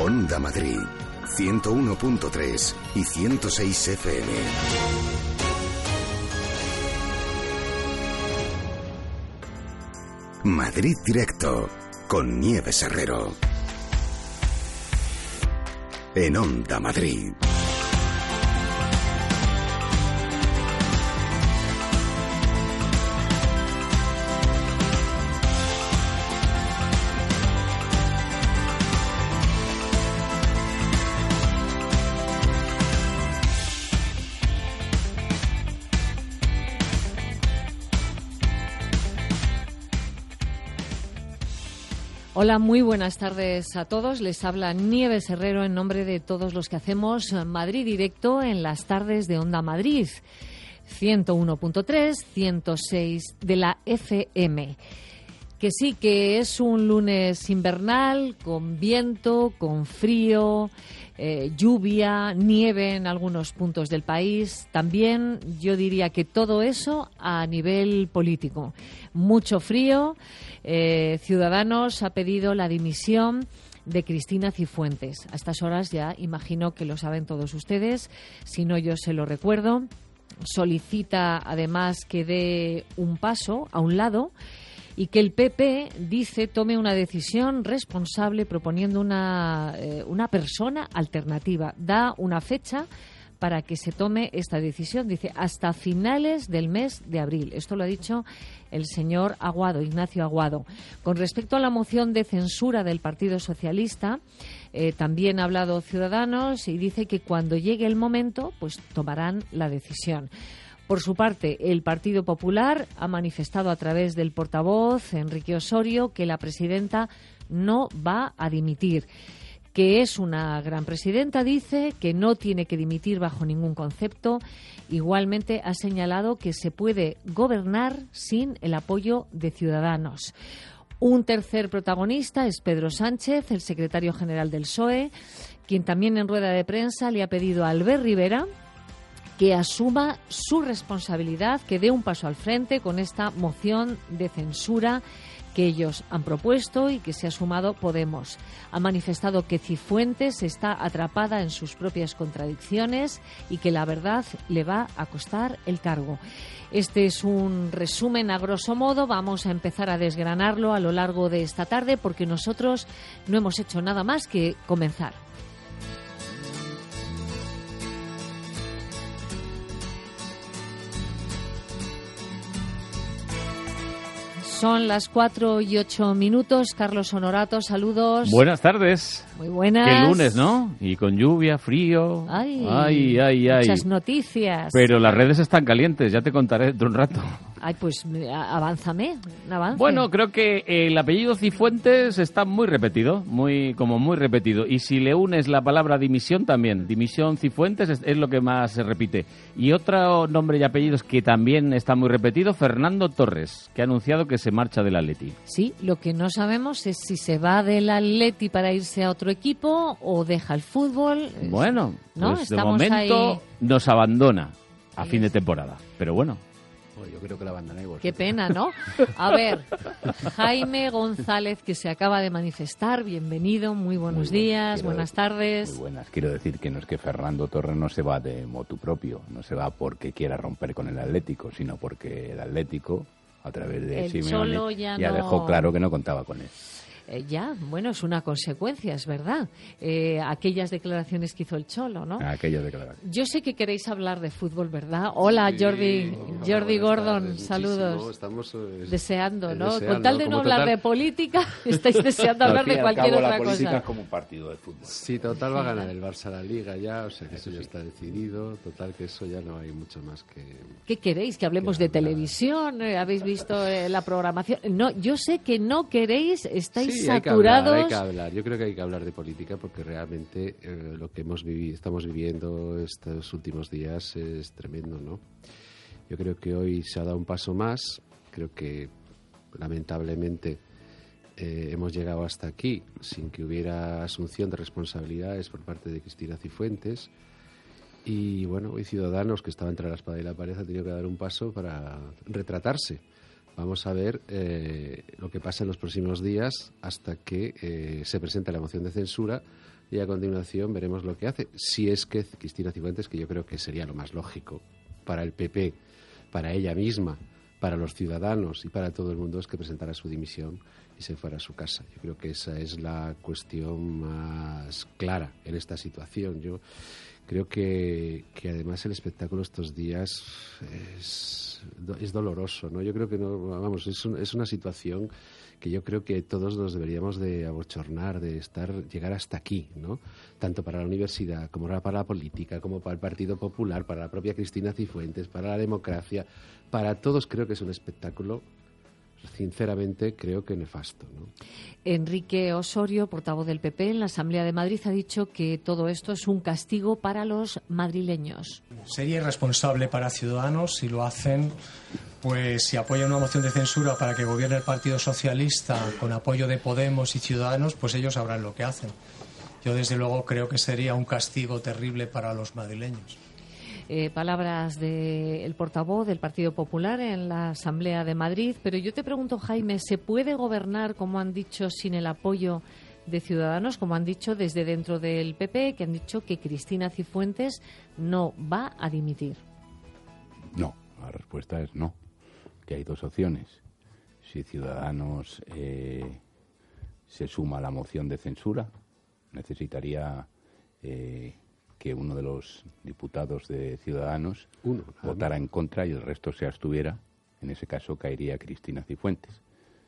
Onda Madrid, 101.3 y 106 FM. Madrid Directo, con Nieves Herrero. En Onda Madrid. Hola, muy buenas tardes a todos. Les habla Nieves Herrero en nombre de todos los que hacemos Madrid Directo en las tardes de Onda Madrid. 101.3, 106 de la FM. Que sí, que es un lunes invernal, con viento, con frío, lluvia, nieve en algunos puntos del país. También yo diría que todo eso a nivel político. Mucho frío. Ciudadanos ha pedido la dimisión de Cristina Cifuentes. A estas horas ya imagino que lo saben todos ustedes, si no yo se lo recuerdo. Solicita además que dé un paso a un lado y que el PP, dice, tome una decisión responsable proponiendo una persona alternativa. Da una fecha para que se tome esta decisión, dice, hasta finales del mes de abril. Esto lo ha dicho el señor Aguado, Ignacio Aguado. Con respecto a la moción de censura del Partido Socialista, también ha hablado Ciudadanos y dice que cuando llegue el momento, pues tomarán la decisión. Por su parte, el Partido Popular ha manifestado a través del portavoz, Enrique Osorio, que la presidenta no va a dimitir, que es una gran presidenta, dice, que no tiene que dimitir bajo ningún concepto. Igualmente ha señalado que se puede gobernar sin el apoyo de Ciudadanos. Un tercer protagonista es Pedro Sánchez, el secretario general del PSOE, quien también en rueda de prensa le ha pedido a Albert Rivera que asuma su responsabilidad, que dé un paso al frente con esta moción de censura que ellos han propuesto y que se ha sumado Podemos. Ha manifestado que Cifuentes está atrapada en sus propias contradicciones y que la verdad le va a costar el cargo. Este es un resumen a grosso modo. Vamos a empezar a desgranarlo a lo largo de esta tarde porque nosotros no hemos hecho nada más que comenzar. Son las 4:08. Carlos Honorato, saludos. Buenas tardes. Muy buenas. Qué lunes, ¿no? Y con lluvia, frío. Ay. Muchas noticias. Pero las redes están calientes, ya te contaré dentro de un rato. Ay, pues avánzame, avance. Bueno, creo que el apellido Cifuentes está muy repetido, muy repetido. Y si le unes la palabra dimisión también, dimisión Cifuentes es lo que más se repite. Y otro nombre y apellidos que también está muy repetido, Fernando Torres, que ha anunciado que se marcha del Atleti. Sí, lo que no sabemos es si se va del Atleti para irse a otro equipo o deja el fútbol. Bueno, ¿no? Pues de momento ahí nos abandona a fin de temporada. Pero bueno. Yo creo que la abandoné vos. Qué pena, ¿no? A ver, Jaime González, que se acaba de manifestar, bienvenido, muy buenos días, buenas tardes. Muy buenas. Quiero decir que no es que Fernando Torres no se va de motu propio, no se va porque quiera romper con el Atlético, sino porque el Atlético, a través de Simeone, ya dejó claro que no contaba con él. Bueno, es una consecuencia, es verdad. Aquellas declaraciones que hizo el Cholo, ¿no? Aquellas declaraciones. Yo sé que queréis hablar de fútbol, ¿verdad? Hola, sí, Jordi Gordon, saludos. Estamos deseando, ¿no? Deseando, con tal de no hablar de política, estáis deseando hablar de cualquier otra la política cosa. Es como un partido de fútbol. Sí, total va a ganar el Barça la Liga ya, o sea que eso ya está decidido. Total que eso ya no hay mucho más que... ¿Qué queréis? ¿Que hablemos de televisión? ¿Habéis visto la programación? No, yo sé que no queréis, estáis saturados. Hay que hablar. Yo creo que hay que hablar de política porque realmente lo que estamos viviendo estos últimos días es tremendo, ¿no? Yo creo que hoy se ha dado un paso más. Creo que lamentablemente hemos llegado hasta aquí sin que hubiera asunción de responsabilidades por parte de Cristina Cifuentes. Y bueno, hoy Ciudadanos, que estaba entre la espada y la pared, ha tenido que dar un paso para retratarse. Vamos a ver lo que pasa en los próximos días hasta que se presente la moción de censura, y a continuación veremos lo que hace. Si es que Cristina Cifuentes, que yo creo que sería lo más lógico para el PP, para ella misma, para los ciudadanos y para todo el mundo, es que presentara su dimisión y se fuera a su casa. Yo creo que esa es la cuestión más clara en esta situación. Yo creo que además el espectáculo estos días es doloroso, ¿no? Yo creo que no, vamos, es una situación que yo creo que todos nos deberíamos de abochornar, de llegar hasta aquí, ¿no? Tanto para la universidad, como para la política, como para el Partido Popular, para la propia Cristina Cifuentes, para la democracia, para todos. Creo que es un espectáculo, sinceramente, creo que nefasto, ¿no? Enrique Osorio, portavoz del PP en la Asamblea de Madrid, ha dicho que todo esto es un castigo para los madrileños. Sería irresponsable para Ciudadanos si lo hacen, pues si apoyan una moción de censura para que gobierne el Partido Socialista con apoyo de Podemos y Ciudadanos, pues ellos sabrán lo que hacen. Yo desde luego creo que sería un castigo terrible para los madrileños. Palabras del portavoz del Partido Popular en la Asamblea de Madrid. Pero yo te pregunto, Jaime, ¿se puede gobernar, como han dicho, sin el apoyo de Ciudadanos, como han dicho desde dentro del PP, que han dicho que Cristina Cifuentes no va a dimitir? No, la respuesta es no, que hay dos opciones. Si Ciudadanos se suma a la moción de censura, necesitaría que uno de los diputados de Ciudadanos votara en contra y el resto se abstuviera. En ese caso caería Cristina Cifuentes.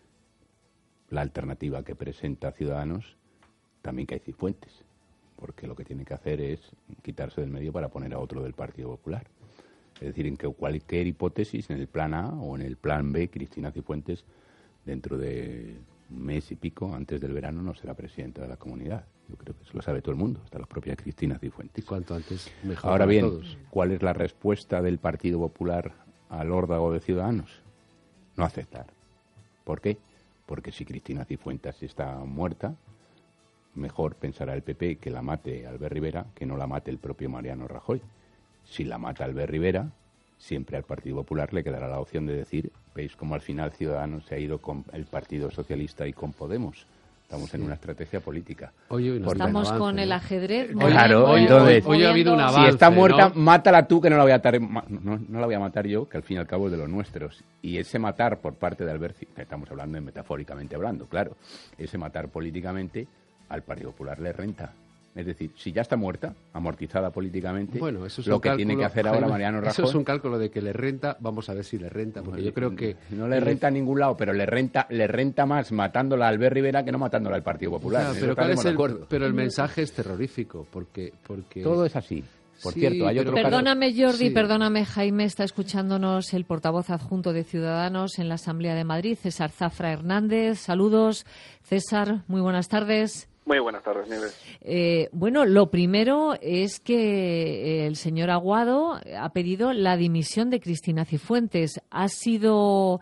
La alternativa que presenta Ciudadanos, también cae Cifuentes, porque lo que tiene que hacer es quitarse del medio para poner a otro del Partido Popular. Es decir, en que cualquier hipótesis, en el plan A o en el plan B, Cristina Cifuentes, dentro de un mes y pico, antes del verano, no será presidenta de la comunidad. Yo creo que eso lo sabe todo el mundo, hasta la propia Cristina Cifuentes. Y cuanto antes, mejor. Ahora bien, todos. ¿Cuál es la respuesta del Partido Popular al órdago de Ciudadanos? No aceptar. ¿Por qué? Porque si Cristina Cifuentes está muerta, mejor pensará el PP que la mate Albert Rivera que no la mate el propio Mariano Rajoy. Si la mata Albert Rivera, siempre al Partido Popular le quedará la opción de decir, veis cómo al final Ciudadanos se ha ido con el Partido Socialista y con Podemos. Estamos en una estrategia política. Estamos con el ajedrez. Claro, hoy ha habido un avance. Si está muerta, ¿no? Mátala tú, que no la voy a matar, no la voy a matar yo, que al fin y al cabo es de los nuestros. Y ese matar por parte de Albert, que estamos hablando metafóricamente hablando, claro, ese matar políticamente al Partido Popular le renta. Es decir, si ya está muerta, amortizada políticamente, bueno, eso es lo que tiene que hacer ahora Mariano Rajoy... Eso es un cálculo de que le renta, vamos a ver si le renta, porque yo creo que... No le renta a ningún lado, pero le renta más matándola a Albert Rivera que no matándola al Partido Popular. Pero el mensaje es terrorífico, porque... Todo es así. Por Sí, cierto, hay otro caso. Perdóname, Jordi, Sí. Perdóname, Jaime, está escuchándonos el portavoz adjunto de Ciudadanos en la Asamblea de Madrid, César Zafra Hernández. Saludos, César, muy buenas tardes. Muy buenas tardes, Nieves. Bueno, lo primero es que el señor Aguado ha pedido la dimisión de Cristina Cifuentes. ¿Ha sido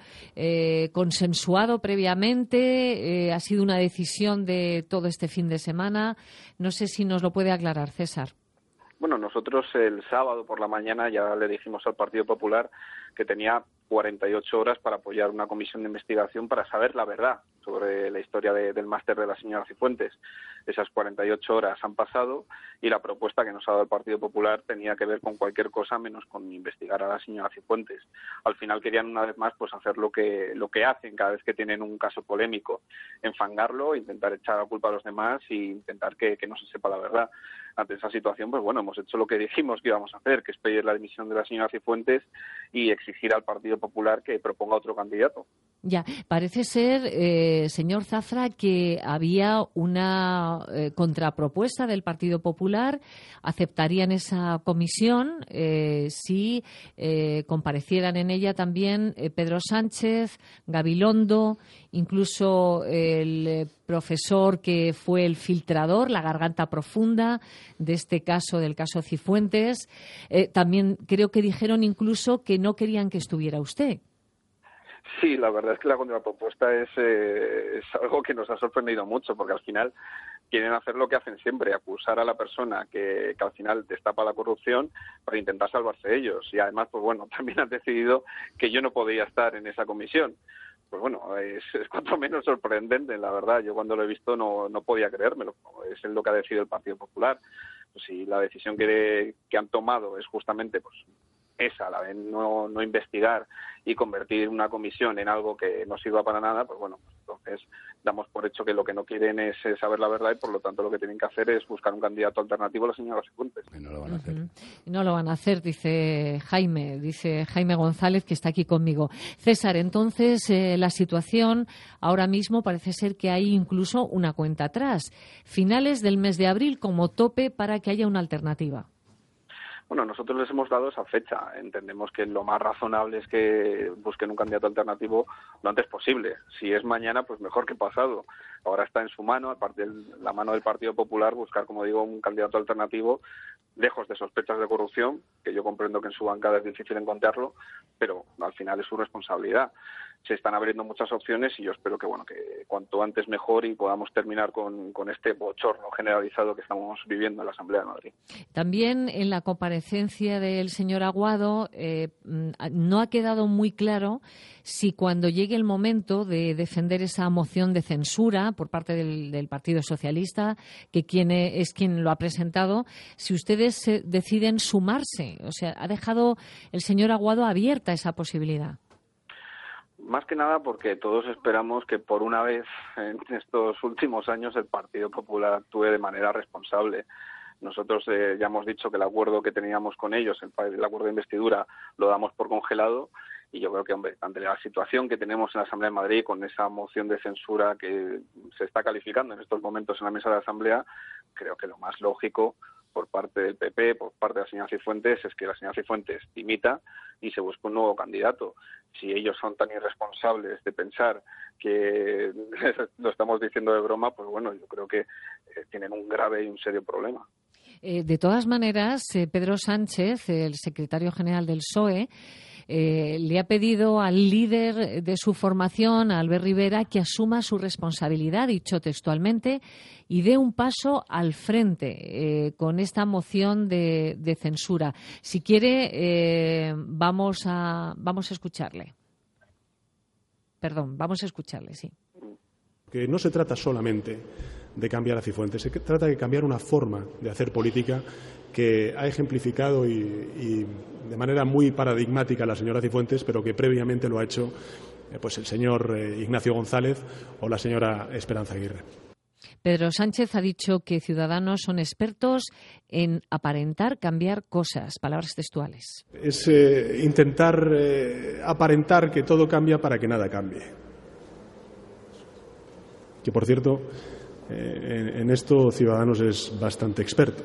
consensuado previamente? ¿Ha sido una decisión de todo este fin de semana? No sé si nos lo puede aclarar, César. Bueno, nosotros el sábado por la mañana ya le dijimos al Partido Popular que tenía 48 horas para apoyar una comisión de investigación para saber la verdad sobre la historia del máster de la señora Cifuentes. Esas 48 horas han pasado y la propuesta que nos ha dado el Partido Popular tenía que ver con cualquier cosa menos con investigar a la señora Cifuentes. Al final querían una vez más pues hacer lo que hacen cada vez que tienen un caso polémico, enfangarlo, intentar echar la culpa a los demás e intentar que no se sepa la verdad. Ante esa situación, pues bueno, hemos hecho lo que dijimos que íbamos a hacer, que es pedir la dimisión de la señora Cifuentes y exigir al Partido Popular que proponga otro candidato. Ya, parece ser, señor Zafra, que había una contrapropuesta del Partido Popular. Aceptarían esa comisión si comparecieran en ella también Pedro Sánchez, Gabilondo, incluso el profesor que fue el filtrador, la garganta profunda de este caso, del caso Cifuentes. También creo que dijeron incluso que no querían que estuviera usted. Sí, la verdad es que la contrapropuesta es algo que nos ha sorprendido mucho, porque al final quieren hacer lo que hacen siempre, acusar a la persona que al final destapa la corrupción para intentar salvarse ellos. Y además, pues bueno, también han decidido que yo no podía estar en esa comisión. pues bueno, es cuanto menos sorprendente, la verdad. Yo cuando lo he visto no podía creérmelo. Es lo que ha decidido el Partido Popular. Pues si la decisión que han tomado es justamente pues esa, la de no investigar y convertir una comisión en algo que no sirva para nada, pues bueno, entonces damos por hecho que lo que no quieren es saber la verdad y por lo tanto lo que tienen que hacer es buscar un candidato alternativo a la señora Cifuentes. No lo van a hacer. No lo van a hacer, dice Jaime González, que está aquí conmigo. César, entonces la situación ahora mismo parece ser que hay incluso una cuenta atrás. Finales del mes de abril como tope para que haya una alternativa. Bueno, nosotros les hemos dado esa fecha. Entendemos que lo más razonable es que busquen un candidato alternativo lo antes posible. Si es mañana, pues mejor que pasado. Ahora está en su mano, aparte de la mano del Partido Popular, buscar, como digo, un candidato alternativo lejos de sospechas de corrupción, que yo comprendo que en su bancada es difícil encontrarlo, pero al final es su responsabilidad. Se están abriendo muchas opciones y yo espero que cuanto antes mejor y podamos terminar con este bochorno generalizado que estamos viviendo en la Asamblea de Madrid. También en la comparecencia del señor Aguado no ha quedado muy claro si cuando llegue el momento de defender esa moción de censura por parte del Partido Socialista, que es quien lo ha presentado, si ustedes deciden sumarse. O sea, ha dejado el señor Aguado abierta esa posibilidad. Más que nada porque todos esperamos que por una vez en estos últimos años el Partido Popular actúe de manera responsable. Nosotros ya hemos dicho que el acuerdo que teníamos con ellos, el acuerdo de investidura, lo damos por congelado y yo creo que, hombre, ante la situación que tenemos en la Asamblea de Madrid con esa moción de censura que se está calificando en estos momentos en la mesa de la Asamblea, creo que lo más lógico por parte del PP, por parte de la señora Cifuentes, es que la señora Cifuentes dimita y se busque un nuevo candidato. Si ellos son tan irresponsables de pensar que lo estamos diciendo de broma, pues bueno, yo creo que tienen un grave y un serio problema. De todas maneras, Pedro Sánchez, el secretario general del PSOE, le ha pedido al líder de su formación, a Albert Rivera, que asuma su responsabilidad, dicho textualmente, y dé un paso al frente con esta moción de censura. Si quiere, vamos a escucharle. Perdón, vamos a escucharle, sí. Que no se trata solamente de cambiar a Cifuentes, se trata de cambiar una forma de hacer política que ha ejemplificado y de manera muy paradigmática la señora Cifuentes, pero que previamente lo ha hecho pues el señor Ignacio González o la señora Esperanza Aguirre. Pedro Sánchez ha dicho que Ciudadanos son expertos en aparentar cambiar cosas, palabras textuales. Es intentar aparentar que todo cambia para que nada cambie. Que, por cierto, en esto Ciudadanos es bastante experto.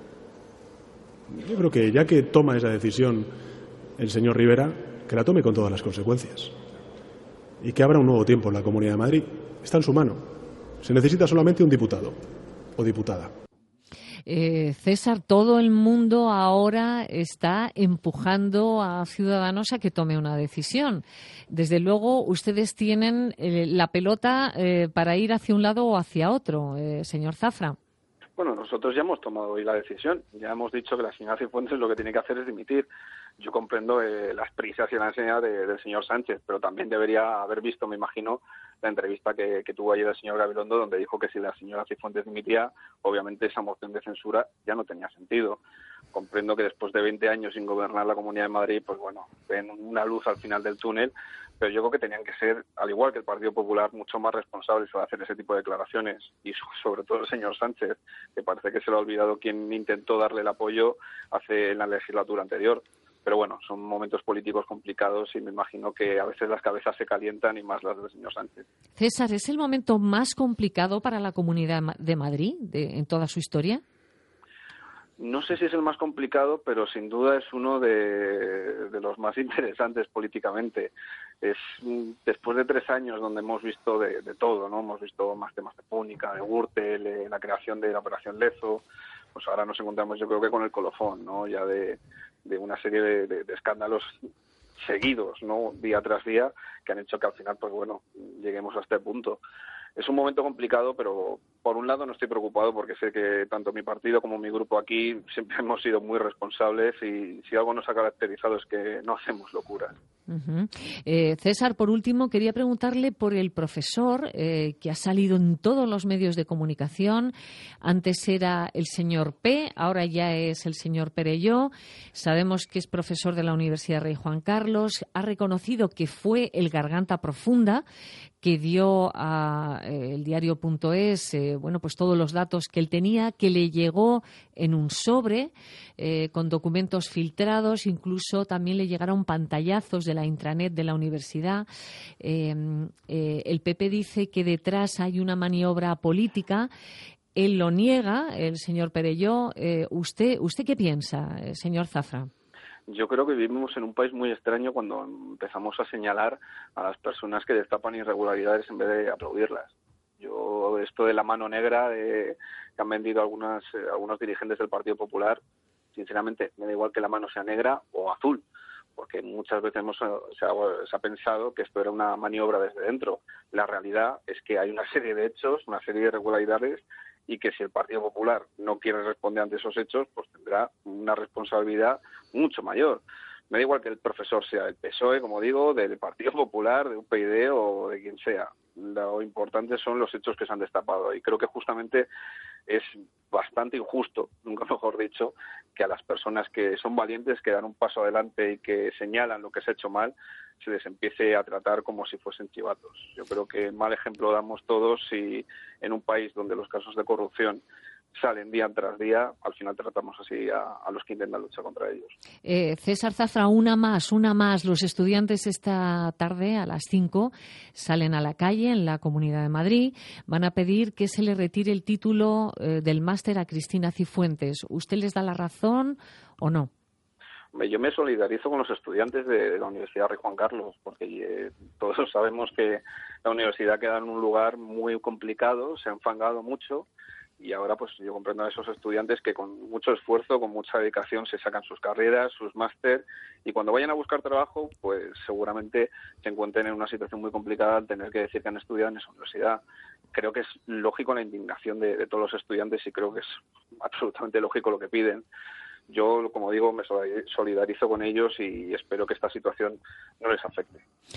Yo creo que ya que toma esa decisión el señor Rivera, que la tome con todas las consecuencias y que abra un nuevo tiempo en la Comunidad de Madrid. Está en su mano. Se necesita solamente un diputado o diputada. César, todo el mundo ahora está empujando a Ciudadanos a que tome una decisión. Desde luego, ustedes tienen la pelota para ir hacia un lado o hacia otro, señor Zafra. Bueno, nosotros ya hemos tomado hoy la decisión. Ya hemos dicho que la señora Cifuentes lo que tiene que hacer es dimitir. Yo comprendo las prisas y la ansiedad del señor Sánchez, pero también debería haber visto, me imagino, la entrevista que tuvo ayer el señor Gabilondo, donde dijo que si la señora Cifuentes dimitía, obviamente esa moción de censura ya no tenía sentido. Comprendo que después de 20 años sin gobernar la Comunidad de Madrid, pues bueno, ven una luz al final del túnel, pero yo creo que tenían que ser, al igual que el Partido Popular, mucho más responsables sobre hacer ese tipo de declaraciones, y sobre todo el señor Sánchez, que parece que se lo ha olvidado quien intentó darle el apoyo en la legislatura anterior. Pero bueno, son momentos políticos complicados y me imagino que a veces las cabezas se calientan y más las del señor Sánchez. César, ¿es el momento más complicado para la Comunidad de Madrid en toda su historia? No sé si es el más complicado, pero sin duda es uno de los más interesantes políticamente. Es después de 3 años donde hemos visto de todo, ¿no? Hemos visto más temas de Púnica, de Gürtel, la creación de la Operación Lezo. Pues ahora nos encontramos, yo creo que con el colofón, ¿no? Ya de una serie de escándalos seguidos, ¿no? Día tras día, que han hecho que al final, pues bueno, lleguemos a este punto. Es un momento complicado, pero por un lado no estoy preocupado porque sé que tanto mi partido como mi grupo aquí siempre hemos sido muy responsables y si algo nos ha caracterizado es que no hacemos locuras. Uh-huh. César, por último, quería preguntarle por el profesor que ha salido en todos los medios de comunicación. Antes era el señor P, ahora ya es el señor Perelló. Sabemos que es profesor de la Universidad Rey Juan Carlos. Ha reconocido que fue el Garganta Profunda que dio a el diario.es pues todos los datos que él tenía, que le llegó en un sobre con documentos filtrados, incluso también le llegaron pantallazos de la intranet de la universidad. El PP dice que detrás hay una maniobra política. Él lo niega, el señor Perelló. ¿Usted qué piensa, señor Zafra? Yo creo que vivimos en un país muy extraño cuando empezamos a señalar a las personas que destapan irregularidades en vez de aplaudirlas. Yo, esto de la mano negra que han vendido algunos dirigentes del Partido Popular, sinceramente, me da igual que la mano sea negra o azul, porque muchas veces se ha pensado que esto era una maniobra desde dentro. La realidad es que hay una serie de hechos, una serie de irregularidades, y que si el Partido Popular no quiere responder ante esos hechos, pues tendrá una responsabilidad mucho mayor. Me da igual que el profesor sea del PSOE, como digo, del Partido Popular, de UPyD o de quien sea. Lo importante son los hechos que se han destapado y creo que justamente es bastante injusto, nunca mejor dicho, que a las personas que son valientes, que dan un paso adelante y que señalan lo que se ha hecho mal, se les empiece a tratar como si fuesen chivatos. Yo creo que mal ejemplo damos todos si en un país donde los casos de corrupción salen día tras día, al final tratamos así a los que intentan luchar contra ellos. César Zafra, una más. Los estudiantes esta tarde a las 5 salen a la calle en la Comunidad de Madrid. Van a pedir que se le retire el título del máster a Cristina Cifuentes. ¿Usted les da la razón o no? Yo me solidarizo con los estudiantes de la Universidad Rey Juan Carlos, porque todos sabemos que la universidad queda en un lugar muy complicado, se ha enfangado mucho, y ahora pues yo comprendo a esos estudiantes que con mucho esfuerzo, con mucha dedicación se sacan sus carreras, sus máster, y cuando vayan a buscar trabajo pues seguramente se encuentren en una situación muy complicada al tener que decir que han estudiado en esa universidad. Creo que es lógico la indignación de todos los estudiantes y creo que es absolutamente lógico lo que piden. Yo, como digo, me solidarizo con ellos y espero que esta situación no les afecte.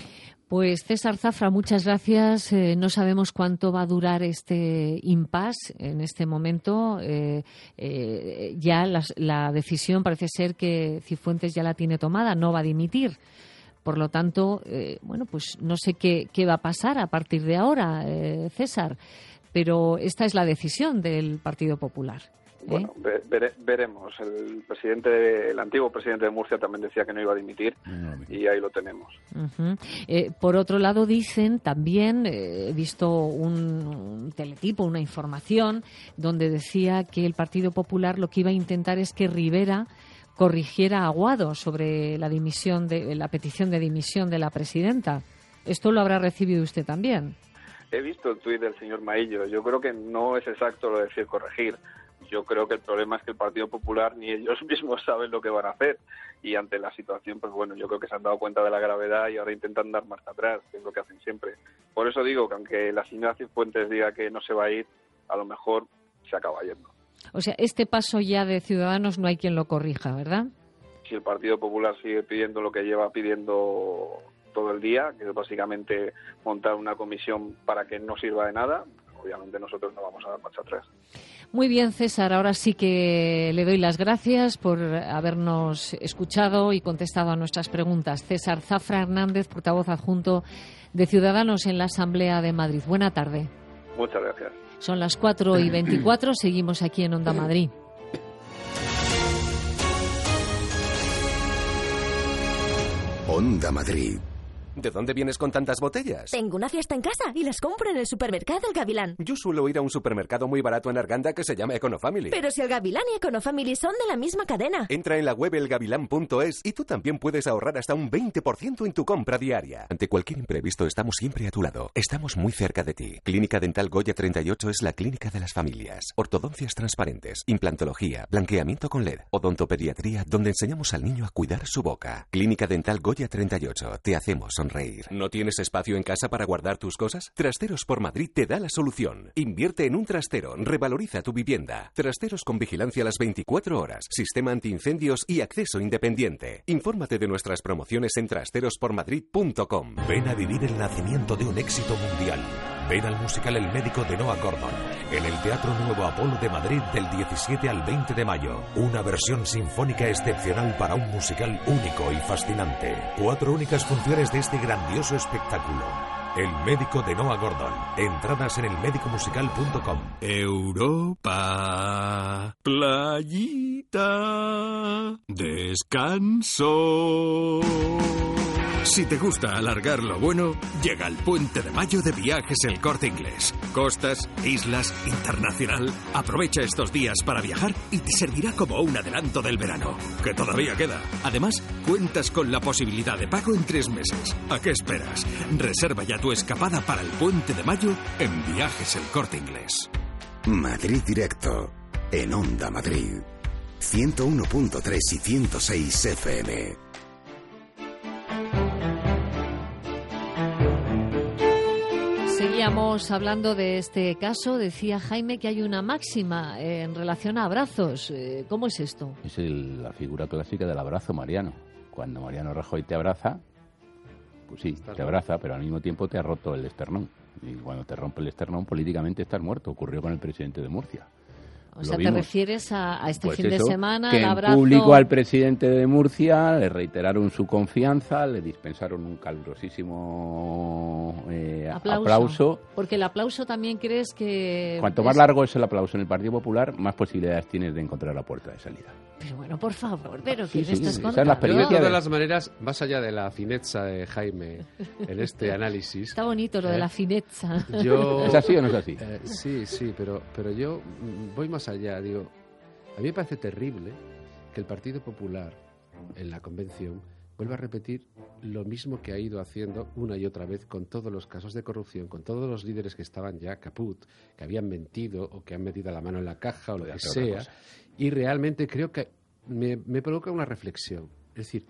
Pues César Zafra, muchas gracias. No sabemos cuánto va a durar este impasse en este momento. Ya la decisión parece ser que Cifuentes ya la tiene tomada, no va a dimitir. Por lo tanto, pues no sé qué va a pasar a partir de ahora, César, pero esta es la decisión del Partido Popular. Bueno, veremos. El antiguo presidente de Murcia también decía que no iba a dimitir y ahí lo tenemos. Uh-huh. Por otro lado, dicen también, he visto un teletipo, una información, donde decía que el Partido Popular lo que iba a intentar es que Rivera corrigiera a Aguado sobre la petición de dimisión de la presidenta. ¿Esto lo habrá recibido usted también? He visto el tuit del señor Maillo. Yo creo que no es exacto lo de decir corregir. Yo creo que el problema es que el Partido Popular ni ellos mismos saben lo que van a hacer y ante la situación, pues bueno, yo creo que se han dado cuenta de la gravedad y ahora intentan dar marcha atrás, que es lo que hacen siempre. Por eso digo que aunque la señora Cifuentes diga que no se va a ir, a lo mejor se acaba yendo. O sea, este paso ya de Ciudadanos no hay quien lo corrija, ¿verdad? Si el Partido Popular sigue pidiendo lo que lleva pidiendo todo el día, que es básicamente montar una comisión para que no sirva de nada, obviamente nosotros no vamos a dar marcha atrás. Muy bien, César, ahora sí que le doy las gracias por habernos escuchado y contestado a nuestras preguntas. César Zafra Hernández, portavoz adjunto de Ciudadanos en la Asamblea de Madrid. Buena tarde. Muchas gracias. Son las 4:24, seguimos aquí en Onda Madrid. Onda Madrid. ¿De dónde vienes con tantas botellas? Tengo una fiesta en casa y las compro en el supermercado El Gavilán. Yo suelo ir a un supermercado muy barato en Arganda que se llama Econofamily. Pero si El Gavilán y Econofamily son de la misma cadena. Entra en la web elgavilán.es y tú también puedes ahorrar hasta un 20% en tu compra diaria. Ante cualquier imprevisto estamos siempre a tu lado. Estamos muy cerca de ti. Clínica Dental Goya 38 es la clínica de las familias. Ortodoncias transparentes, implantología, blanqueamiento con LED, odontopediatría, donde enseñamos al niño a cuidar su boca. Clínica Dental Goya 38. Te hacemos sonreír. sonreír. ¿No tienes espacio en casa para guardar tus cosas? Trasteros por Madrid te da la solución. Invierte en un trastero, revaloriza tu vivienda. Trasteros con vigilancia a las 24 horas, sistema antiincendios y acceso independiente. Infórmate de nuestras promociones en trasterospormadrid.com. Ven a vivir el nacimiento de un éxito mundial. Ven al musical El médico de Noah Gordon en el Teatro Nuevo Apolo de Madrid del 17 al 20 de mayo. Una versión sinfónica excepcional para un musical único y fascinante. 4 únicas funciones de este grandioso espectáculo. El médico de Noah Gordon. Entradas en elmedicomusical.com. Europa, playita, descanso. Si te gusta alargar lo bueno, llega el Puente de Mayo de Viajes El Corte Inglés. Costas, islas, internacional. Aprovecha estos días para viajar y te servirá como un adelanto del verano, que todavía queda. Además, cuentas con la posibilidad de pago en 3 meses. ¿A qué esperas? Reserva ya tu escapada para el Puente de Mayo en Viajes El Corte Inglés. Madrid Directo, en Onda Madrid. 101.3 y 106 FM. Seguíamos hablando de este caso. Decía Jaime que hay una máxima en relación a abrazos. ¿Cómo es esto? Es la figura clásica del abrazo mariano. Cuando Mariano Rajoy te abraza, pues sí, te abraza, pero al mismo tiempo te ha roto el esternón. Y cuando te rompe el esternón, políticamente estás muerto. Ocurrió con el presidente de Murcia. O sea, ¿te refieres a este pues fin de semana, que al abrazo? En público al presidente de Murcia le reiteraron su confianza, le dispensaron un calurosísimo aplauso. Porque el aplauso también crees que... Cuanto más largo es el aplauso en el Partido Popular, más posibilidades tienes de encontrar la puerta de salida. Pero bueno, por favor, pero ¿qué sí, me estás contando? Esa es la experiencia. De todas las maneras, más allá de la fineza de Jaime en este análisis... Está bonito lo de la fineza. ¿Es así o no es así? Sí, pero yo voy más allá. Digo, a mí me parece terrible que el Partido Popular, en la convención, vuelva a repetir lo mismo que ha ido haciendo una y otra vez con todos los casos de corrupción, con todos los líderes que estaban ya caput, que habían mentido o que han metido la mano en la caja o lo que sea. Y realmente creo que me provoca una reflexión. Es decir,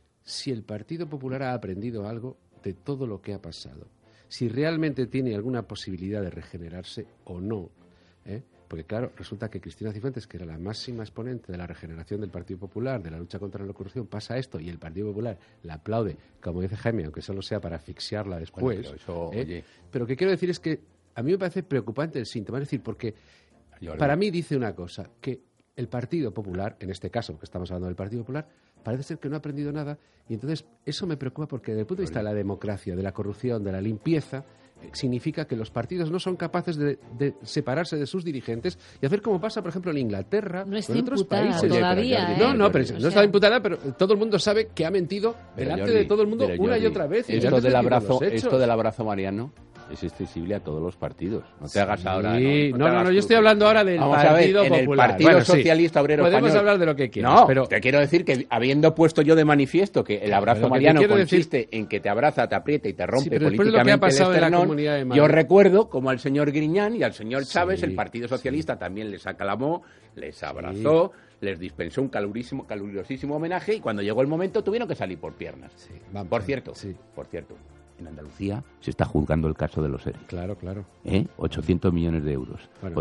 si el Partido Popular ha aprendido algo de todo lo que ha pasado, si realmente tiene alguna posibilidad de regenerarse o no, porque claro, resulta que Cristina Cifuentes, que era la máxima exponente de la regeneración del Partido Popular, de la lucha contra la corrupción, pasa esto y el Partido Popular la aplaude, como dice Jaime, aunque solo sea para asfixiarla después. Bueno, pero lo que quiero decir es que a mí me parece preocupante el síntoma, es decir, porque para mí dice una cosa, que el Partido Popular, en este caso que estamos hablando del Partido Popular, parece ser que no ha aprendido nada y entonces eso me preocupa porque desde el punto de vista de la democracia, de la corrupción, de la limpieza, significa que los partidos no son capaces de separarse de sus dirigentes y hacer como pasa, por ejemplo, en Inglaterra, no está en otros países. Todavía, no está imputada, pero todo el mundo sabe que ha mentido delante de todo el mundo una y otra vez. Esto del abrazo mariano es extensible a todos los partidos. No te hagas ahora. No, yo estoy hablando ahora del Partido Popular. En el Partido Socialista Obrero Español. Podemos hablar de lo que quieras. No, pero te quiero decir que habiendo puesto yo de manifiesto que el abrazo mariano consiste en que te abraza, te aprieta y te rompe políticamente el esternón, yo recuerdo como al señor Griñán y al señor Chávez, el Partido Socialista también les aclamó, les abrazó, les dispensó un calurosísimo homenaje y cuando llegó el momento tuvieron que salir por piernas. Por cierto, en Andalucía se está juzgando el caso de los ERE. Claro. 800 millones de euros. Bueno,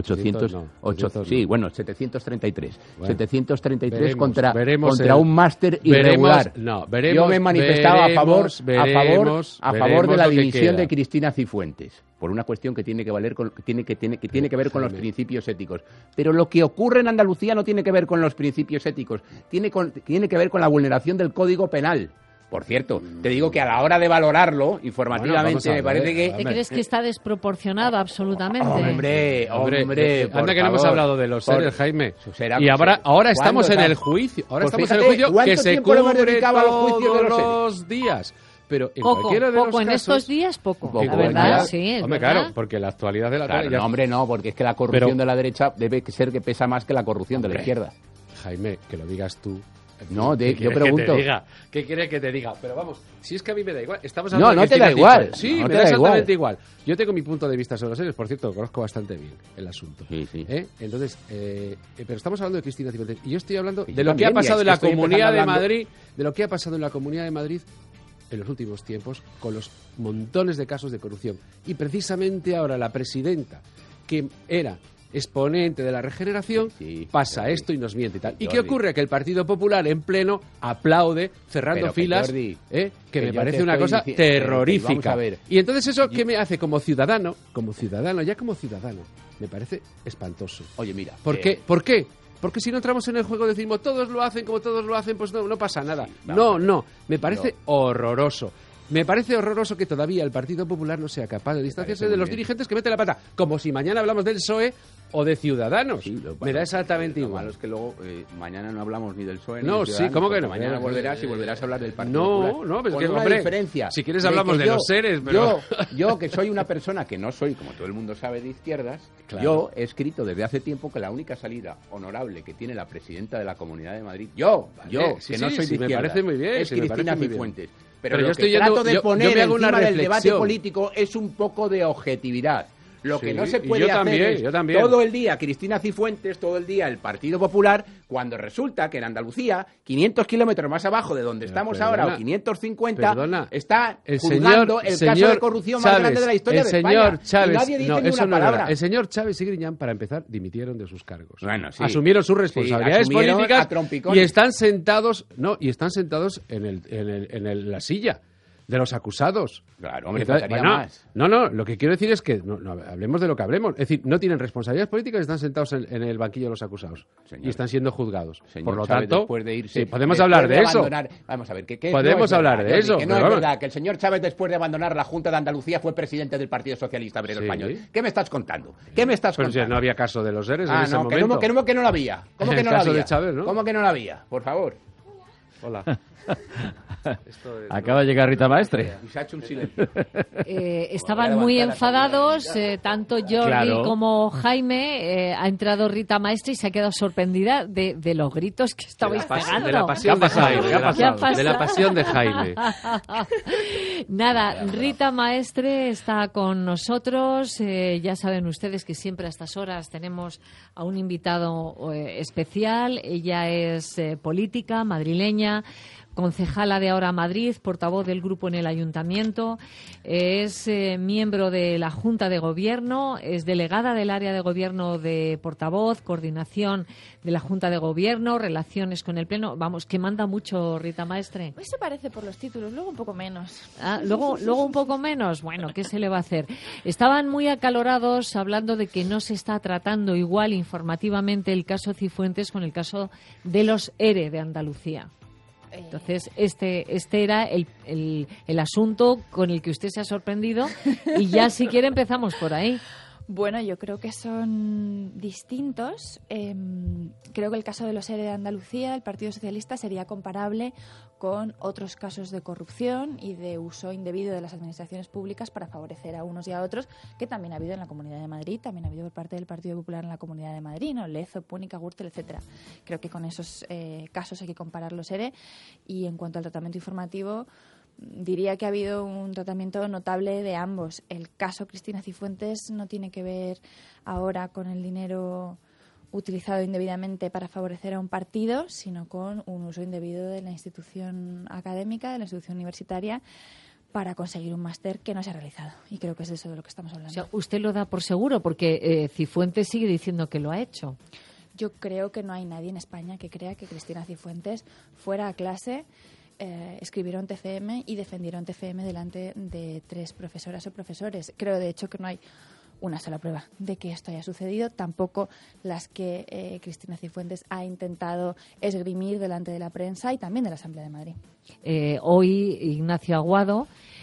733. Bueno, 733 contra un máster irregular. Yo me manifestaba a favor de la dimisión de Cristina Cifuentes por una cuestión que tiene que ver con los principios éticos. Pero lo que ocurre en Andalucía no tiene que ver con los principios éticos, tiene que ver con la vulneración del Código Penal. Por cierto, te digo que a la hora de valorarlo informativamente me parece que... ¿Te crees que está desproporcionado absolutamente? Hombre, anda que no hemos hablado de los seres, Jaime. Y ahora estamos en el juicio. Ahora estamos en el juicio que se cubre todos los días. Pero en cualquiera de los casos... en estos días, poco. La verdad, sí, es hombre, verdad. claro, porque la actualidad de la... Claro, no, porque es que la corrupción de la derecha debe ser que pesa más que la corrupción de la izquierda. Jaime, que lo digas tú. No, yo pregunto. ¿Qué quiere que te diga? Pero vamos, si es que a mí me da igual. Estamos hablando no te da igual. Sí, me da exactamente igual. Yo tengo mi punto de vista sobre los seres, por cierto, conozco bastante bien el asunto. Sí. Entonces, pero estamos hablando de Cristina Cifuentes y yo estoy hablando de lo que ha pasado en la Comunidad de Madrid, de lo que ha pasado en la Comunidad de Madrid en los últimos tiempos con los montones de casos de corrupción. Y precisamente ahora la presidenta, que era exponente de la regeneración, pasa Jordi, esto y nos miente y tal. ¿Y Jordi, qué ocurre? Que el Partido Popular en pleno aplaude cerrando filas, Jordi, que me parece una cosa terrorífica. Y entonces eso, ¿qué me hace como ciudadano, me parece espantoso. Oye, mira. ¿Por qué? Porque si no entramos en el juego decimos todos lo hacen como todos lo hacen, pues no pasa nada. Sí, no, me parece horroroso. Me parece horroroso que todavía el Partido Popular no sea capaz de distanciarse de los dirigentes que meten la pata, como si mañana hablamos del PSOE o de Ciudadanos. Sí, me da exactamente igual. Lo malo es que luego mañana no hablamos ni del PSOE ni de Ciudadanos. Sí, ¿cómo que no? Mañana volverás a hablar del Partido Popular. No, pues con que, una hombre, diferencia. Si quieres hablamos de los seres, pero... Yo, que soy una persona que no soy, como todo el mundo sabe, de izquierdas, claro, yo he escrito desde hace tiempo que la única salida honorable que tiene la presidenta de la Comunidad de Madrid, yo que no soy de izquierdas, me parece muy bien, es Cristina Cifuentes. Pero yo estoy trato de poner encima del debate político es un poco de objetividad. Lo que no se puede hacer es todo el día Cristina Cifuentes, todo el día el Partido Popular, cuando resulta que en Andalucía, 500 kilómetros más abajo de donde estamos ahora, o 550, está juzgando el caso de corrupción más grande de la historia de España. Chávez, y nadie dice ni una palabra. El señor Chávez y Griñán, para empezar, dimitieron de sus cargos. Bueno, sí. Asumieron sus responsabilidades políticas y están sentados en la silla de los acusados. Claro, hombre, faltaría más. No, lo que quiero decir es que no hablemos de lo que hablemos. Es decir, no tienen responsabilidades políticas y están sentados en el banquillo de los acusados. Señor, y están siendo juzgados. Por lo Chávez, tanto, después de irse, podemos hablar de eso. Vamos a ver, ¿qué podemos hablar de eso. Que no es verdad, que el señor Chávez, después de abandonar la Junta de Andalucía, fue presidente del Partido Socialista Obrero Español. ¿Qué me estás contando? Pero si no había caso de los seres en ese momento. Que no la había. ¿Cómo que no la había? De Chávez, ¿no? ¿Cómo que no la había? Por favor. Hola. Acaba de llegar Rita Maestre. Y se ha hecho un silencio. Estaban muy enfadados, tanto Jordi como Jaime. Ha entrado Rita Maestre y se ha quedado sorprendida de los gritos que estabais pegando. De la pasión de Jaime. De la pasión de Jaime. Nada, Rita Maestre está con nosotros. Ya saben ustedes que siempre a estas horas tenemos a un invitado especial. Ella es política, madrileña, concejala de Ahora Madrid, portavoz del grupo en el Ayuntamiento, es miembro de la Junta de Gobierno, es delegada del área de Gobierno de portavoz, coordinación de la Junta de Gobierno, relaciones con el Pleno. Vamos, que manda mucho Rita Maestre. Pues se parece por los títulos, luego un poco menos. Luego un poco menos. Bueno, ¿qué se le va a hacer? Estaban muy acalorados hablando de que no se está tratando igual informativamente el caso Cifuentes con el caso de los ERE de Andalucía. Entonces, este era el asunto con el que usted se ha sorprendido y ya si quiere empezamos por ahí. Bueno, yo creo que son distintos. Creo que el caso de los ERE de Andalucía, el Partido Socialista, sería comparable con otros casos de corrupción y de uso indebido de las administraciones públicas para favorecer a unos y a otros, que también ha habido en la Comunidad de Madrid, también ha habido por parte del Partido Popular en la Comunidad de Madrid, ¿no? Lezo, Púnica, Gürtel, etcétera. Creo que con esos casos hay que comparar los ERE. Y en cuanto al tratamiento informativo, diría que ha habido un tratamiento notable de ambos. El caso Cristina Cifuentes no tiene que ver ahora con el dinero utilizado indebidamente para favorecer a un partido, sino con un uso indebido de la institución académica, de la institución universitaria, para conseguir un máster que no se ha realizado. Y creo que es de eso de lo que estamos hablando. O sea, usted lo da por seguro, porque Cifuentes sigue diciendo que lo ha hecho. Yo creo que no hay nadie en España que crea que Cristina Cifuentes fuera a clase, escribieron TFM y defendieron TFM delante de 3 profesoras o profesores. Creo, de hecho, que no hay una sola prueba de que esto haya sucedido, tampoco las que Cristina Cifuentes ha intentado esgrimir delante de la prensa y también de la Asamblea de Madrid. Hoy Ignacio Aguado,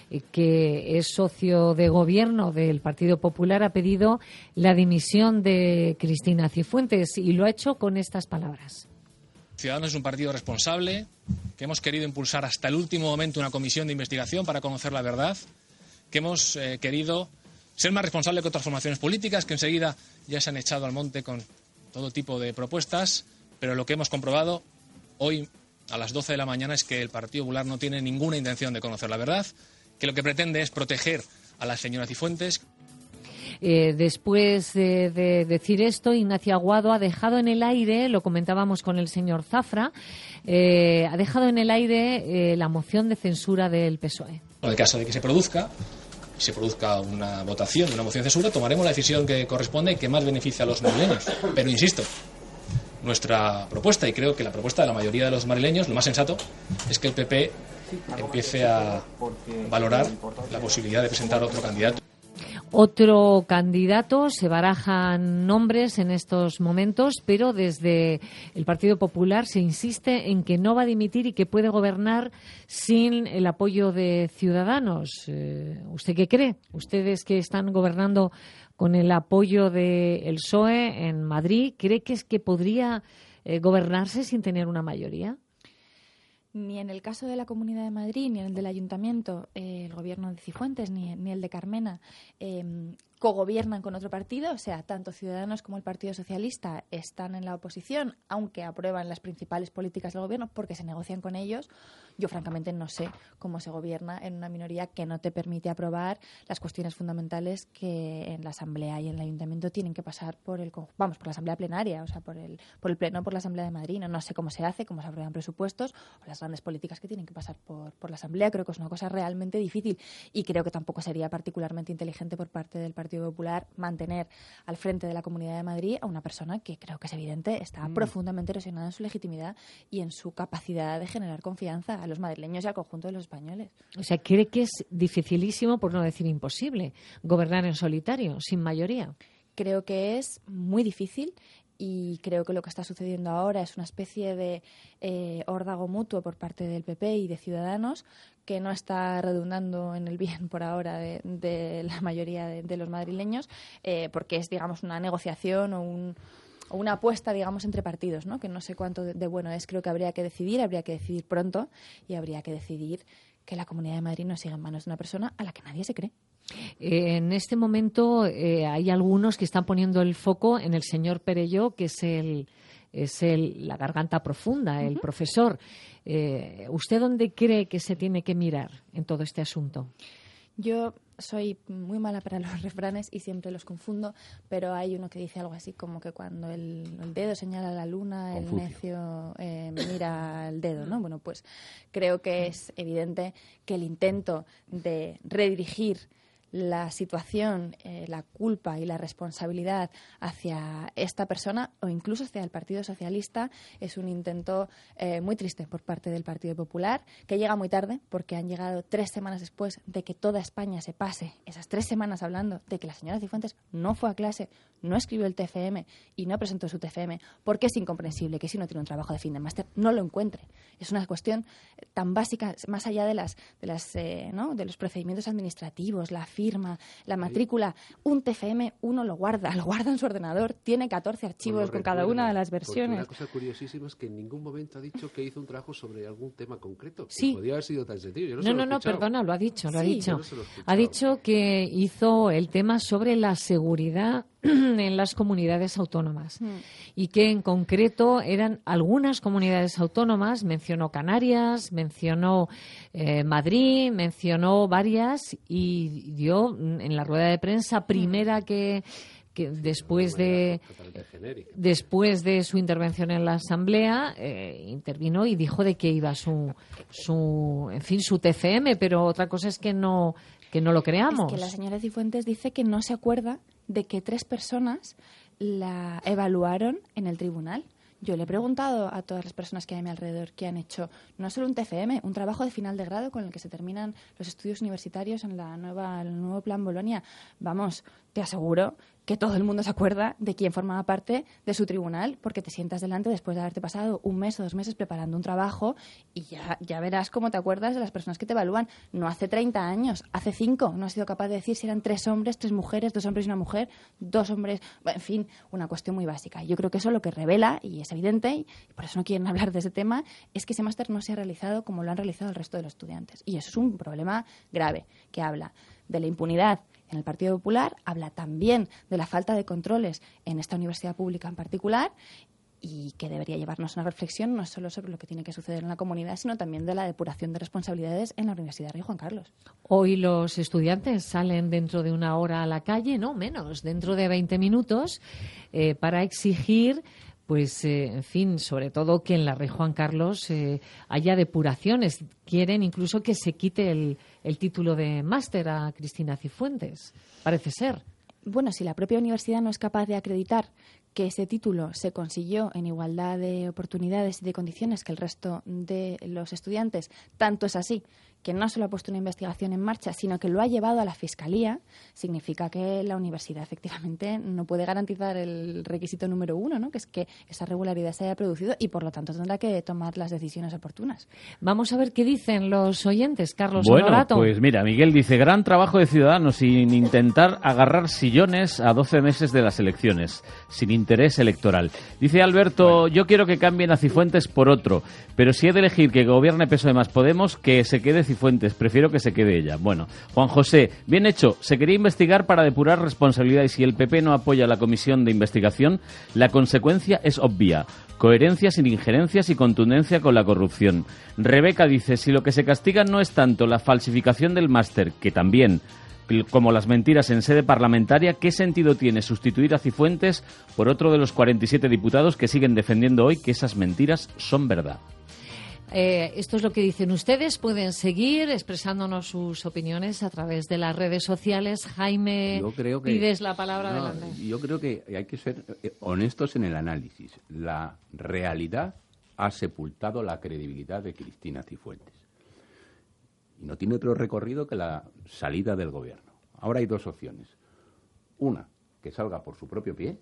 que es socio de gobierno del Partido Popular, ha pedido la dimisión de Cristina Cifuentes y lo ha hecho con estas palabras. Ciudadanos es un partido responsable, que hemos querido impulsar hasta el último momento una comisión de investigación para conocer la verdad, que hemos querido ser más responsable que otras formaciones políticas que enseguida ya se han echado al monte con todo tipo de propuestas, pero lo que hemos comprobado hoy a las 12 de la mañana es que el Partido Popular no tiene ninguna intención de conocer la verdad, que lo que pretende es proteger a la señora Cifuentes. Después de decir esto, Ignacio Aguado ha dejado en el aire, lo comentábamos con el señor Zafra, ha dejado en el aire la moción de censura del PSOE. En el caso de que se produzca una votación de una moción de censura, tomaremos la decisión que corresponde y que más beneficia a los madrileños. Pero insisto, nuestra propuesta, y creo que la propuesta de la mayoría de los madrileños, lo más sensato es que el PP empiece a valorar la posibilidad de presentar otro candidato. Otro candidato, se barajan nombres en estos momentos, pero desde el Partido Popular se insiste en que no va a dimitir y que puede gobernar sin el apoyo de Ciudadanos. ¿Usted qué cree? Ustedes que están gobernando con el apoyo del PSOE en Madrid, ¿cree que es que podría gobernarse sin tener una mayoría? Ni en el caso de la Comunidad de Madrid, ni en el del Ayuntamiento, el gobierno de Cifuentes, ni el de Carmena, cogobiernan con otro partido. O sea, tanto Ciudadanos como el Partido Socialista están en la oposición, aunque aprueban las principales políticas del gobierno porque se negocian con ellos. Yo, francamente, no sé cómo se gobierna en una minoría que no te permite aprobar las cuestiones fundamentales que en la Asamblea y en el Ayuntamiento tienen que pasar por la Asamblea plenaria, o sea, por el Pleno, por la Asamblea de Madrid. No sé cómo se hace, cómo se aprueban presupuestos o las grandes políticas que tienen que pasar por la Asamblea. Creo que es una cosa realmente difícil y creo que tampoco sería particularmente inteligente por parte del Partido Popular mantener al frente de la Comunidad de Madrid a una persona que creo que es evidente está profundamente erosionada en su legitimidad y en su capacidad de generar confianza a los madrileños y al conjunto de los españoles. O sea, ¿cree que es dificilísimo, por no decir imposible, gobernar en solitario, sin mayoría? Creo que es muy difícil. Y creo que lo que está sucediendo ahora es una especie de órdago mutuo por parte del PP y de Ciudadanos que no está redundando en el bien por ahora de la mayoría de los madrileños, porque es, digamos, una negociación o una apuesta, digamos, entre partidos, ¿no? Que no sé cuánto de bueno es. Creo que habría que decidir pronto y habría que decidir que la Comunidad de Madrid no siga en manos de una persona a la que nadie se cree. En este momento hay algunos que están poniendo el foco en el señor Perelló, que es la garganta profunda, el profesor. ¿Usted dónde cree que se tiene que mirar en todo este asunto? Yo soy muy mala para los refranes y siempre los confundo, pero hay uno que dice algo así como que cuando el dedo señala a la luna, el necio mira al dedo, ¿no? Bueno, pues creo que es evidente que el intento de redirigir la situación, la culpa y la responsabilidad hacia esta persona o incluso hacia el Partido Socialista es un intento muy triste por parte del Partido Popular, que llega muy tarde porque han llegado 3 semanas después de que toda España se pase esas 3 semanas hablando de que la señora Cifuentes no fue a clase, no escribió el TFM y no presentó su TFM, porque es incomprensible que si uno tiene un trabajo de fin de máster no lo encuentre. Es una cuestión tan básica, más allá de los procedimientos administrativos, la firma, la matrícula. Un TFM uno lo guarda en su ordenador, tiene 14 archivos con cada una de las versiones. Una cosa curiosísima es que en ningún momento ha dicho que hizo un trabajo sobre algún tema concreto. Sí. Podría haber sido tan sencillo. No, perdona, lo ha dicho. Sí. Ha dicho que hizo el tema sobre la seguridad en las comunidades autónomas y que en concreto eran algunas comunidades autónomas, mencionó Canarias, mencionó Madrid, mencionó varias y dio en la rueda de prensa primera que después de su intervención en la Asamblea intervino y dijo de que iba su TFM, pero otra cosa es que no lo creamos. Es que la señora Cifuentes dice que no se acuerda de que 3 personas la evaluaron en el tribunal. Yo le he preguntado a todas las personas que hay a mi alrededor que han hecho no solo un TFM, un trabajo de final de grado con el que se terminan los estudios universitarios en el nuevo Plan Bolonia. Vamos, te aseguro que todo el mundo se acuerda de quién formaba parte de su tribunal, porque te sientas delante después de haberte pasado 1 mes o 2 meses preparando un trabajo y ya verás cómo te acuerdas de las personas que te evalúan. No hace 30 años, hace 5. No has sido capaz de decir si eran 3 hombres, 3 mujeres, 2 hombres y una mujer, 2 hombres... En fin, una cuestión muy básica. Yo creo que eso lo que revela, y es evidente, y por eso no quieren hablar de ese tema, es que ese máster no se ha realizado como lo han realizado el resto de los estudiantes. Y eso es un problema grave, que habla de la impunidad en el Partido Popular, habla también de la falta de controles en esta universidad pública en particular y que debería llevarnos a una reflexión no solo sobre lo que tiene que suceder en la comunidad, sino también de la depuración de responsabilidades en la Universidad Rey Juan Carlos. Hoy los estudiantes salen dentro de una hora a la calle, no menos, dentro de 20 minutos, para exigir, pues, en fin, sobre todo que en la Rey Juan Carlos haya depuraciones. Quieren incluso que se quite el título de máster a Cristina Cifuentes, parece ser. Bueno, si la propia universidad no es capaz de acreditar que ese título se consiguió en igualdad de oportunidades y de condiciones que el resto de los estudiantes, tanto es así que no solo ha puesto una investigación en marcha, sino que lo ha llevado a la Fiscalía, significa que la universidad efectivamente no puede garantizar el requisito número 1, ¿no? Que es que esa regularidad se haya producido y por lo tanto tendrá que tomar las decisiones oportunas. Vamos a ver qué dicen los oyentes, Carlos Bueno, Honorato. pues mira, Miguel dice, gran trabajo de Ciudadanos sin intentar agarrar sillones a 12 meses de las elecciones, sin interés electoral. Dice Alberto, yo quiero que cambien a Cifuentes por otro, pero si he de elegir que gobierne PSOE más Podemos, que se quede Cifuentes, prefiero que se quede ella. Bueno, Juan José, bien hecho, se quería investigar para depurar responsabilidad y si el PP no apoya la comisión de investigación, la consecuencia es obvia. Coherencia sin injerencias y contundencia con la corrupción. Rebeca dice, si lo que se castiga no es tanto la falsificación del máster, que también, como las mentiras en sede parlamentaria, ¿qué sentido tiene sustituir a Cifuentes por otro de los 47 diputados que siguen defendiendo hoy que esas mentiras son verdad? Esto es lo que dicen ustedes. Pueden seguir expresándonos sus opiniones a través de las redes sociales. Jaime, pides la palabra. Adelante. Yo creo que hay que ser honestos en el análisis. La realidad ha sepultado la credibilidad de Cristina Cifuentes. Y no tiene otro recorrido que la salida del gobierno. Ahora hay dos opciones. Una, que salga por su propio pie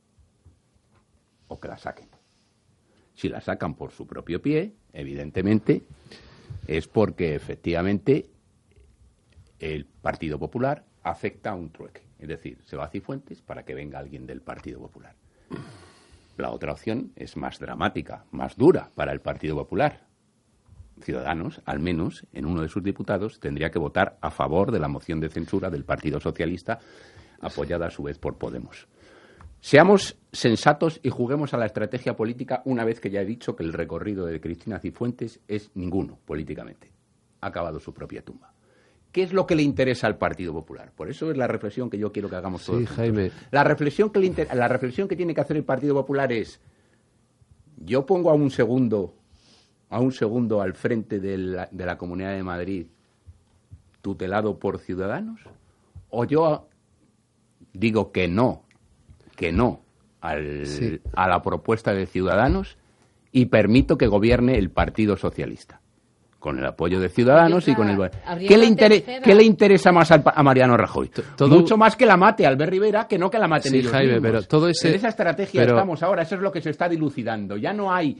o que la saquen. Si la sacan por su propio pie, evidentemente, es porque efectivamente el Partido Popular acepta un trueque. Es decir, se va a Cifuentes para que venga alguien del Partido Popular. La otra opción es más dramática, más dura para el Partido Popular. Ciudadanos, al menos en uno de sus diputados, tendría que votar a favor de la moción de censura del Partido Socialista, apoyada a su vez por Podemos. Seamos sensatos y juguemos a la estrategia política una vez que ya he dicho que el recorrido de Cristina Cifuentes es ninguno políticamente. Ha acabado su propia tumba. ¿Qué es lo que le interesa al Partido Popular? Por eso es la reflexión que yo quiero que hagamos todos. Sí, Jaime. La reflexión que tiene que hacer el Partido Popular es: yo pongo a un segundo al frente de la Comunidad de Madrid tutelado por Ciudadanos, o yo digo que no a la propuesta de Ciudadanos y permito que gobierne el Partido Socialista, con el apoyo de Ciudadanos y con el... ¿Qué le interesa más a Mariano Rajoy? Mucho más que la mate Albert Rivera que no que la maten ellos mismos. Pero todo en esa estrategia estamos ahora, eso es lo que se está dilucidando. Ya no hay...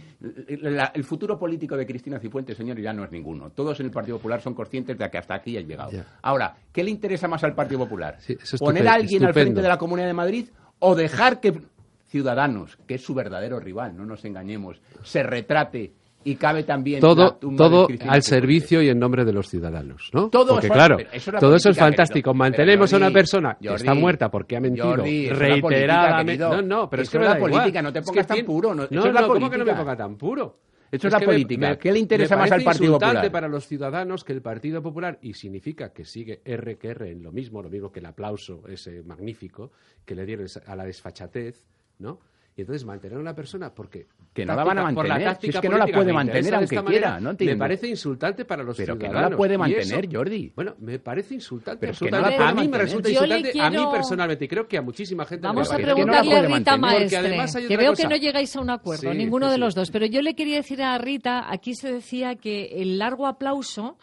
el futuro político de Cristina Cifuentes, señores, ya no es ninguno. Todos en el Partido Popular son conscientes de que hasta aquí han llegado. Ya. Ahora, ¿qué le interesa más al Partido Popular? Sí, ¿poner a alguien al frente de la Comunidad de Madrid o dejar que Ciudadanos, que es su verdadero rival, no nos engañemos, se retrate y cabe también todo al servicio y en nombre de los ciudadanos, ¿no? Porque claro, todo eso es fantástico. Mantenemos a una persona que está muerta porque ha mentido reiteradamente. Pero es que es la política, no te pongas tan puro. ¿Cómo que no me ponga tan puro? Esto es la política. ¿Qué le interesa más al Partido Popular? Es insultante para los ciudadanos que el Partido Popular, y significa que sigue R en lo mismo que el aplauso ese magnífico que le dieron a la desfachatez, ¿no? Y entonces mantener a una persona porque... Que no la van a mantener, si es que no la puede mantener aunque quiera, no entiendo. Me parece insultante para los ciudadanos. Pero que no la puede mantener, Jordi. Bueno, me parece insultante. Pero absolutamente. A mí me resulta insultante, a mí personalmente, y creo que a muchísima gente... Vamos a preguntarle a Rita Maestre, que veo que no llegáis a un acuerdo, ninguno de los dos. Pero yo le quería decir a Rita, aquí se decía que el largo aplauso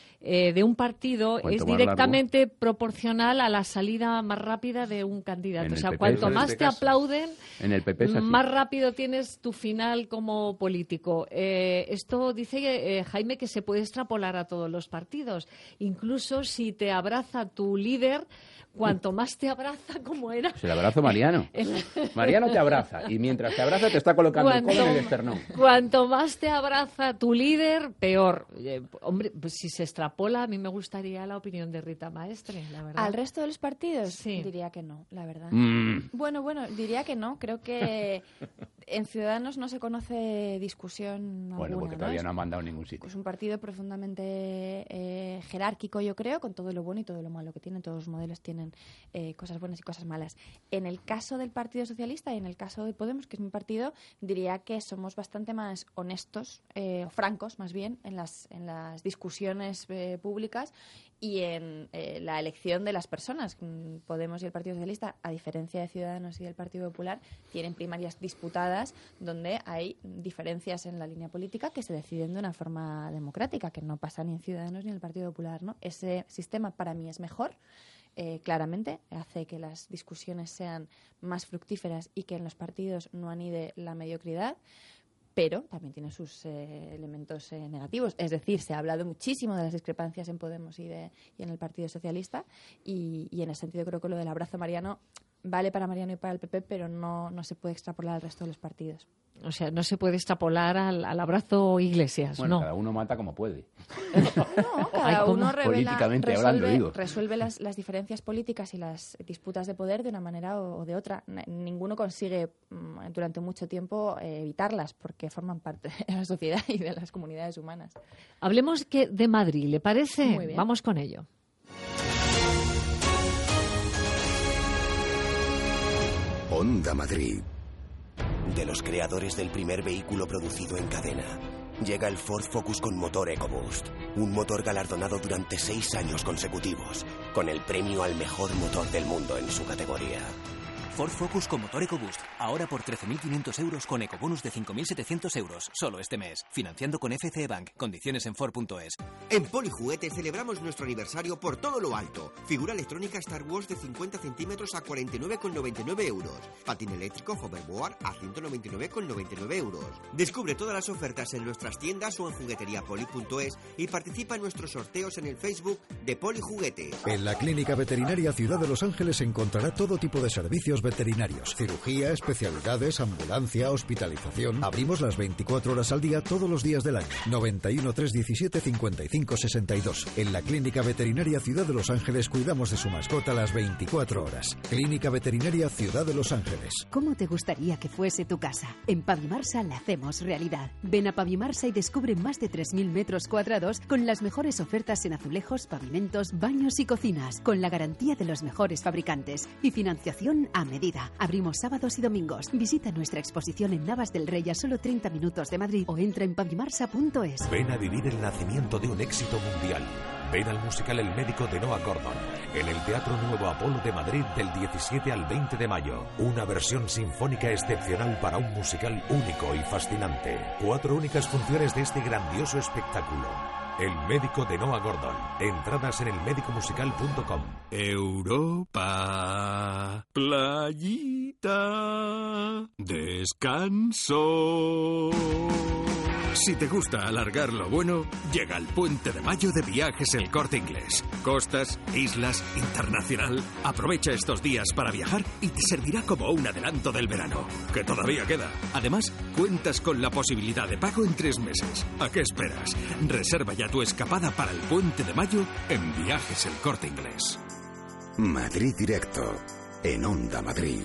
de un partido es directamente proporcional a la salida más rápida de un candidato. O sea, cuanto más te aplauden, más rápido tienes tu final como político. Esto dice Jaime que se puede extrapolar a todos los partidos. Incluso si te abraza tu líder, cuanto más te abraza, como era... Se le abrazo Mariano. Mariano te abraza y mientras te abraza te está colocando el codo en el esternón. Cuanto más te abraza tu líder, peor. Hombre, pues si se extrapola, a mí me gustaría la opinión de Rita Maestre, la verdad. ¿Al resto de los partidos? Sí. Diría que no, la verdad. Bueno, diría que no. Creo que En Ciudadanos no se conoce discusión Bueno, alguna, porque todavía no han mandado a ningún sitio. Es un partido profundamente jerárquico, yo creo, con todo lo bueno y todo lo malo que tiene. Todos los modelos tienen cosas buenas y cosas malas. En el caso del Partido Socialista y en el caso de Podemos, que es mi partido, diría que somos bastante más honestos, o francos más bien, en las discusiones públicas y en la elección de las personas. Podemos y el Partido Socialista, a diferencia de Ciudadanos y del Partido Popular, tienen primarias disputadas donde hay diferencias en la línea política que se deciden de una forma democrática, que no pasa ni en Ciudadanos ni en el Partido Popular, ¿no? Ese sistema para mí es mejor, claramente, hace que las discusiones sean más fructíferas y que en los partidos no anide la mediocridad, pero también tiene sus elementos negativos. Es decir, se ha hablado muchísimo de las discrepancias en Podemos y en el Partido Socialista y en ese sentido creo que lo del abrazo mariano vale para Mariano y para el PP, pero no se puede extrapolar al resto de los partidos. O sea, no se puede extrapolar al abrazo Iglesias, bueno, ¿no? cada uno mata como puede. No, cada uno políticamente hablando, digo. resuelve las diferencias políticas y las disputas de poder de una manera o de otra. Ninguno consigue durante mucho tiempo evitarlas porque forman parte de la sociedad y de las comunidades humanas. Hablemos de Madrid, ¿le parece? Muy bien. Vamos con ello. Onda Madrid. De los creadores del primer vehículo producido en cadena, llega el Ford Focus con motor EcoBoost. Un motor galardonado durante 6 años consecutivos, con el premio al mejor motor del mundo en su categoría. Ford Focus con motor EcoBoost. Ahora por 13.500 euros con ecobonus de 5.700 euros. Solo este mes. Financiando con FCE Bank. Condiciones en Ford.es. En Polijuguete celebramos nuestro aniversario por todo lo alto. Figura electrónica Star Wars de 50 centímetros a 49,99 euros. Patín eléctrico Hoverboard a 199,99 euros. Descubre todas las ofertas en nuestras tiendas o en jugueteriapoli.es y participa en nuestros sorteos en el Facebook de Polijuguete. En la Clínica Veterinaria Ciudad de Los Ángeles encontrará todo tipo de servicios veterinarios, cirugía, especialidades, ambulancia, hospitalización. Abrimos las 24 horas al día todos los días del año. 91 317 55 62. En la Clínica Veterinaria Ciudad de Los Ángeles cuidamos de su mascota las 24 horas. Clínica Veterinaria Ciudad de Los Ángeles. ¿Cómo te gustaría que fuese tu casa? En Pavimarsa la hacemos realidad. Ven a Pavimarsa y descubre más de 3.000 metros cuadrados con las mejores ofertas en azulejos, pavimentos, baños y cocinas, con la garantía de los mejores fabricantes y financiación a medida. Abrimos sábados y domingos. Visita nuestra exposición en Navas del Rey a solo 30 minutos de Madrid o entra en pavimarsa.es. Ven a vivir el nacimiento de un éxito mundial. Ven al musical El médico de Noah Gordon en el Teatro Nuevo Apolo de Madrid del 17 al 20 de mayo. Una versión sinfónica excepcional para un musical único y fascinante. 4 únicas funciones de este grandioso espectáculo. El médico de Noah Gordon. Entradas en elmedicomusical.com. Europa, playita, descanso. Si te gusta alargar lo bueno, llega el Puente de Mayo de Viajes El Corte Inglés. Costas, islas, internacional. Aprovecha estos días para viajar y te servirá como un adelanto del verano, que todavía queda. Además, cuentas con la posibilidad de pago en 3 meses. ¿A qué esperas? Reserva ya tu escapada para el Puente de Mayo en Viajes El Corte Inglés. Madrid Directo, en Onda Madrid.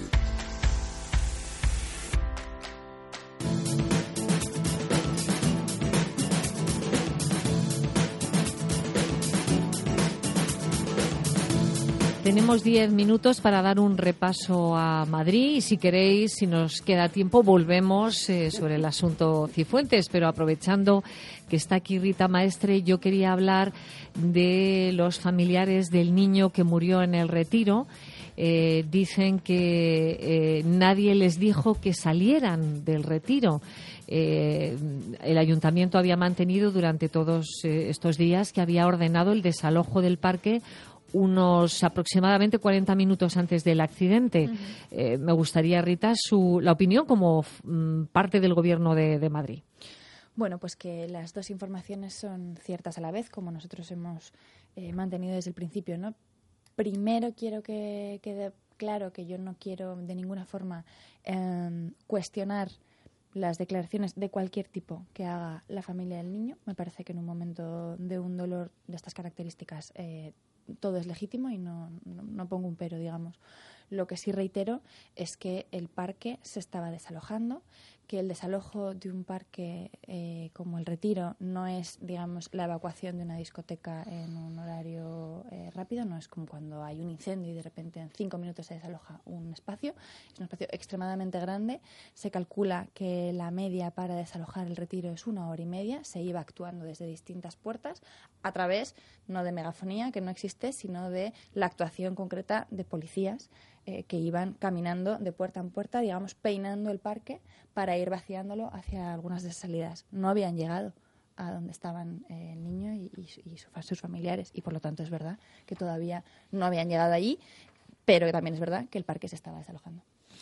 Tenemos 10 minutos para dar un repaso a Madrid y si queréis, si nos queda tiempo, volvemos sobre el asunto Cifuentes. Pero aprovechando que está aquí Rita Maestre, yo quería hablar de los familiares del niño que murió en el Retiro. Dicen que nadie les dijo que salieran del Retiro. El ayuntamiento había mantenido durante todos estos días que había ordenado el desalojo del parque unos aproximadamente 40 minutos antes del accidente. Me gustaría, Rita, la opinión como parte del Gobierno de Madrid. Bueno, pues que las dos informaciones son ciertas a la vez, como nosotros hemos mantenido desde el principio, ¿no? Primero quiero que quede claro que yo no quiero de ninguna forma cuestionar las declaraciones de cualquier tipo que haga la familia del niño. Me parece que en un momento de un dolor de estas características todo es legítimo y no pongo un pero, digamos. Lo que sí reitero es que el parque se estaba desalojando, que el desalojo de un parque como el Retiro no es, digamos, la evacuación de una discoteca en un horario rápido, no es como cuando hay un incendio y de repente en 5 minutos se desaloja un espacio. Es un espacio extremadamente grande. Se calcula que la media para desalojar el Retiro es 1 hora y media. Se iba actuando desde distintas puertas a través, no de megafonía, que no existe, sino de la actuación concreta de policías que iban caminando de puerta en puerta, digamos, peinando el parque para ir vaciándolo hacia algunas de esas salidas. No habían llegado a donde estaban el niño y sus familiares, y por lo tanto es verdad que todavía no habían llegado allí, pero también es verdad que el parque se estaba desalojando.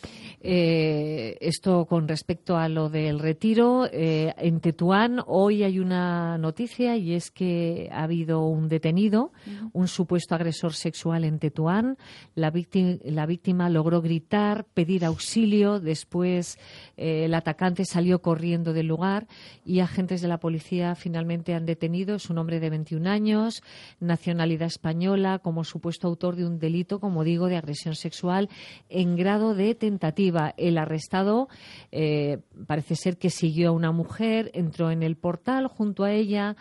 Esto con respecto a lo del Retiro. En Tetuán hoy hay una noticia, y es que ha habido un detenido, un supuesto agresor sexual en Tetuán. La víctima logró gritar, pedir auxilio. Después el atacante salió corriendo del lugar y agentes de la policía finalmente han detenido. Es un hombre de 21 años, nacionalidad española, como supuesto autor de un delito, como digo, de agresión sexual en grado de tentativa. El arrestado parece ser que siguió a una mujer, entró en el portal junto a ella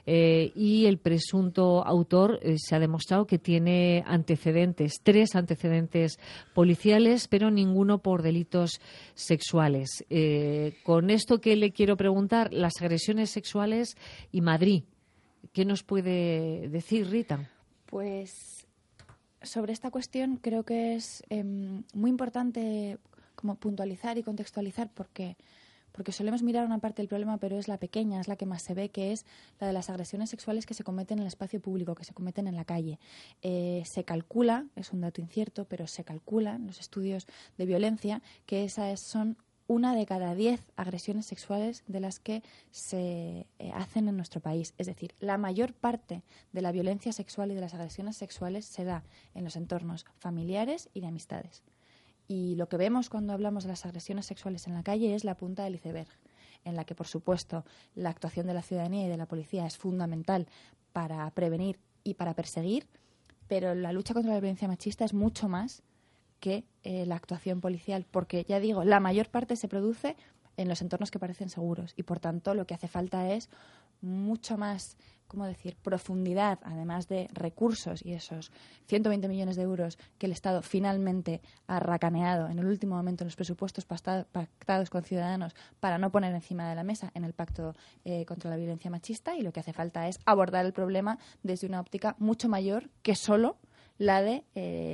y el presunto autor se ha demostrado que tiene antecedentes, 3 antecedentes policiales, pero ninguno por delitos sexuales. Con esto que le quiero preguntar, las agresiones sexuales y Madrid, ¿qué nos puede decir, Rita? Pues sobre esta cuestión creo que es muy importante como puntualizar y contextualizar porque solemos mirar una parte del problema, pero es la pequeña, es la que más se ve, que es la de las agresiones sexuales que se cometen en el espacio público, que se cometen en la calle. Se calcula, es un dato incierto, pero se calcula en los estudios de violencia que esas son 1 de cada 10 agresiones sexuales de las que se hacen en nuestro país. Es decir, la mayor parte de la violencia sexual y de las agresiones sexuales se da en los entornos familiares y de amistades. Y lo que vemos cuando hablamos de las agresiones sexuales en la calle es la punta del iceberg, en la que, por supuesto, la actuación de la ciudadanía y de la policía es fundamental para prevenir y para perseguir, pero la lucha contra la violencia machista es mucho más que la actuación policial, porque, ya digo, la mayor parte se produce en los entornos que parecen seguros y, por tanto, lo que hace falta es mucho más, ¿cómo decir?, profundidad, además de recursos y esos 120 millones de euros que el Estado finalmente ha racaneado en el último momento en los presupuestos pactados con Ciudadanos para no poner encima de la mesa en el pacto contra la violencia machista, y lo que hace falta es abordar el problema desde una óptica mucho mayor que solo la de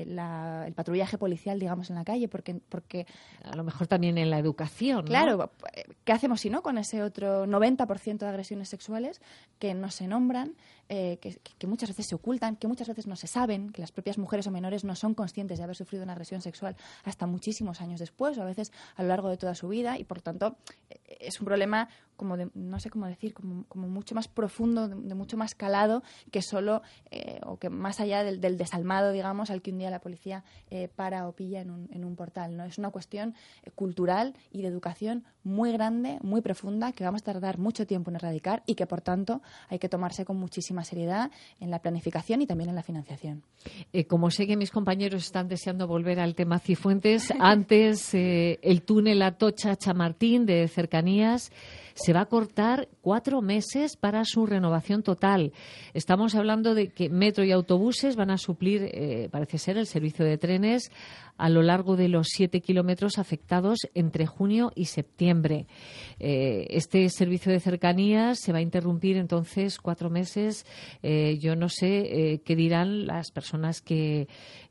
el patrullaje policial, digamos, en la calle, porque a lo mejor también en la educación, ¿no? Claro, ¿qué hacemos si no con ese otro 90% de agresiones sexuales que no se nombran, que muchas veces se ocultan, que muchas veces no se saben, que las propias mujeres o menores no son conscientes de haber sufrido una agresión sexual hasta muchísimos años después, o a veces a lo largo de toda su vida, y por tanto es un problema como de, no sé cómo decir, como mucho más profundo, de mucho más calado que solo, o que más allá del desalmado, digamos, al que un día la policía para o pilla en un portal, ¿no? Es una cuestión cultural y de educación muy grande, muy profunda, que vamos a tardar mucho tiempo en erradicar y que, por tanto, hay que tomarse con muchísima seriedad en la planificación y también en la financiación. Como sé que mis compañeros están deseando volver al tema Cifuentes, antes el túnel Atocha-Chamartín de Cercanías se va a cortar 4 meses para su renovación total. Estamos hablando de que metro y autobuses van a suplir, parece ser, el servicio de trenes a lo largo de los 7 kilómetros afectados entre junio y septiembre. Este servicio de cercanías se va a interrumpir entonces 4 meses. Yo no sé qué dirán las personas que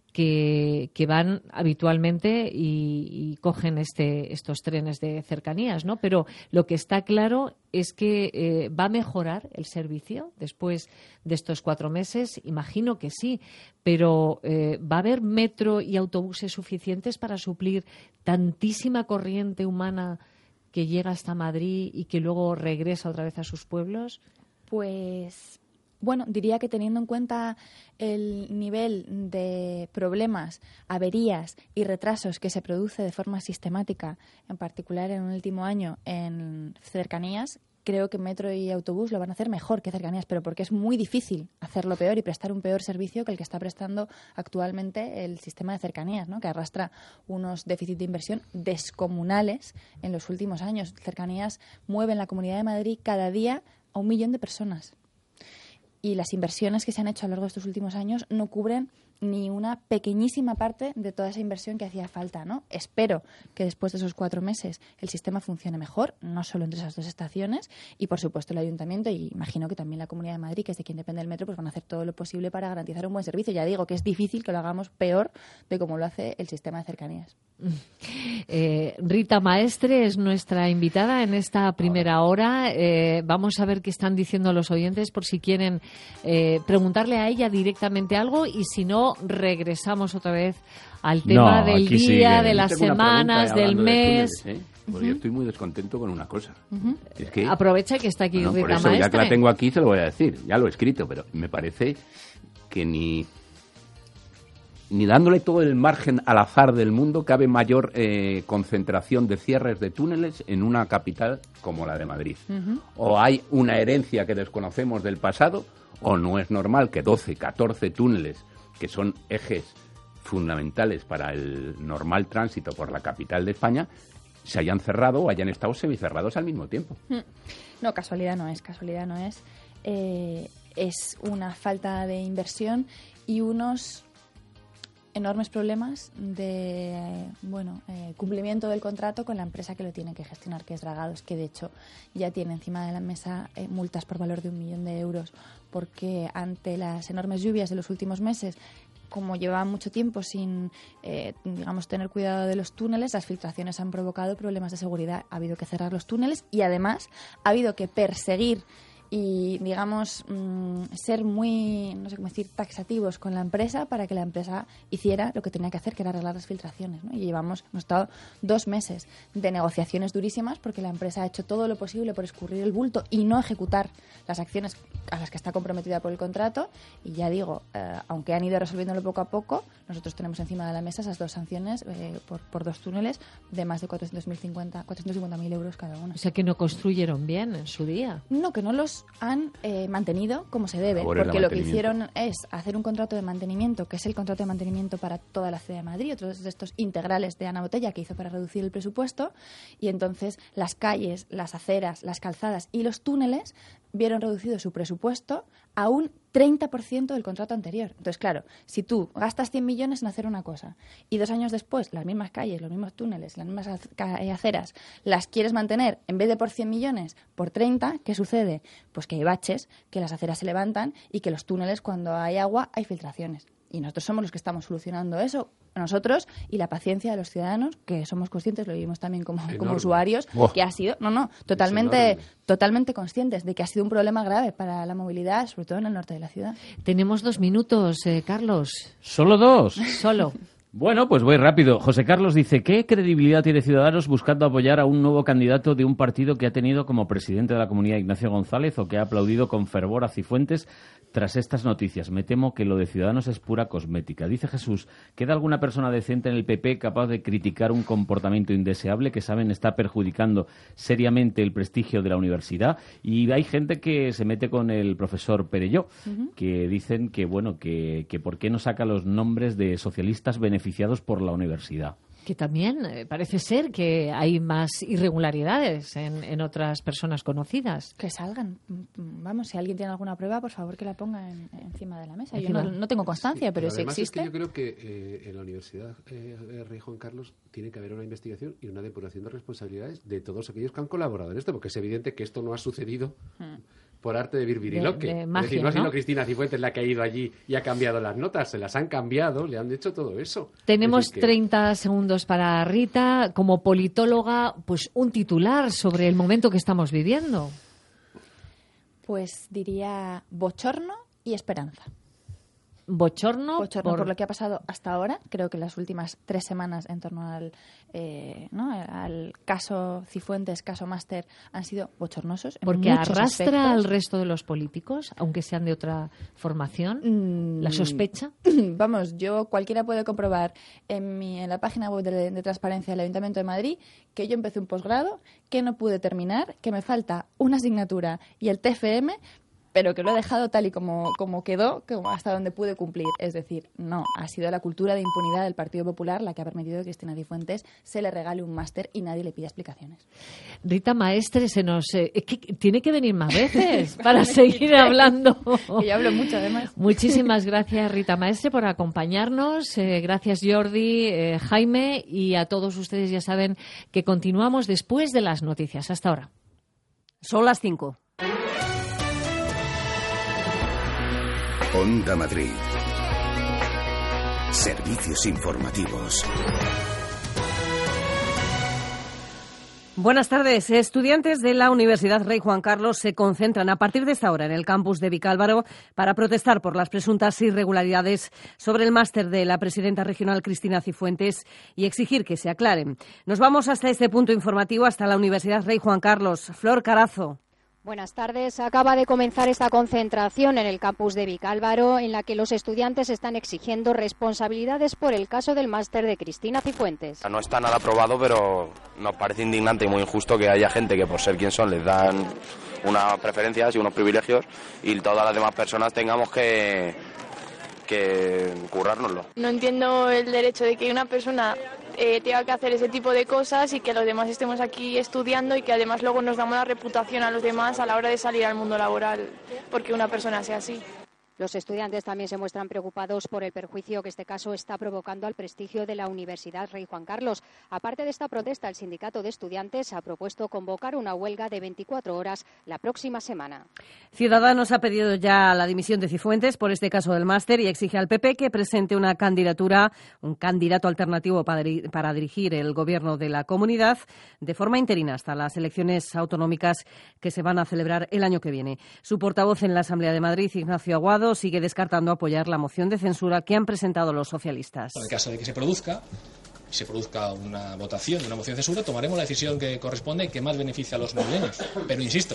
van habitualmente y cogen estos trenes de cercanías, ¿no? Pero lo que está claro es que va a mejorar el servicio después de estos 4 meses. Imagino que sí, pero ¿va a haber metro y autobuses suficientes para suplir tantísima corriente humana que llega hasta Madrid y que luego regresa otra vez a sus pueblos? Pues bueno, diría que teniendo en cuenta el nivel de problemas, averías y retrasos que se produce de forma sistemática, en particular en el último año en cercanías, creo que metro y autobús lo van a hacer mejor que Cercanías, pero porque es muy difícil hacerlo peor y prestar un peor servicio que el que está prestando actualmente el sistema de Cercanías, ¿no? Que arrastra unos déficits de inversión descomunales en los últimos años. Cercanías mueve en la Comunidad de Madrid cada día a 1 millón de personas. Y las inversiones que se han hecho a lo largo de estos últimos años no cubren ni una pequeñísima parte de toda esa inversión que hacía falta, ¿no? Espero que después de esos 4 meses el sistema funcione mejor, no solo entre esas 2 estaciones, y por supuesto el Ayuntamiento, y imagino que también la Comunidad de Madrid, que es de quien depende el metro, pues van a hacer todo lo posible para garantizar un buen servicio. Ya digo que es difícil que lo hagamos peor de como lo hace el sistema de Cercanías. Rita Maestre es nuestra invitada en esta primera hora. Vamos a ver qué están diciendo los oyentes por si quieren preguntarle a ella directamente algo, y si no, regresamos otra vez al tema del día, de las semanas, del mes. Pues yo estoy muy descontento con una cosa. Es que, aprovecha que está aquí Rita por eso, Maestre. ya que la tengo aquí, se lo voy a decir. Ya lo he escrito, pero me parece que ni dándole todo el margen al azar del mundo cabe mayor concentración de cierres de túneles en una capital como la de Madrid. O hay una herencia que desconocemos del pasado, o no es normal que 12, 14 túneles, que son ejes fundamentales para el normal tránsito por la capital de España, se hayan cerrado o hayan estado semicerrados al mismo tiempo. No, casualidad no es. Es una falta de inversión y unos enormes problemas de cumplimiento del contrato con la empresa que lo tiene que gestionar, que es Dragados, que de hecho ya tiene encima de la mesa multas por valor de 1 millón de euros, porque ante las enormes lluvias de los últimos meses, como llevaban mucho tiempo sin tener cuidado de los túneles, las filtraciones han provocado problemas de seguridad. Ha habido que cerrar los túneles y además ha habido que perseguir y, ser muy, no sé cómo decir, taxativos con la empresa para que la empresa hiciera lo que tenía que hacer, que era arreglar las filtraciones, ¿no? Y hemos estado 2 meses de negociaciones durísimas porque la empresa ha hecho todo lo posible por escurrir el bulto y no ejecutar las acciones a las que está comprometida por el contrato. Y ya digo, aunque han ido resolviéndolo poco a poco, nosotros tenemos encima de la mesa esas 2 sanciones por 2 túneles de más de 450.000 euros cada uno. O sea, que no construyeron bien en su día. No, que no los han mantenido como se debe, porque lo que hicieron es hacer un contrato de mantenimiento, que es el contrato de mantenimiento para toda la ciudad de Madrid, otros de estos integrales de Ana Botella que hizo para reducir el presupuesto, y entonces las calles, las aceras, las calzadas y los túneles vieron reducido su presupuesto a un 30% del contrato anterior. Entonces, claro, si tú gastas 100 millones en hacer una cosa y 2 años después las mismas calles, los mismos túneles, las mismas aceras las quieres mantener, en vez de por 100 millones, por 30, ¿qué sucede? Pues que hay baches, que las aceras se levantan y que los túneles, cuando hay agua, hay filtraciones. Y nosotros somos los que estamos solucionando eso, nosotros y la paciencia de los ciudadanos, que somos conscientes, lo vivimos también como usuarios, que ha sido, totalmente conscientes de que ha sido un problema grave para la movilidad, sobre todo en el norte de la ciudad. Tenemos 2 minutos, Carlos. ¿Solo 2? Solo. Bueno, pues voy rápido. José Carlos dice, ¿qué credibilidad tiene Ciudadanos buscando apoyar a un nuevo candidato de un partido que ha tenido como presidente de la comunidad Ignacio González o que ha aplaudido con fervor a Cifuentes tras estas noticias? Me temo que lo de Ciudadanos es pura cosmética. Dice Jesús, ¿queda alguna persona decente en el PP capaz de criticar un comportamiento indeseable que saben está perjudicando seriamente el prestigio de la universidad? Y hay gente que se mete con el profesor Perelló, que dicen que, que por qué no saca los nombres de socialistas beneficiados por la universidad. Que también parece ser que hay más irregularidades en otras personas conocidas. Que salgan. Vamos, si alguien tiene alguna prueba, por favor que la ponga encima de la mesa. Yo no tengo constancia, pero si existe... Es que yo creo que en la Universidad Rey Juan Carlos tiene que haber una investigación y una depuración de responsabilidades de todos aquellos que han colaborado en esto, porque es evidente que esto no ha sucedido por arte de Birbiriloque. De magia, es decir, no ha sido ¿no? Cristina Cifuentes la que ha ido allí y ha cambiado las notas, se las han cambiado, le han hecho todo eso. Tenemos 30 segundos para Rita. Como politóloga, pues un titular sobre el momento que estamos viviendo. Pues diría bochorno y esperanza. Bochorno por lo que ha pasado hasta ahora. Creo que las últimas 3 semanas en torno al caso Cifuentes, caso máster, han sido bochornosos. Porque muchos arrastra aspectos. al resto de los políticos, aunque sean de otra formación, la sospecha. Vamos, cualquiera puede comprobar en la página web de transparencia del Ayuntamiento de Madrid que yo empecé un posgrado, que no pude terminar, que me falta una asignatura y el TFM, pero que lo he dejado tal y como quedó, como hasta donde pude cumplir. Es decir, no, ha sido la cultura de impunidad del Partido Popular la que ha permitido que Cristina Cifuentes se le regale un máster y nadie le pida explicaciones. Rita Maestre, tiene que venir más veces para seguir hablando. Que yo hablo mucho, además. Muchísimas gracias, Rita Maestre, por acompañarnos. Gracias, Jordi, Jaime, y a todos ustedes ya saben que continuamos después de las noticias. Hasta ahora. Son las 5. Onda Madrid. Servicios informativos. Buenas tardes. Estudiantes de la Universidad Rey Juan Carlos se concentran a partir de esta hora en el campus de Vicálvaro para protestar por las presuntas irregularidades sobre el máster de la presidenta regional Cristina Cifuentes y exigir que se aclaren. Nos vamos hasta este punto informativo, hasta la Universidad Rey Juan Carlos. Flor Carazo. Buenas tardes. Acaba de comenzar esta concentración en el campus de Vicálvaro, en la que los estudiantes están exigiendo responsabilidades por el caso del máster de Cristina Cifuentes. No está nada aprobado, pero nos parece indignante y muy injusto que haya gente que por ser quien son les dan unas preferencias y unos privilegios y todas las demás personas tengamos que currárnoslo. No entiendo el derecho de que una persona tenga que hacer ese tipo de cosas y que los demás estemos aquí estudiando y que además luego nos damos la reputación a los demás a la hora de salir al mundo laboral porque una persona sea así. Los estudiantes también se muestran preocupados por el perjuicio que este caso está provocando al prestigio de la Universidad Rey Juan Carlos. Aparte de esta protesta, el sindicato de estudiantes ha propuesto convocar una huelga de 24 horas la próxima semana. Ciudadanos ha pedido ya la dimisión de Cifuentes por este caso del máster y exige al PP que presente una candidatura, un candidato alternativo para dirigir el gobierno de la comunidad de forma interina hasta las elecciones autonómicas que se van a celebrar el año que viene. Su portavoz en la Asamblea de Madrid, Ignacio Aguado, sigue descartando apoyar la moción de censura que han presentado los socialistas. En el caso de que se produzca una votación de una moción de censura, tomaremos la decisión que corresponde y que más beneficia a los madrileños. Pero insisto,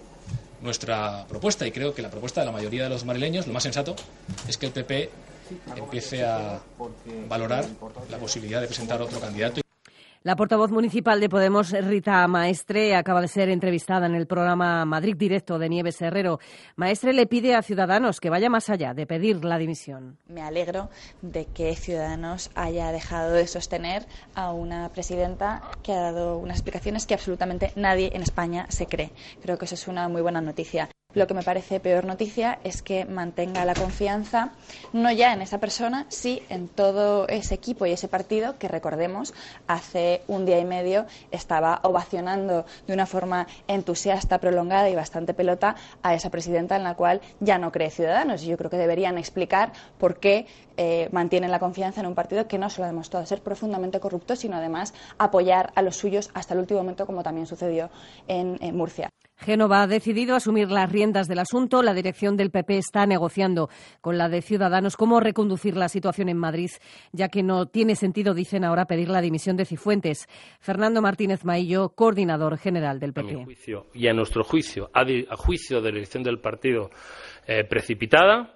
nuestra propuesta, y creo que la propuesta de la mayoría de los madrileños, lo más sensato es que el PP empiece a valorar la posibilidad de presentar otro candidato. La portavoz municipal de Podemos, Rita Maestre, acaba de ser entrevistada en el programa Madrid Directo de Nieves Herrero. Maestre le pide a Ciudadanos que vaya más allá de pedir la dimisión. Me alegro de que Ciudadanos haya dejado de sostener a una presidenta que ha dado unas explicaciones que absolutamente nadie en España se cree. Creo que eso es una muy buena noticia. Lo que me parece peor noticia es que mantenga la confianza, no ya en esa persona, sí en todo ese equipo y ese partido que, recordemos, hace un día y medio estaba ovacionando de una forma entusiasta, prolongada y bastante pelota a esa presidenta en la cual ya no cree Ciudadanos. Y yo creo que deberían explicar por qué mantienen la confianza en un partido que no solo ha demostrado ser profundamente corrupto, sino además apoyar a los suyos hasta el último momento, como también sucedió en Murcia. Génova ha decidido asumir las riendas del asunto. La dirección del PP está negociando con la de Ciudadanos cómo reconducir la situación en Madrid, ya que no tiene sentido, dicen ahora, pedir la dimisión de Cifuentes. Fernando Martínez Maillo, coordinador general del PP. A mi juicio y a nuestro juicio, a juicio de la dirección del partido, precipitada.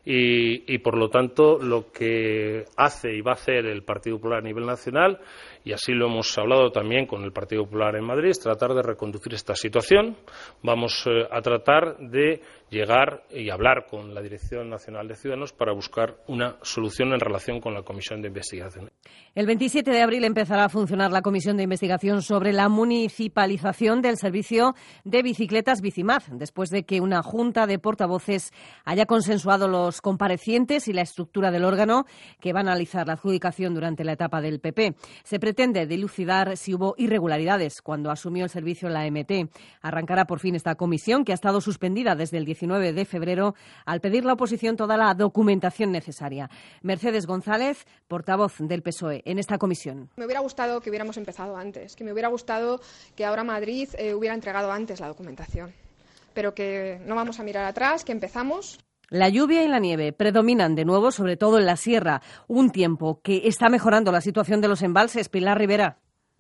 Y por lo tanto, lo que hace y va a hacer el Partido Popular a nivel nacional, y así lo hemos hablado también con el Partido Popular en Madrid, es tratar de reconducir esta situación. Vamos a tratar de llegar y hablar con la Dirección Nacional de Ciudadanos para buscar una solución en relación con la Comisión de Investigación. El 27 de abril empezará a funcionar la Comisión de Investigación sobre la municipalización del servicio de bicicletas Bicimad, después de que una junta de portavoces haya consensuado los comparecientes y la estructura del órgano que va a analizar la adjudicación durante la etapa del PP. Se pretende dilucidar si hubo irregularidades cuando asumió el servicio la MT. Arrancará por fin esta comisión, que ha estado suspendida desde el 19 de febrero al pedir la oposición toda la documentación necesaria. Mercedes González, portavoz del PSOE en esta comisión. Me hubiera gustado que hubiéramos empezado antes, que me hubiera gustado que ahora Madrid hubiera entregado antes la documentación, pero que no vamos a mirar atrás, que empezamos. La lluvia y la nieve predominan de nuevo, sobre todo en la sierra, un tiempo que está mejorando la situación de los embalses. Pilar Rivera.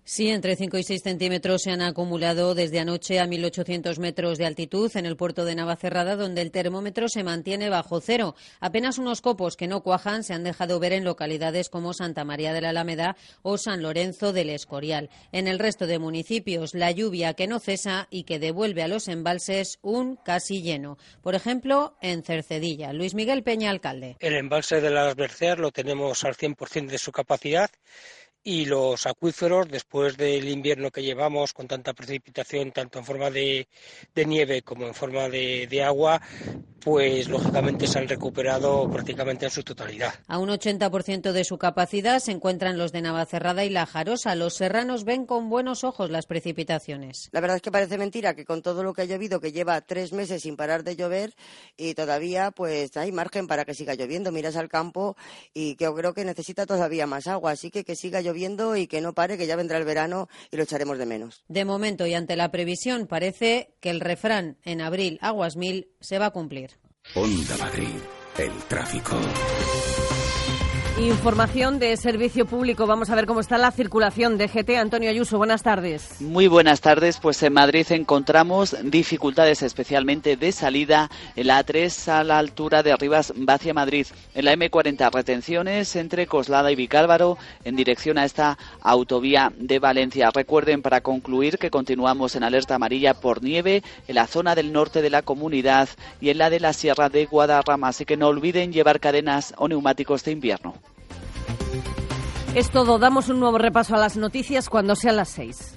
Sí, entre 5 y 6 centímetros se han acumulado desde anoche a 1.800 metros de altitud en el puerto de Navacerrada, donde el termómetro se mantiene bajo cero. Apenas unos copos que no cuajan se han dejado ver en localidades como Santa María de la Alameda o San Lorenzo del Escorial. En el resto de municipios, la lluvia que no cesa y que devuelve a los embalses un casi lleno. Por ejemplo, en Cercedilla. Luis Miguel Peña, alcalde. El embalse de las Berceas lo tenemos al 100% de su capacidad. Y los acuíferos, después del invierno que llevamos con tanta precipitación, tanto en forma de nieve como en forma de agua, pues lógicamente se han recuperado prácticamente en su totalidad. A un 80% de su capacidad se encuentran los de Navacerrada y La Jarosa. Los serranos ven con buenos ojos las precipitaciones. La verdad es que parece mentira que con todo lo que ha llovido, que lleva 3 meses sin parar de llover, y todavía pues hay margen para que siga lloviendo. Miras al campo y que yo creo que necesita todavía más agua, así que siga lloviendo y que no pare, que ya vendrá el verano y lo echaremos de menos. De momento y ante la previsión parece que el refrán en abril aguas mil se va a cumplir. Onda Madrid, el tráfico. Información de servicio público. Vamos a ver cómo está la circulación. DGT, Antonio Ayuso, buenas tardes. Muy buenas tardes. Pues en Madrid encontramos dificultades especialmente de salida en la A3 a la altura de Rivas hacia Madrid. En la M40 retenciones entre Coslada y Vicálvaro en dirección a esta autovía de Valencia. Recuerden, para concluir, que continuamos en alerta amarilla por nieve en la zona del norte de la comunidad y en la de la Sierra de Guadarrama. Así que no olviden llevar cadenas o neumáticos de invierno. Es todo. Damos un nuevo repaso a las noticias cuando sean las 6.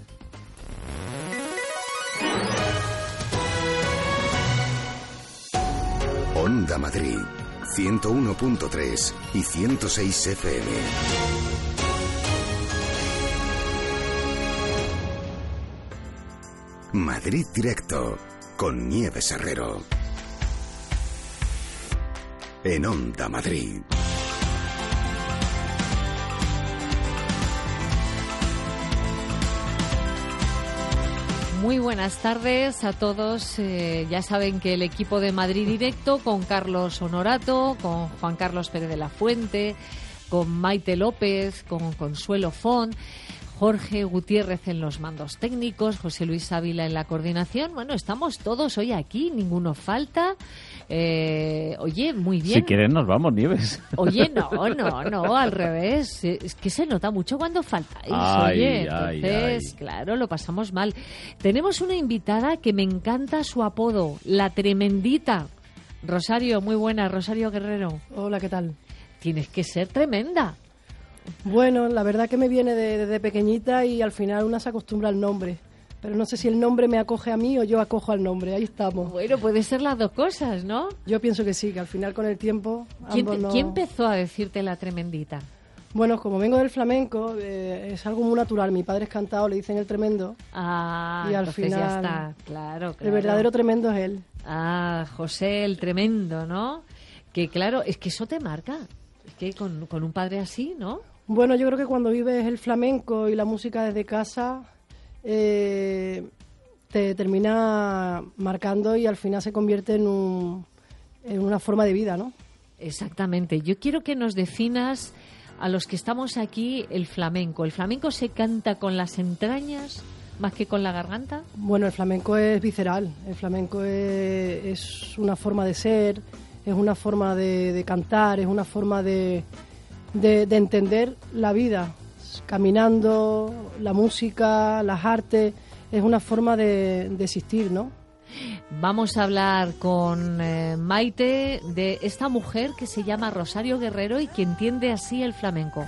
Onda Madrid, 101.3 y 106 FM. Madrid Directo, con Nieves Herrero. En Onda Madrid. Muy buenas tardes a todos. Ya saben que el equipo de Madrid Directo, con Carlos Honorato, con Juan Carlos Pérez de la Fuente, con Maite López, con Consuelo Font, Jorge Gutiérrez en los mandos técnicos, José Luis Ávila en la coordinación. Bueno, estamos todos hoy aquí, ninguno falta. Oye, muy bien. Si quieren nos vamos, Nieves. Oye, no, al revés. Es que se nota mucho cuando faltáis. Oye, entonces, claro, lo pasamos mal. Tenemos una invitada que me encanta su apodo, la Tremendita. Rosario, muy buena, Rosario Guerrero. Hola, ¿qué tal? Tienes que ser tremenda. Bueno, la verdad que me viene desde pequeñita y al final una se acostumbra al nombre. Pero no sé si el nombre me acoge a mí o yo acojo al nombre. Ahí estamos. Bueno, puede ser las dos cosas, ¿no? Yo pienso que sí, que al final con el tiempo... ¿Quién empezó a decirte la Tremendita? Bueno, como vengo del flamenco, es algo muy natural. Mi padre es cantado, le dicen el tremendo. Ah, y al entonces final, ya está. Claro. El verdadero tremendo es él. Ah, José el Tremendo, ¿no? Que claro, es que eso te marca. Es que con un padre así, ¿no? Bueno, yo creo que cuando vives el flamenco y la música desde casa, te termina marcando y al final se convierte en una forma de vida, ¿no? Exactamente. Yo quiero que nos definas a los que estamos aquí el flamenco. ¿El flamenco se canta con las entrañas más que con la garganta? Bueno, el flamenco es visceral. El flamenco es una forma de ser, es una forma de cantar, es una forma de entender la vida, caminando, la música, las artes, es una forma de existir, ¿no? Vamos a hablar con Maite de esta mujer que se llama Rosario Guerrero y que entiende así el flamenco.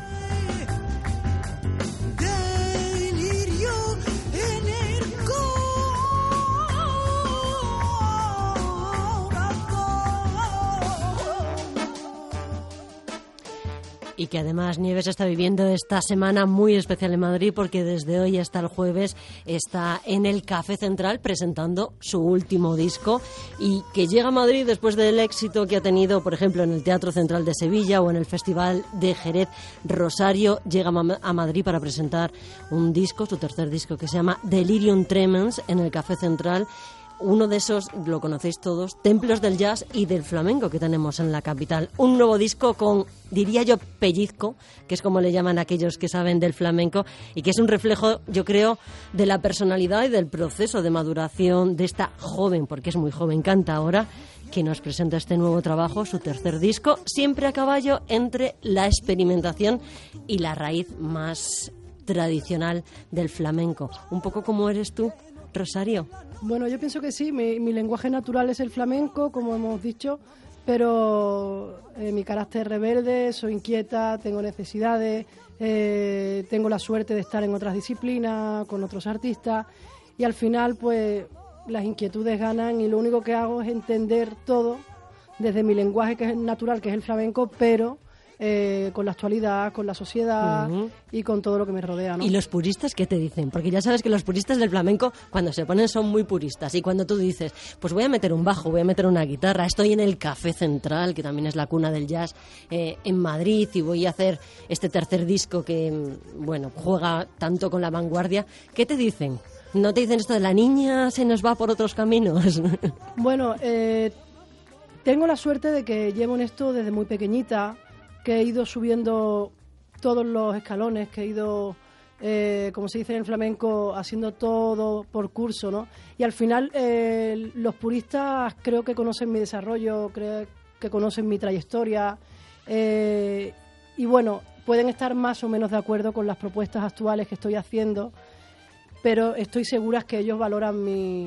Y que además Nieves está viviendo esta semana muy especial en Madrid porque desde hoy hasta el jueves está en el Café Central presentando su último disco y que llega a Madrid después del éxito que ha tenido, por ejemplo, en el Teatro Central de Sevilla o en el Festival de Jerez. Rosario llega a Madrid para presentar un disco, su tercer disco, que se llama Delirium Tremens en el Café Central. uno de esos, lo conocéis todos, templos del jazz y del flamenco que tenemos en la capital. Un nuevo disco con, diría yo, pellizco, que es como le llaman aquellos que saben del flamenco, y que es un reflejo, yo creo, de la personalidad y del proceso de maduración de esta joven, porque es muy joven cantadora, que nos presenta este nuevo trabajo, su tercer disco, siempre a caballo entre la experimentación y la raíz más tradicional del flamenco. Un poco como eres tú, Rosario. Bueno, yo pienso que sí, mi lenguaje natural es el flamenco, como hemos dicho, pero mi carácter rebelde, soy inquieta, tengo necesidades, tengo la suerte de estar en otras disciplinas, con otros artistas, y al final pues las inquietudes ganan y lo único que hago es entender todo desde mi lenguaje que es natural, que es el flamenco, pero con la actualidad, con la sociedad y con todo lo que me rodea, ¿no? ¿Y los puristas qué te dicen? Porque ya sabes que los puristas del flamenco, cuando se ponen, son muy puristas. Y cuando tú dices, pues voy a meter un bajo, voy a meter una guitarra, estoy en el Café Central, que también es la cuna del jazz, en Madrid, y voy a hacer este tercer disco que, bueno, juega tanto con la vanguardia, ¿qué te dicen? ¿No te dicen esto de la niña se nos va por otros caminos? Bueno, tengo la suerte de que llevo en esto desde muy pequeñita, que he ido subiendo todos los escalones, que he ido, como se dice en el flamenco, haciendo todo por curso, ¿no? Y al final los puristas creo que conocen mi desarrollo, creo que conocen mi trayectoria, y bueno, pueden estar más o menos de acuerdo con las propuestas actuales que estoy haciendo, pero estoy segura que ellos valoran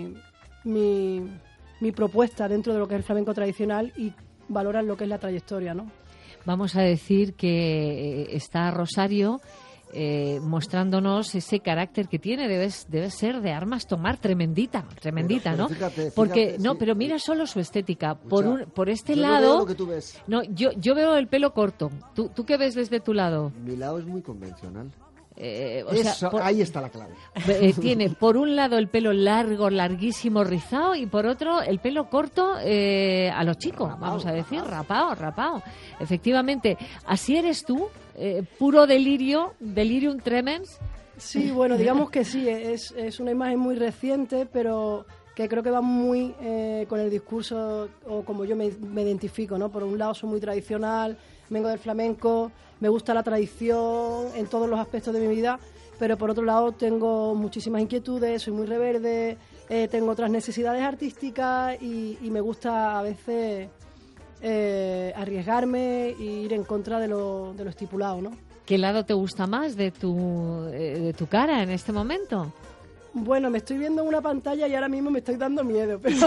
mi propuesta dentro de lo que es el flamenco tradicional y valoran lo que es la trayectoria, ¿no? Vamos a decir que está Rosario mostrándonos ese carácter que tiene. Debe ser de armas tomar, tremendita, pero ¿no? Porque no, pero mira solo su estética. Por este lado, no veo lo que tú ves. No, yo veo el pelo corto. ¿Tú qué ves desde tu lado? Mi lado es muy convencional. Ahí está la clave. Tiene por un lado el pelo largo, larguísimo, rizado, y por otro el pelo corto a los chicos, vamos a decir, rapado. Efectivamente, así eres tú, puro delirium tremens. Sí, bueno, digamos que sí, es una imagen muy reciente, pero que creo que va muy con el discurso o como yo me identifico, ¿no? Por un lado soy muy tradicional, vengo del flamenco, me gusta la tradición en todos los aspectos de mi vida, pero por otro lado tengo muchísimas inquietudes, soy muy rebelde, tengo otras necesidades artísticas y me gusta a veces arriesgarme e ir en contra de lo estipulado, ¿no? ¿Qué lado te gusta más de tu cara en este momento? Bueno, me estoy viendo en una pantalla y ahora mismo me estoy dando miedo. Pero...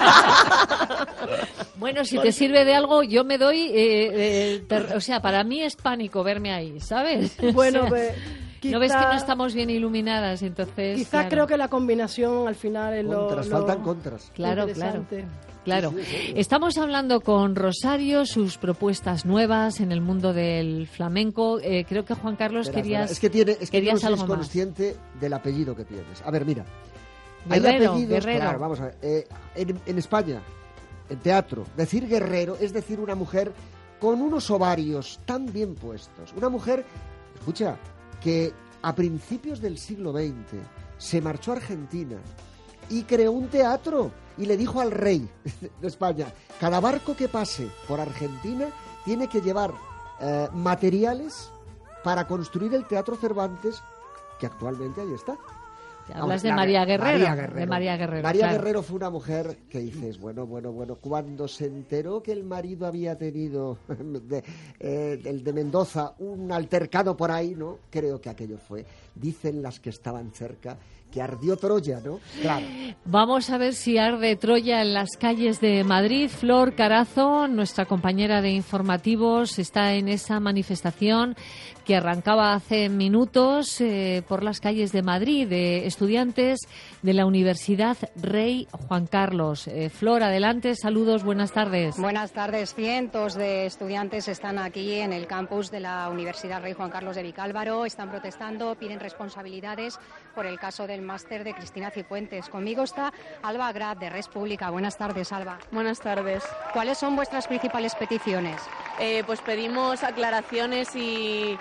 Bueno, si te sirve de algo, yo me doy... o sea, para mí es pánico verme ahí, ¿sabes? Bueno, o sea, pues... ¿no ves que no estamos bien iluminadas? Entonces, quizás claro. Creo que la combinación al final es faltan contras. Claro. Sí. Estamos hablando con Rosario, sus propuestas nuevas en el mundo del flamenco. Creo que Juan Carlos querías no algo es consciente del apellido que tienes. A ver, mira. Guerrero, hay apellidos, Guerrero. Claro, vamos a ver. En España, en teatro, decir guerrero es decir una mujer con unos ovarios tan bien puestos. Una mujer, escucha, que a principios del siglo XX se marchó a Argentina y creó un teatro y le dijo al rey de España, cada barco que pase por Argentina tiene que llevar materiales para construir el Teatro Cervantes, que actualmente ahí está. Hablas de María Guerrero. María Guerrero fue una mujer que dices, bueno, cuando se enteró que el marido había tenido el de Mendoza un altercado por ahí, ¿no? Creo que aquello fue. Dicen las que estaban cerca que ardió Troya, ¿no? Claro. Vamos a ver si arde Troya en las calles de Madrid. Flor Carazo, nuestra compañera de informativos, está en esa manifestación que arrancaba hace minutos por las calles de Madrid, de estudiantes de la Universidad Rey Juan Carlos. Flor, adelante, saludos, buenas tardes. Buenas tardes. Cientos de estudiantes están aquí en el campus de la Universidad Rey Juan Carlos de Vicálvaro, están protestando, piden responsabilidades por el caso del máster de Cristina Cifuentes. Conmigo está Alba Grad, de Res Pública. Buenas tardes, Alba. Buenas tardes. ¿Cuáles son vuestras principales peticiones? Pues pedimos aclaraciones y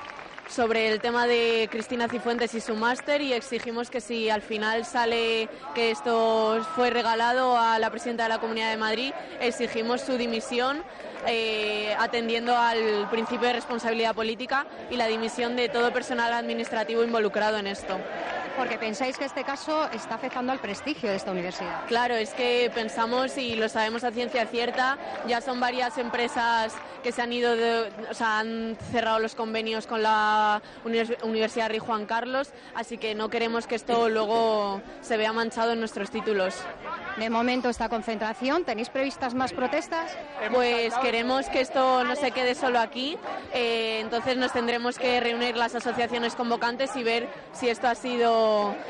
sobre el tema de Cristina Cifuentes y su máster, y exigimos que si al final sale que esto fue regalado a la presidenta de la Comunidad de Madrid, exigimos su dimisión, atendiendo al principio de responsabilidad política y la dimisión de todo personal administrativo involucrado en esto. Porque pensáis que este caso está afectando al prestigio de esta universidad. Claro, es que pensamos, y lo sabemos a ciencia cierta, ya son varias empresas que se han ido, han cerrado los convenios con la Universidad Rey Juan Carlos, así que no queremos que esto luego se vea manchado en nuestros títulos. De momento esta concentración, ¿tenéis previstas más protestas? Pues queremos que esto no se quede solo aquí, entonces nos tendremos que reunir las asociaciones convocantes y ver si esto ha sido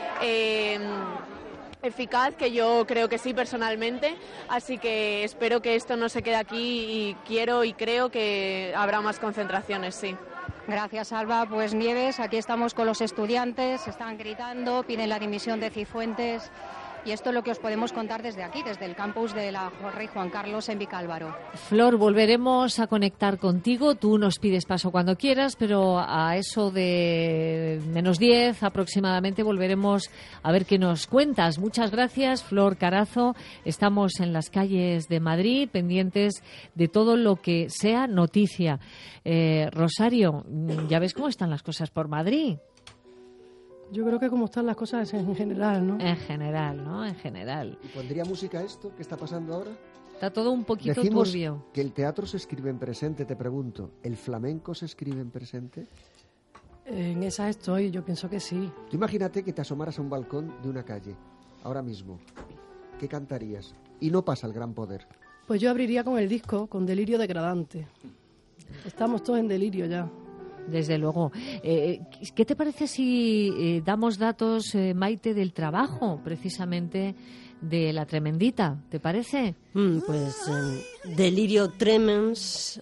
eficaz, que yo creo que sí personalmente, así que espero que esto no se quede aquí y quiero y creo que habrá más concentraciones, sí. Gracias, Alba. Pues Nieves, aquí estamos con los estudiantes, están gritando, piden la dimisión de Cifuentes. Y esto es lo que os podemos contar desde aquí, desde el campus de la Rey Juan Carlos en Vicálvaro. Flor, volveremos a conectar contigo. Tú nos pides paso cuando quieras, pero a eso de -10 aproximadamente volveremos a ver qué nos cuentas. Muchas gracias, Flor Carazo. Estamos en las calles de Madrid, pendientes de todo lo que sea noticia. Rosario, ya ves cómo están las cosas por Madrid. Yo creo que como están las cosas en general, ¿no? En general, ¿no? En general. ¿Y pondría música a esto que está pasando ahora? Está todo un poquito Decimos turbio. Que el teatro se escribe en presente, te pregunto. ¿El flamenco se escribe en presente? En esa estoy, yo pienso que sí. Tú imagínate que te asomaras a un balcón de una calle, ahora mismo. ¿Qué cantarías? Y no pasa el gran poder. Pues yo abriría con el disco, con Delirio Degradante. Estamos todos en delirio ya. Desde luego. ¿Qué te parece si damos datos, Maite, del trabajo precisamente de La Tremendita? ¿Te parece? Pues Delirio Tremens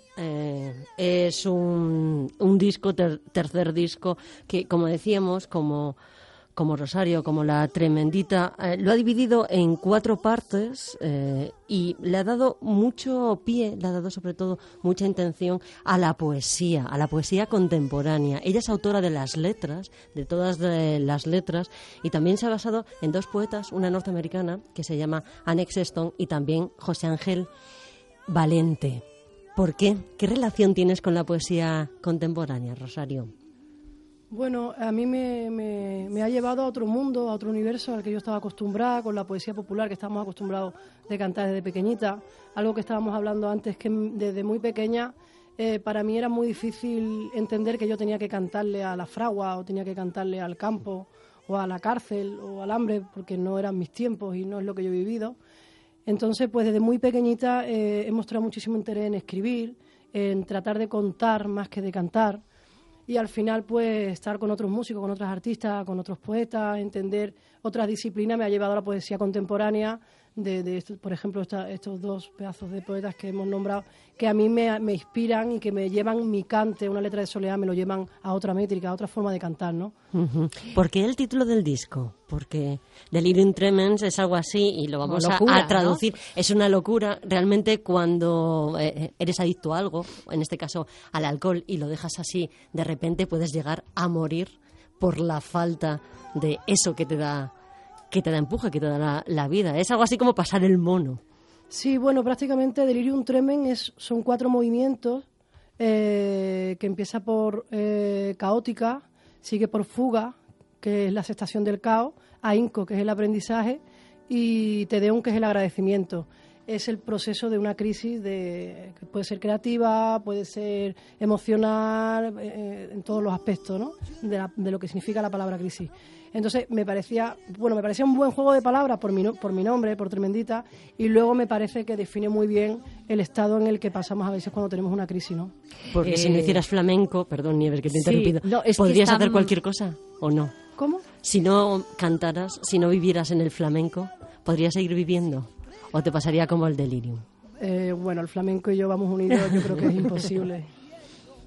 es un disco, tercer disco, que, como decíamos, como Rosario, como La Tremendita, lo ha dividido en 4 partes y le ha dado mucho pie, le ha dado sobre todo mucha intención a la poesía contemporánea. Ella es autora de las letras, de todas las letras, y también se ha basado en 2 poetas, una norteamericana que se llama Annette Sexton y también José Ángel Valente. ¿Por qué? ¿Qué relación tienes con la poesía contemporánea, Rosario? Bueno, a mí me ha llevado a otro mundo, a otro universo al que yo estaba acostumbrada, con la poesía popular que estamos acostumbrados de cantar desde pequeñita. Algo que estábamos hablando antes, que desde muy pequeña para mí era muy difícil entender que yo tenía que cantarle a la fragua, o tenía que cantarle al campo, o a la cárcel, o al hambre, porque no eran mis tiempos y no es lo que yo he vivido. Entonces, pues desde muy pequeñita he mostrado muchísimo interés en escribir, en tratar de contar más que de cantar. Y al final, pues, estar con otros músicos, con otros artistas, con otros poetas, entender otras disciplinas me ha llevado a la poesía contemporánea, por ejemplo, estos 2 pedazos de poetas que hemos nombrado, que a mí me inspiran y que me llevan mi cante, una letra de soledad, me lo llevan a otra métrica, a otra forma de cantar, ¿no? ¿Por qué el título del disco? Porque Delirium Tremens es algo así, y lo vamos a traducir. ¿No? Es una locura realmente cuando eres adicto a algo, en este caso al alcohol, y lo dejas así, de repente puedes llegar a morir por la falta de eso que te da empuje, que te da la vida. Es algo así como pasar el mono. Sí, bueno, prácticamente Delirium Tremens son 4 movimientos, que empieza por caótica, sigue por fuga, que es la aceptación del caos, ahínco, que es el aprendizaje, y te deum, que es el agradecimiento. Es el proceso de una crisis que puede ser creativa, puede ser emocional, en todos los aspectos, ¿no? de lo que significa la palabra crisis. Entonces me parecía un buen juego de palabras por mi nombre, por Tremendita, y luego me parece que define muy bien el estado en el que pasamos a veces cuando tenemos una crisis, ¿no? Porque si no hicieras flamenco, perdón, Nieves, que te he interrumpido, ¿podrías hacer cualquier cosa o no? ¿Cómo? Si no cantaras, si no vivieras en el flamenco, ¿podrías seguir viviendo? ¿O te pasaría como el Delirium? Bueno, el flamenco y yo vamos unidos, yo creo que es imposible.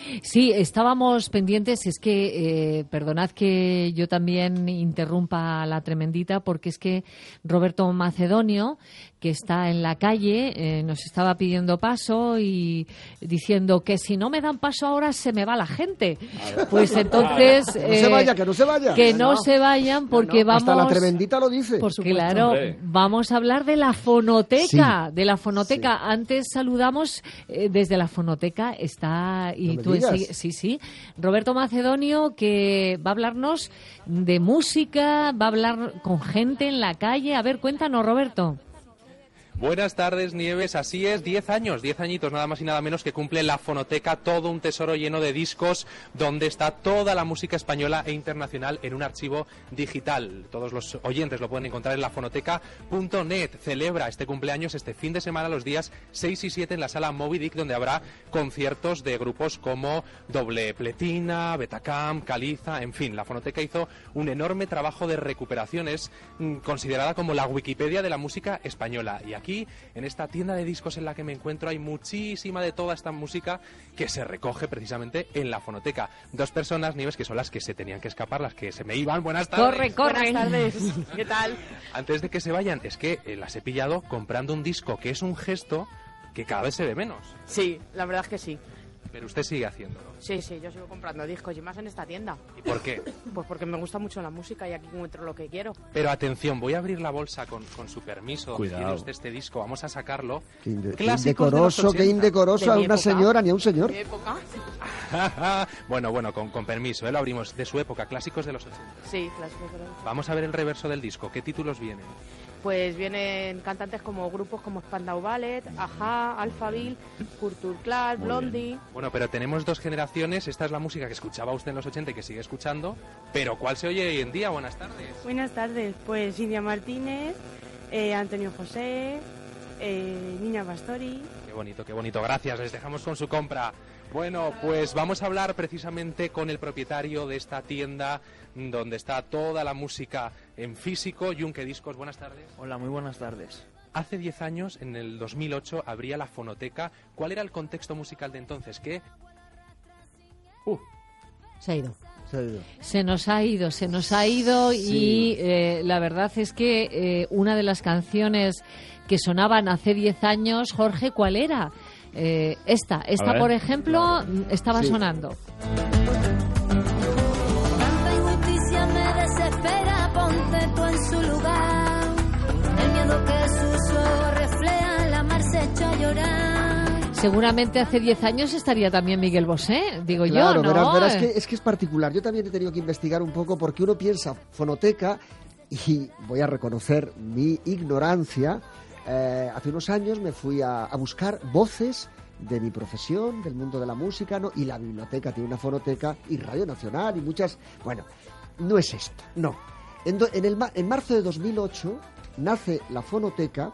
Sí, estábamos pendientes, es que, perdonad que yo también interrumpa la tremendita, porque es que Roberto Macedonio, que está en la calle, nos estaba pidiendo paso y diciendo que si no me dan paso ahora se me va la gente. Pues entonces... que no se vaya, que no se vaya. Que no se vayan porque vamos... Hasta la tremendita lo dice. Por supuesto. Claro, vamos a hablar de la fonoteca, Sí. Sí. Antes saludamos desde la fonoteca, está... y No tú sí. Roberto Macedonio, que va a hablarnos de música, va a hablar con gente en la calle. A ver, cuéntanos, Roberto. Buenas tardes, Nieves. Así es, 10 añitos nada más y nada menos que cumple la Fonoteca, todo un tesoro lleno de discos donde está toda la música española e internacional en un archivo digital. Todos los oyentes lo pueden encontrar en lafonoteca.net. Celebra este cumpleaños este fin de semana los días 6 y 7 en la sala Moby Dick, donde habrá conciertos de grupos como Doble Pletina, Betacam, Caliza, en fin. La Fonoteca hizo un enorme trabajo de recuperación, es considerada como la Wikipedia de la música española. Y aquí, en esta tienda de discos en la que me encuentro, hay muchísima de toda esta música que se recoge precisamente en la Fonoteca. 2 personas, Nieves, que son las que se tenían que escapar, las que se me iban. Buenas tardes. Corre. Buenas tardes. ¿Qué tal? Antes de que se vayan, es que las he pillado comprando un disco, que es un gesto que cada vez se ve menos. Sí, la verdad es que sí. Pero usted sigue haciéndolo. Sí, yo sigo comprando discos y más en esta tienda. ¿Y por qué? Pues porque me gusta mucho la música y aquí encuentro lo que quiero. Pero atención, voy a abrir la bolsa con su permiso. Cuidado. Tiene usted este disco, vamos a sacarlo. Qué Clásicos de los indecoroso, 80. qué indecoroso a ¿De mi una época? señora ni a un señor. ¿De época? Bueno, con permiso, lo abrimos. De su época, clásicos de los 80. Sí, clásicos de los 80. Vamos a ver el reverso del disco. ¿Qué títulos vienen? Pues vienen cantantes como grupos como Spandau Ballet, Ajá, Alphaville, Culture Class, Blondie. Bueno, pero tenemos 2 generaciones. Esta es la música que escuchaba usted en los 80 y que sigue escuchando. Pero ¿cuál se oye hoy en día? Buenas tardes. Buenas tardes, pues India Martínez, Antonio José, Niña Pastori. Qué bonito, gracias, les dejamos con su compra. Bueno, pues vamos a hablar precisamente con el propietario de esta tienda donde está toda la música en físico. Yunque Discos, buenas tardes. Hola, muy buenas tardes. Hace 10 años, en el 2008, abría la Fonoteca. ¿Cuál era el contexto musical de entonces? ¿Qué? Se ha ido. Se nos ha ido Sí. y la verdad es que una de las canciones que sonaban hace 10 años, Jorge, ¿cuál era? Esta por ejemplo, estaba sonando. Tanta injusticia me desespera, ponte tú en su lugar. El miedo que sus ojos reflejan, la mar se echó a llorar. Seguramente hace 10 años estaría también Miguel Bosé, digo Claro, yo, ¿no? verás es que es particular. Yo también he tenido que investigar un poco porque uno piensa fonoteca y voy a reconocer mi ignorancia. Hace unos años me fui a buscar voces de mi profesión, del mundo de la música, ¿no? Y la biblioteca tiene una fonoteca y Radio Nacional y muchas... Bueno, no es esto, no. En marzo de 2008 nace la fonoteca.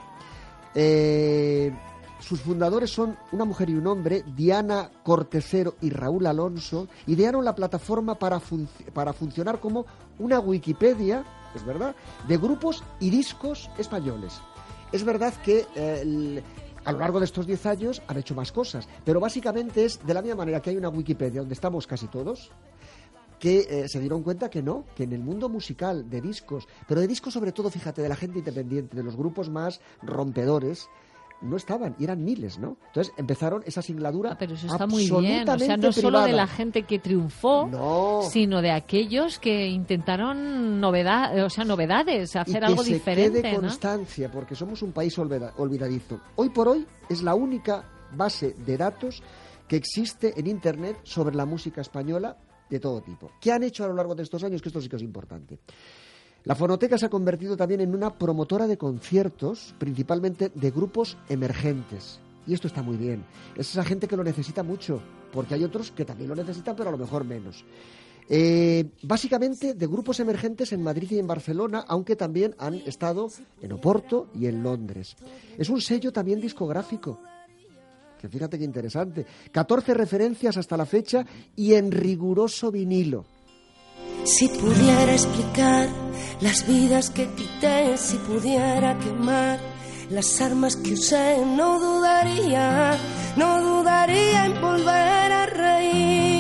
Sus fundadores son una mujer y un hombre, Diana Cortesero y Raúl Alonso. Idearon la plataforma para funcionar como una Wikipedia, es verdad, de grupos y discos españoles. Es verdad que a lo largo de estos 10 años han hecho más cosas, pero básicamente es de la misma manera que hay una Wikipedia donde estamos casi todos, que se dieron cuenta que no, que en el mundo musical de discos, pero de discos sobre todo, fíjate, de la gente independiente, de los grupos más rompedores, no estaban, y eran miles, ¿no? Entonces empezaron esa singladura. Pero eso está muy bien, o sea, no solo de la gente que triunfó, sino de aquellos que intentaron novedades, hacer algo diferente, que quede constancia, ¿no? Porque somos un país olvidadizo. Hoy por hoy es la única base de datos que existe en Internet sobre la música española de todo tipo. ¿Qué han hecho a lo largo de estos años? Que esto sí que es importante. La Fonoteca se ha convertido también en una promotora de conciertos, principalmente de grupos emergentes. Y esto está muy bien. Es esa gente que lo necesita mucho, porque hay otros que también lo necesitan, pero a lo mejor menos. Básicamente de grupos emergentes en Madrid y en Barcelona, aunque también han estado en Oporto y en Londres. Es un sello también discográfico, que fíjate qué interesante. 14 referencias hasta la fecha y en riguroso vinilo. Si pudiera explicar las vidas que quité, si pudiera quemar las armas que usé, no dudaría en volver a reír.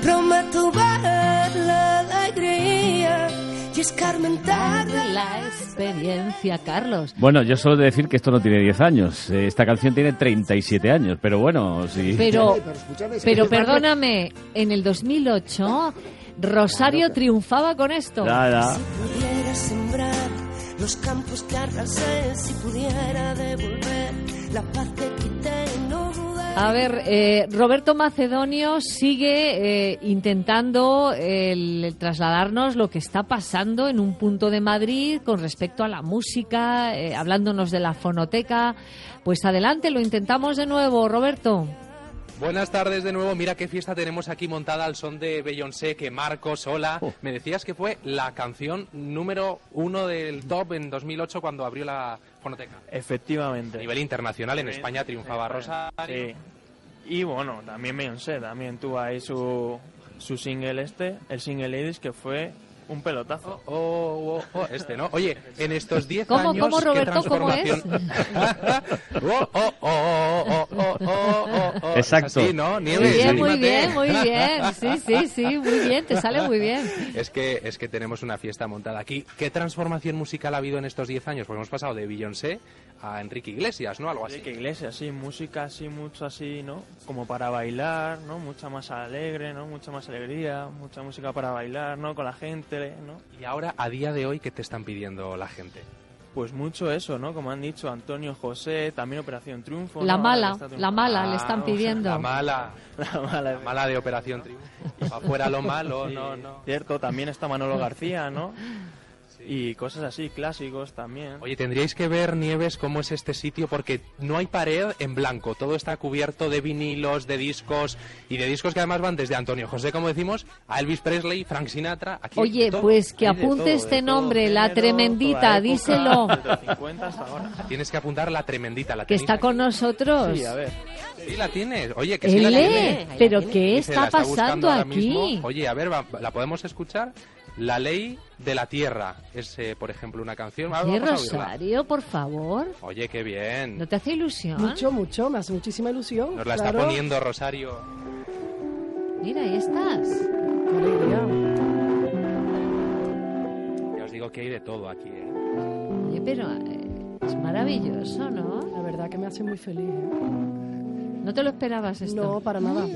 prometo ver la alegría y escarmentar la experiencia, Carlos. Bueno, yo solo de decir que esto no tiene 10 años. Esta canción tiene 37 años, pero bueno, sí. Pero perdóname, en el 2008 Rosario triunfaba con esto. Si pudiera sembrar los campos que arrasé, si pudiera devolver la paz que quité, no dudé. A ver, Roberto Macedonio sigue intentando trasladarnos lo que está pasando en un punto de Madrid con respecto a la música, hablándonos de la fonoteca. Pues adelante, lo intentamos de nuevo, Roberto. Buenas tardes de nuevo. Mira qué fiesta tenemos aquí montada al son de Beyoncé, que Marcos, hola. Me decías que fue la canción número 1 del top en 2008 cuando abrió la fonoteca. Efectivamente. A nivel internacional, en España triunfaba Rosario. Sí. Y bueno, también Beyoncé, también tuvo ahí su single el single Ladies, que fue un pelotazo. Este, ¿no? Oye, en estos 10 años... ¿Cómo, Roberto? ¿Cómo es? Exacto. Así, ¿no? Nieves, muy bien. Sí, muy bien, te sale muy bien. Es que tenemos una fiesta montada aquí. ¿Qué transformación musical ha habido en estos 10 años? Porque hemos pasado de Beyoncé a Enrique Iglesias, ¿no? Algo así. Enrique Iglesias, sí, música así, mucho así, ¿no? Como para bailar, ¿no? Mucha más alegre, ¿no? Mucha más alegría, mucha música para bailar, ¿no? Con la gente, ¿no? Y ahora, a día de hoy, ¿qué te están pidiendo la gente? Pues mucho eso, ¿no? Como han dicho, Antonio José, también Operación Triunfo. La ¿no? mala, le están pidiendo. La mala de Operación Triunfo. Afuera lo malo, sí, no. Cierto, también está Manolo García, ¿no? Y cosas así, clásicos también. Oye, tendríais que ver, Nieves, cómo es este sitio, porque no hay pared en blanco. Todo está cubierto de vinilos, de discos, y de discos que además van desde Antonio José, como decimos, a Elvis Presley, Frank Sinatra. Aquí oye, pues que apunte este nombre, La Tremendita, díselo. Tienes que apuntar La Tremendita. Que está con nosotros. Sí, a ver. Sí, la tienes. Oye, que sí la tiene. ¿Pero qué está pasando aquí? Oye, a ver, ¿la podemos escuchar? La Ley de la Tierra es, por ejemplo, una canción. Oye, Rosario, por favor. Oye, qué bien. ¿No te hace ilusión? Mucho, me hace muchísima ilusión. Nos la está poniendo Rosario. Mira, ahí estás. Qué alegría. Ya os digo que hay de todo aquí, ¿eh? Oye, pero es maravilloso, ¿no? La verdad que me hace muy feliz, ¿eh? ¿No te lo esperabas esto? No, para nada.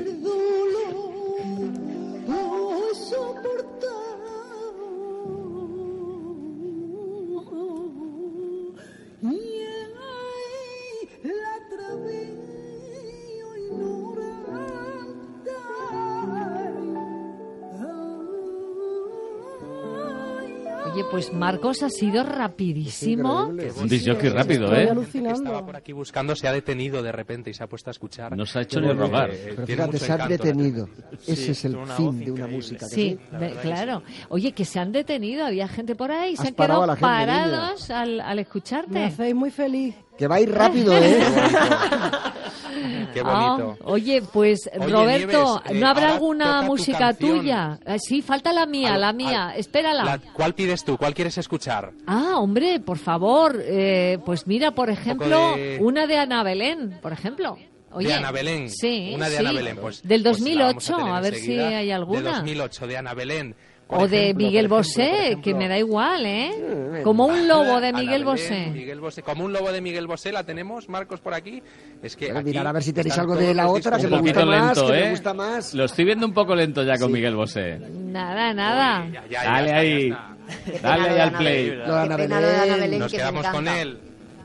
Oye, pues Marcos ha sido rapidísimo. Un disjockey rápido, ¿eh? Estaba por aquí buscando, se ha detenido de repente y se ha puesto a escuchar. No se ha hecho ni rogar. Pero fíjate, se ha detenido. Ese es el fin de una música. Sí, claro. Oye, que se han detenido, había gente por ahí, se han quedado parados al escucharte. Me hacéis muy feliz. Que va a ir rápido, ¿eh? Qué bonito. Oye, pues Roberto, Nieves, ¿no habrá ahora alguna toca música tu canción. tuya? Sí, falta la mía, espérala. ¿Cuál pides tú? ¿Cuál quieres escuchar? Hombre, por favor, pues mira, por ejemplo, una de Ana Belén, por ejemplo. Oye, de Ana Belén. Sí, una de Ana Belén. Pues, del 2008, pues a ver si hay alguna. De 2008, de Ana Belén. O de Miguel Bosé, que me da igual, ¿eh? Como un lobo de Miguel Bosé. Como un lobo de Miguel Bosé, la tenemos, Marcos, por aquí. Es que aquí mirar a ver si tenéis algo de la otra, que me gusta más, que me gusta más. Lo estoy viendo un poco lento ya con Miguel Bosé. Nada. Oye, dale ahí. Dale ahí al play. Nos quedamos con él.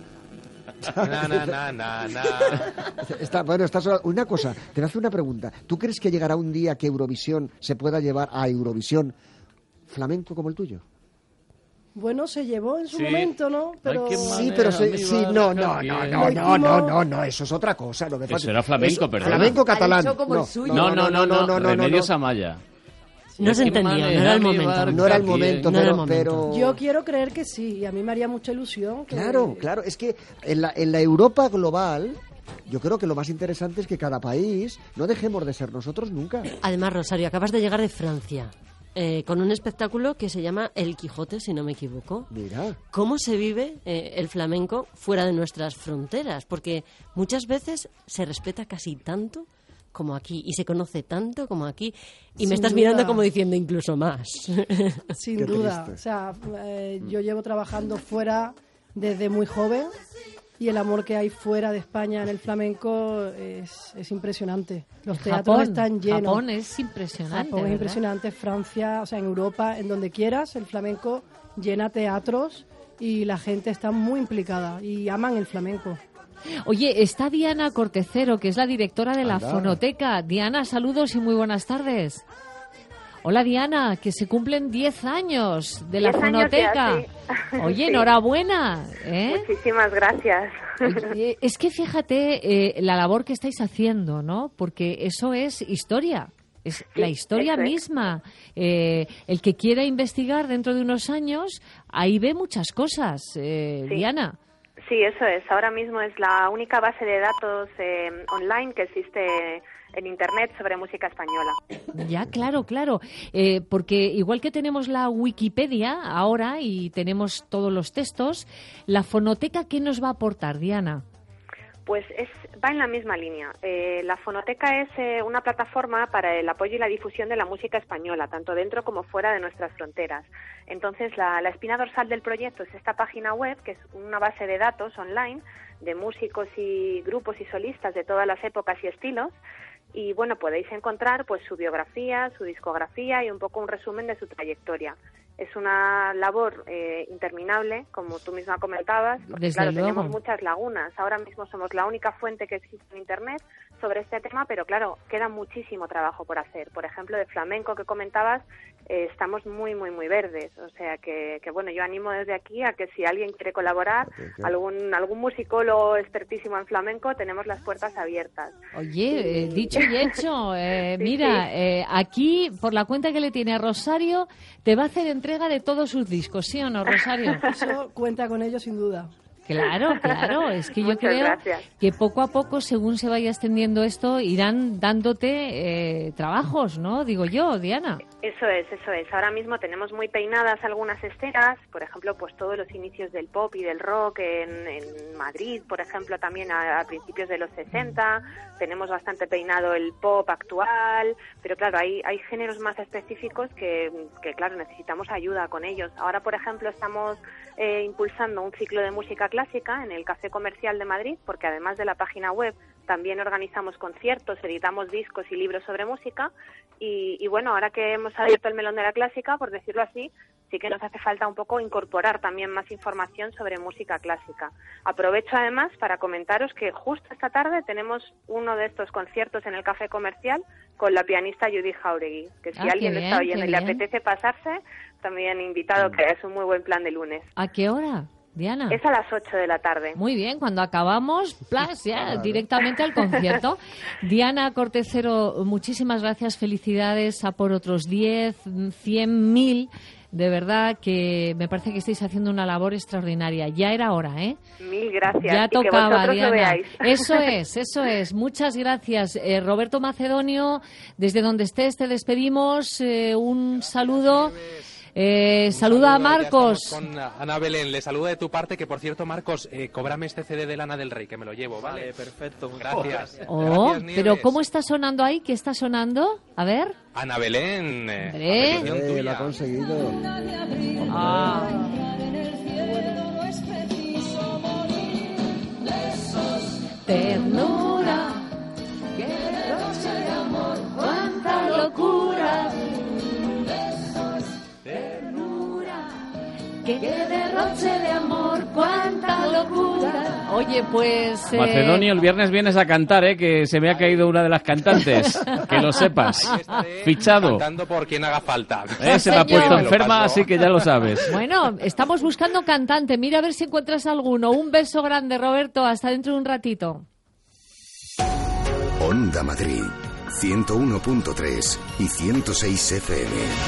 Una cosa, te voy a hacer una pregunta. ¿Tú crees que llegará un día que Eurovisión se pueda llevar a Eurovisión flamenco como el tuyo? Bueno, se llevó en su momento, ¿no? Pero no, eso es otra cosa. Eso era flamenco, perdón. Flamenco catalán. No, Remedios Amaya. No se entendía, no era el momento. No era el momento, pero... Yo quiero creer que sí, y a mí me haría mucha ilusión. Claro, es que en la Europa global, yo creo que lo más interesante es que cada país no dejemos de ser nosotros nunca. Además, Rosario, acabas de llegar de Francia. Con un espectáculo que se llama El Quijote, si no me equivoco. Mira. ¿Cómo se vive el flamenco fuera de nuestras fronteras? Porque muchas veces se respeta casi tanto como aquí y se conoce tanto como aquí y Sin me estás duda. mirando como diciendo incluso más. Sin Qué duda. triste. O sea, yo llevo trabajando fuera desde muy joven y el amor que hay fuera de España en el flamenco es impresionante. Los teatros están llenos. Japón es impresionante. Japón es ¿verdad? impresionante, Francia, o sea, en Europa, en donde quieras, el flamenco llena teatros y la gente está muy implicada y aman el flamenco. Oye, está Diana Cortecero, que es la directora de la Anda. Fonoteca. Diana, saludos y muy buenas tardes. Hola Diana, que se cumplen 10 años de la 10 años Fonoteca. ya, sí. Oye, Sí. enhorabuena. ¿eh? Muchísimas gracias. Oye, es que fíjate la labor que estáis haciendo, ¿no? Porque eso es historia. Es la historia eso es. misma. El que quiera investigar dentro de unos años, ahí ve muchas cosas, Diana. Sí, eso es. Ahora mismo es la única base de datos online que existe en Internet sobre música española. Ya, claro, claro. Porque igual que tenemos la Wikipedia ahora y tenemos todos los textos, la Fonoteca, ¿qué nos va a aportar, Diana? Pues va en la misma línea. La Fonoteca es una plataforma para el apoyo y la difusión de la música española, tanto dentro como fuera de nuestras fronteras. Entonces, la espina dorsal del proyecto es esta página web, que es una base de datos online de músicos y grupos y solistas de todas las épocas y estilos. Y bueno, podéis encontrar pues su biografía, su discografía y un poco un resumen de su trayectoria. Es una labor interminable, como tú misma comentabas, porque Desde claro, luego. tenemos muchas lagunas. Ahora mismo somos la única fuente que existe en Internet sobre este tema, pero claro, queda muchísimo trabajo por hacer. Por ejemplo, de flamenco que comentabas, estamos muy, muy, muy verdes. O sea que bueno, yo animo desde aquí a que si alguien quiere colaborar, algún musicólogo expertísimo en flamenco, tenemos las puertas abiertas. Oye, dicho y hecho, mira, aquí, por la cuenta que le tiene a Rosario, te va a hacer entrega de todos sus discos, ¿sí o no, Rosario? Eso cuenta con ello sin duda. Claro, claro, es que yo Muchas creo gracias. que poco a poco, según se vaya extendiendo esto, irán dándote trabajos, ¿no? Digo yo, Diana. Eso es. Ahora mismo tenemos muy peinadas algunas escenas, por ejemplo, pues todos los inicios del pop y del rock en Madrid, por ejemplo, también a principios de los 60. Tenemos bastante peinado el pop actual, pero claro, hay géneros más específicos que claro, necesitamos ayuda con ellos. Ahora, por ejemplo, estamos impulsando un ciclo de música clásica en el Café Comercial de Madrid, porque además de la página web, también organizamos conciertos, editamos discos y libros sobre música y bueno, ahora que hemos abierto el melón de la clásica, por decirlo así, sí que nos hace falta un poco incorporar también más información sobre música clásica. Aprovecho además para comentaros que justo esta tarde tenemos uno de estos conciertos en el Café Comercial con la pianista Judy Jauregui, que si alguien lo está oyendo y le apetece pasarse, también invitado, que es un muy buen plan de lunes. ¿A qué hora, Diana? Es a las 8 de la tarde. Muy bien, cuando acabamos, plas, ya, directamente al concierto. Diana Cortecero, muchísimas gracias, felicidades a por otros 10, 100, 1000. De verdad que me parece que estáis haciendo una labor extraordinaria. Ya era hora, ¿eh? Mil gracias. Ya y que tocaba, vosotros Diana. lo veáis. Eso es. Muchas gracias. Roberto Macedonio, desde donde estés te despedimos. Un saludo. Saluda a Marcos. Ya estamos con Ana Belén, le saluda de tu parte, que por cierto, Marcos, cóbrame este CD de Lana del Rey, que me lo llevo, ¿vale? Vale, perfecto. Gracias. Oh, Gracias, Nieves. pero ¿cómo está sonando ahí? ¿Qué está sonando? A ver. Ana Belén, Hombre. a petición tuya. Lo ha conseguido. Ah. Ternura, qué derroche de amor, cuánta locura. Ternura, qué derroche de amor, cuánta locura. Oye, pues... Macedonio, el viernes vienes a cantar, que se me ha caído una de las cantantes. Que lo sepas. Fichado. Cantando por quien haga falta. Se me ha puesto Señor. enferma, así que ya lo sabes. Bueno, estamos buscando cantante. Mira a ver si encuentras alguno. Un beso grande, Roberto. Hasta dentro de un ratito. Onda Madrid, 101.3 y 106 FM.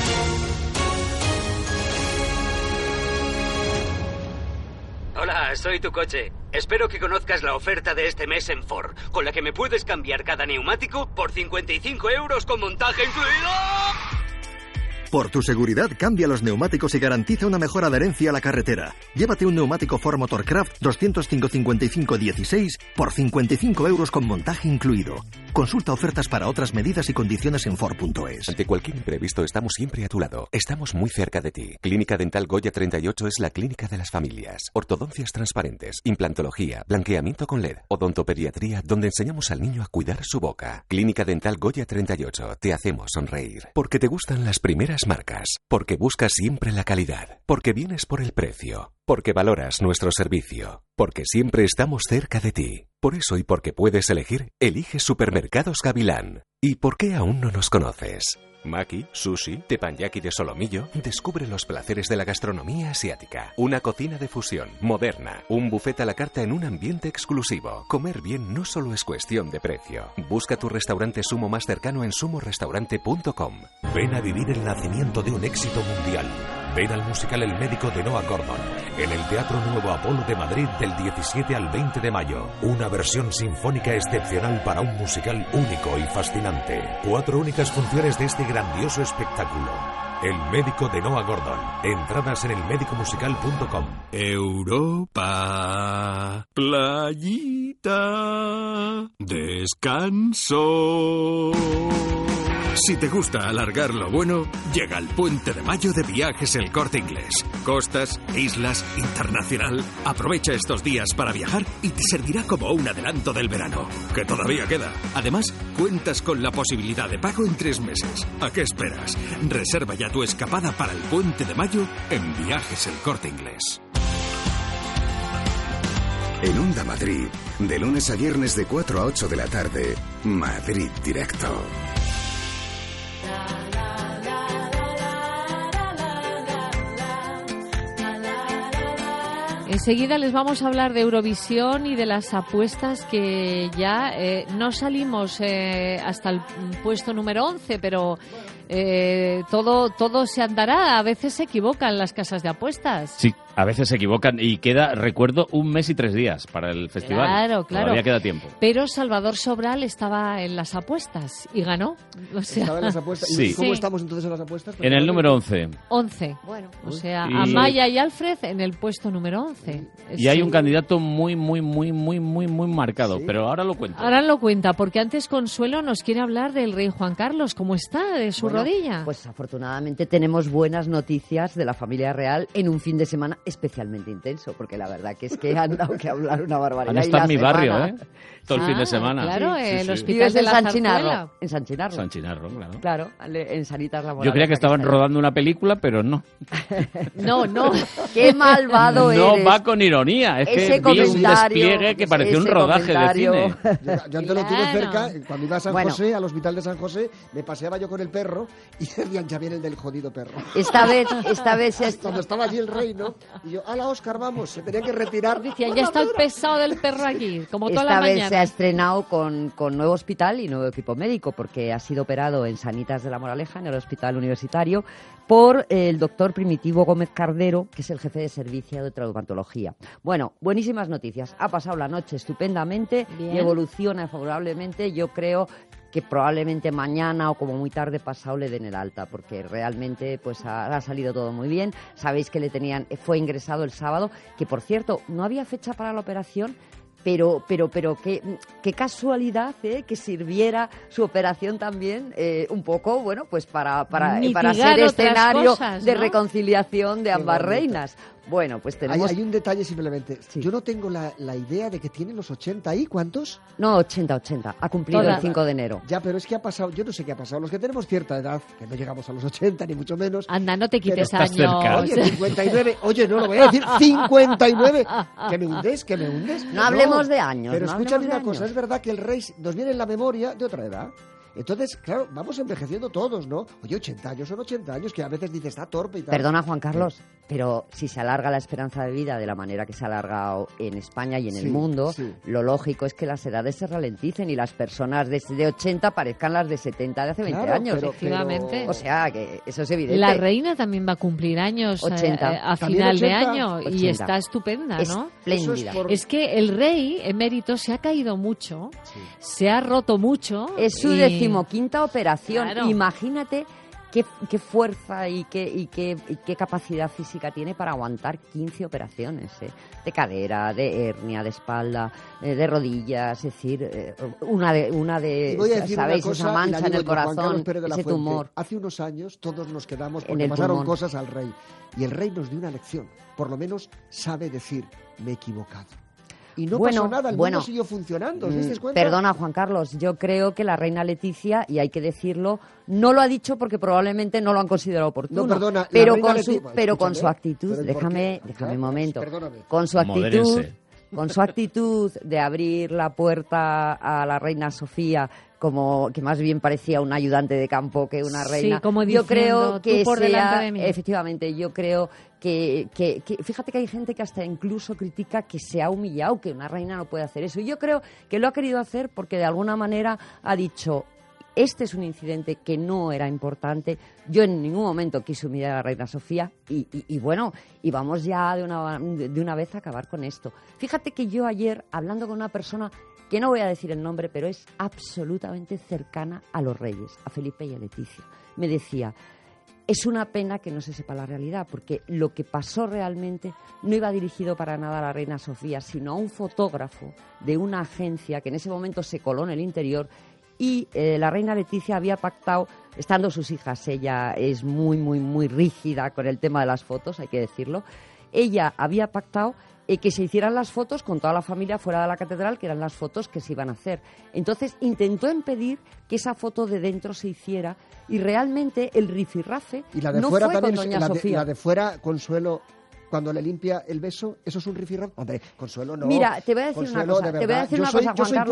Hola, soy tu coche. Espero que conozcas la oferta de este mes en Ford, con la que me puedes cambiar cada neumático por 55 € con montaje incluido. Por tu seguridad, cambia los neumáticos y garantiza una mejor adherencia a la carretera. Llévate un neumático Ford Motorcraft 205-55-16 por 55 € con montaje incluido. Consulta ofertas para otras medidas y condiciones en Ford.es. Ante cualquier imprevisto estamos siempre a tu lado. Estamos muy cerca de ti. Clínica Dental Goya 38 es la clínica de las familias. Ortodoncias transparentes, implantología, blanqueamiento con LED, odontopediatría, donde enseñamos al niño a cuidar su boca. Clínica Dental Goya 38. Te hacemos sonreír. Porque te gustan las primeras marcas. Porque buscas siempre la calidad. Porque vienes por el precio. Porque valoras nuestro servicio. Porque siempre estamos cerca de ti. Por eso y porque puedes elegir, elige Supermercados Gavilán. ¿Y por qué aún no nos conoces? Maki, sushi, teppanyaki de solomillo. Descubre los placeres de la gastronomía asiática. Una cocina de fusión, moderna. Un buffet a la carta en un ambiente exclusivo. Comer bien no solo es cuestión de precio. Busca tu restaurante Sumo más cercano en sumorestaurante.com. Ven a vivir el nacimiento de un éxito mundial. Ven al musical El médico de Noah Gordon en el Teatro Nuevo Apolo de Madrid del 17 al 20 de mayo. Una versión sinfónica excepcional para un musical único y fascinante. 4 únicas funciones de este grandioso espectáculo. El médico de Noah Gordon. Entradas en elmedicomusical.com. Europa, playita, descanso. Si te gusta alargar lo bueno, llega el Puente de Mayo de Viajes El Corte Inglés. Costas, islas, internacional. Aprovecha estos días para viajar y te servirá como un adelanto del verano, que todavía queda. Además, cuentas con la posibilidad de pago en 3 meses. ¿A qué esperas? Reserva ya tu escapada para el Puente de Mayo en Viajes El Corte Inglés. En Onda Madrid, de lunes a viernes de 4 a 8 de la tarde, Madrid Directo. Enseguida les vamos a hablar de Eurovisión y de las apuestas que ya no salimos hasta el puesto número 11, pero todo se andará. A veces se equivocan las casas de apuestas. Sí, a veces se equivocan y queda, recuerdo, 1 mes y 3 días para el festival. Claro. Todavía queda tiempo. Pero Salvador Sobral estaba en las apuestas y ganó. O sea, ¿estaba en las apuestas? Sí. ¿Y cómo estamos entonces en las apuestas? En el número 11. 11. Bueno, o sea, Amaya y Alfred en el puesto número 11. Y hay un candidato muy marcado, pero ahora lo cuento. Ahora lo cuenta, porque antes Consuelo nos quiere hablar del rey Juan Carlos. ¿Cómo está de su rodilla? Pues afortunadamente tenemos buenas noticias de la familia real en un fin de semana especialmente intenso, porque la verdad que es que han dado que hablar una barbaridad. Han estado en mi barrio, todo el fin de semana. Claro, el hospital Vives de en la San Zarzuela. Chinarro. En San Chinarro. San Chinarro, claro. Claro, en Sanitas La Moraleja. Yo creía que estaban rodando una película, pero no. No. Qué malvado eres. No va con ironía. Es ese que vi un despliegue que parecía un rodaje de cine. Yo antes lo tuve cerca, cuando iba a San José, al hospital de San José, me paseaba yo con el perro y decían, ya viene el del jodido perro. Esta vez cuando estaba allí el rey, ¿no? Y yo, ¡hala, Óscar, vamos! Se tenía que retirar. Decían, ya está el pesado del perro aquí, como toda la Esta mañana. vez se ha estrenado con nuevo hospital y nuevo equipo médico, porque ha sido operado en Sanitas de La Moraleja, en el hospital universitario, por el doctor Primitivo Gómez Cardero, que es el jefe de servicio de traumatología. Bueno, buenísimas noticias. Ha pasado la noche estupendamente y evoluciona favorablemente. Yo creo que probablemente mañana o como muy tarde pasado le den el alta, porque realmente pues ha salido todo muy bien. Sabéis que fue ingresado el sábado, que por cierto no había fecha para la operación, pero qué casualidad que sirviera su operación también un poco, bueno, pues para ser escenario cosas, ¿no? de reconciliación de ambas reinas. Bueno, pues tenemos... Hay un detalle simplemente. Sí. Yo no tengo la idea de que tiene los 80 ahí. ¿Cuántos? No, 80. Ha cumplido el 5 de enero. Ya, pero es que ha pasado... Yo no sé qué ha pasado. Los que tenemos cierta edad, que no llegamos a los 80, ni mucho menos... Anda, no te quites años. Oye, 59. Oye, no lo voy a decir. 59. ¿Que me hundes? No hablemos de años. Pero escúchame una cosa. Es verdad que el rey nos viene en la memoria de otra edad. Entonces, claro, vamos envejeciendo todos, ¿no? Oye, 80 años son 80 años, que a veces dices, está torpe y tal. Perdona, Juan Carlos, pero si se alarga la esperanza de vida de la manera que se ha alargado en España y en el mundo, lo lógico es que las edades se ralenticen y las personas de 80 parezcan las de 70 de hace 20 años. Efectivamente. O sea, que eso es evidente. La reina también va a cumplir años 80. A final 80? de año 80. y está estupenda, ¿no? Espléndida. Es que el rey emérito se ha caído mucho, se ha roto mucho. Es su 15ª operación. Claro. Imagínate qué fuerza y qué capacidad física tiene para aguantar 15 operaciones, de cadera, de hernia, de espalda, de rodillas, es decir, una de ¿sabéis? Esa mancha en el corazón, ese tumor. Hace unos años todos nos quedamos porque pasaron cosas al rey, y el rey nos dio una lección, por lo menos sabe decir, me he equivocado. Y no pasó nada, el mundo siguió funcionando, ¿os disteis cuenta? Perdona, Juan Carlos, yo creo que la reina Leticia, y hay que decirlo, no lo ha dicho porque probablemente no lo han considerado oportuno. No, perdona, pero con su actitud, déjame un momento, con su actitud de abrir la puerta a la reina Sofía, como que más bien parecía un ayudante de campo que una reina. Sí, como yo creo que tú por delante de mí. Efectivamente, yo creo que fíjate que hay gente que hasta incluso critica que se ha humillado, que una reina no puede hacer eso. Y yo creo que lo ha querido hacer porque de alguna manera ha dicho, este es un incidente que no era importante, yo en ningún momento quise humillar a la reina Sofía y vamos ya de una vez a acabar con esto. Fíjate que yo ayer, hablando con una persona que no voy a decir el nombre, pero es absolutamente cercana a los reyes, a Felipe y a Leticia, me decía, es una pena que no se sepa la realidad, porque lo que pasó realmente no iba dirigido para nada a la reina Sofía, sino a un fotógrafo de una agencia que en ese momento se coló en el interior, y la reina Leticia había pactado, estando sus hijas, ella es muy, muy, muy rígida con el tema de las fotos, hay que decirlo, ella había pactado que se hicieran las fotos con toda la familia fuera de la catedral, que eran las fotos que se iban a hacer. Entonces intentó impedir que esa foto de dentro se hiciera, y realmente el rifirrafe no fue con doña Sofía. La de fuera, Consuelo, cuando le limpia el beso, ¿eso es un rifirrafe? Hombre, Consuelo no. Mira, te voy a decir Consuelo, una cosa,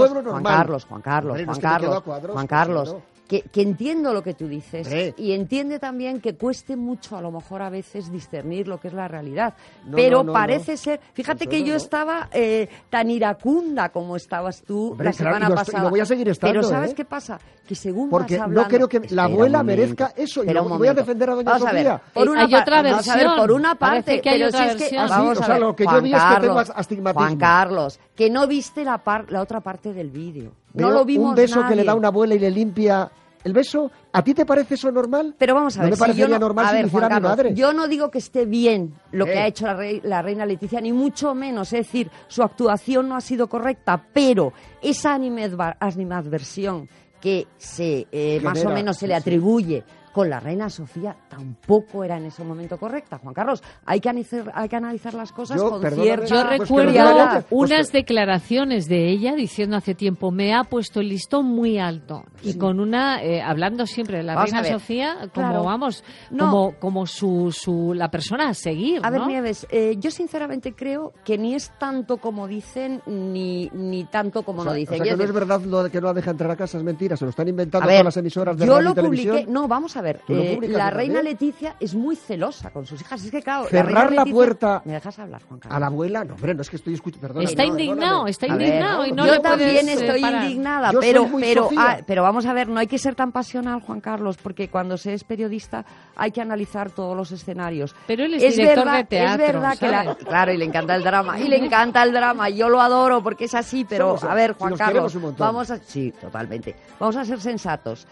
Juan Carlos, que entiendo lo que tú dices, y entiende también que cueste mucho a lo mejor a veces discernir lo que es la realidad, pero parece ser, fíjate que yo estaba tan iracunda como estabas tú la semana pasada, y lo voy a seguir estando, pero ¿sabes qué pasa? Que según porque vas hablando, no creo que la abuela merezca eso, y voy a defender a doña Sofía. Hay otra versión, por una parte, pero si es que vamos a ver, lo que yo vi es que tengo astigmatismo. Juan Carlos, que no viste la otra parte del vídeo. No lo vimos un beso nadie. Que le da una abuela y le limpia el beso, ¿a ti te parece eso normal? Pero vamos a ver, no me parecería normal si lo hiciera mi madre. Yo no digo que esté bien lo que ha hecho la reina Leticia, ni mucho menos, es decir, su actuación no ha sido correcta, pero esa animadversión que más o menos se le atribuye con la reina Sofía tampoco era en ese momento correcta, Juan Carlos. Hay que analizar las cosas con cierta... Yo recuerdo unas declaraciones de ella diciendo hace tiempo, me ha puesto el listón muy alto. Sí. Y con una, hablando siempre de la reina Sofía, como la persona a seguir, A ver, Nieves, yo sinceramente creo que ni es tanto como dicen, ni tanto como no dicen. O sea, que no es verdad lo de que no la deja entrar a casa, es mentira, se lo están inventando todas las emisoras de radio y televisión. No, vamos a ver, la reina Leticia es muy celosa con sus hijas. Es que, claro, cerrar la puerta. ¿Me dejas hablar, Juan Carlos? A la abuela, no, hombre, no es que estoy escuchando. Perdona, está indignado. Y no yo también estoy indignada, pero vamos a ver, no hay que ser tan pasional, Juan Carlos, porque cuando se es periodista hay que analizar todos los escenarios. Pero él es director de teatro. Es verdad que claro, y le encanta el drama. Yo lo adoro porque es así, pero a ver, Juan Carlos, sí, totalmente. Vamos a ser sensatos.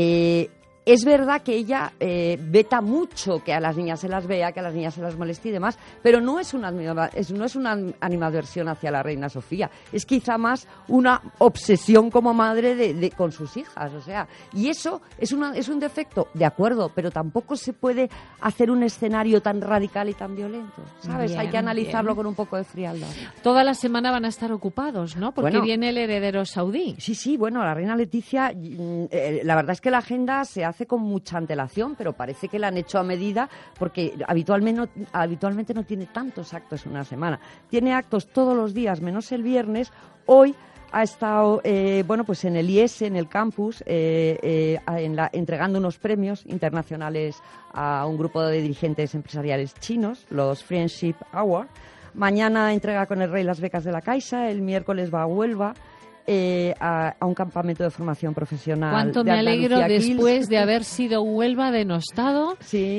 Es verdad que ella veta mucho que a las niñas se las vea, que a las niñas se las moleste y demás, pero no es una animadversión hacia la reina Sofía. Es quizá más una obsesión como madre con sus hijas, o sea, y eso es un defecto, de acuerdo, pero tampoco se puede hacer un escenario tan radical y tan violento, ¿sabes? Hay que analizarlo con un poco de frialdad. Toda la semana van a estar ocupados, ¿no? Porque viene el heredero saudí. Sí, bueno, la reina Leticia, la verdad es que la agenda se hace con mucha antelación, pero parece que la han hecho a medida porque habitualmente no tiene tantos actos en una semana. Tiene actos todos los días, menos el viernes. Hoy ha estado pues en el IES, en el campus, entregando unos premios internacionales a un grupo de dirigentes empresariales chinos, los Friendship Awards. Mañana entrega con el rey las becas de la Caixa, el miércoles va a Huelva. a un campamento de formación profesional. Cuánto me alegro después de haber sido Huelva denostado,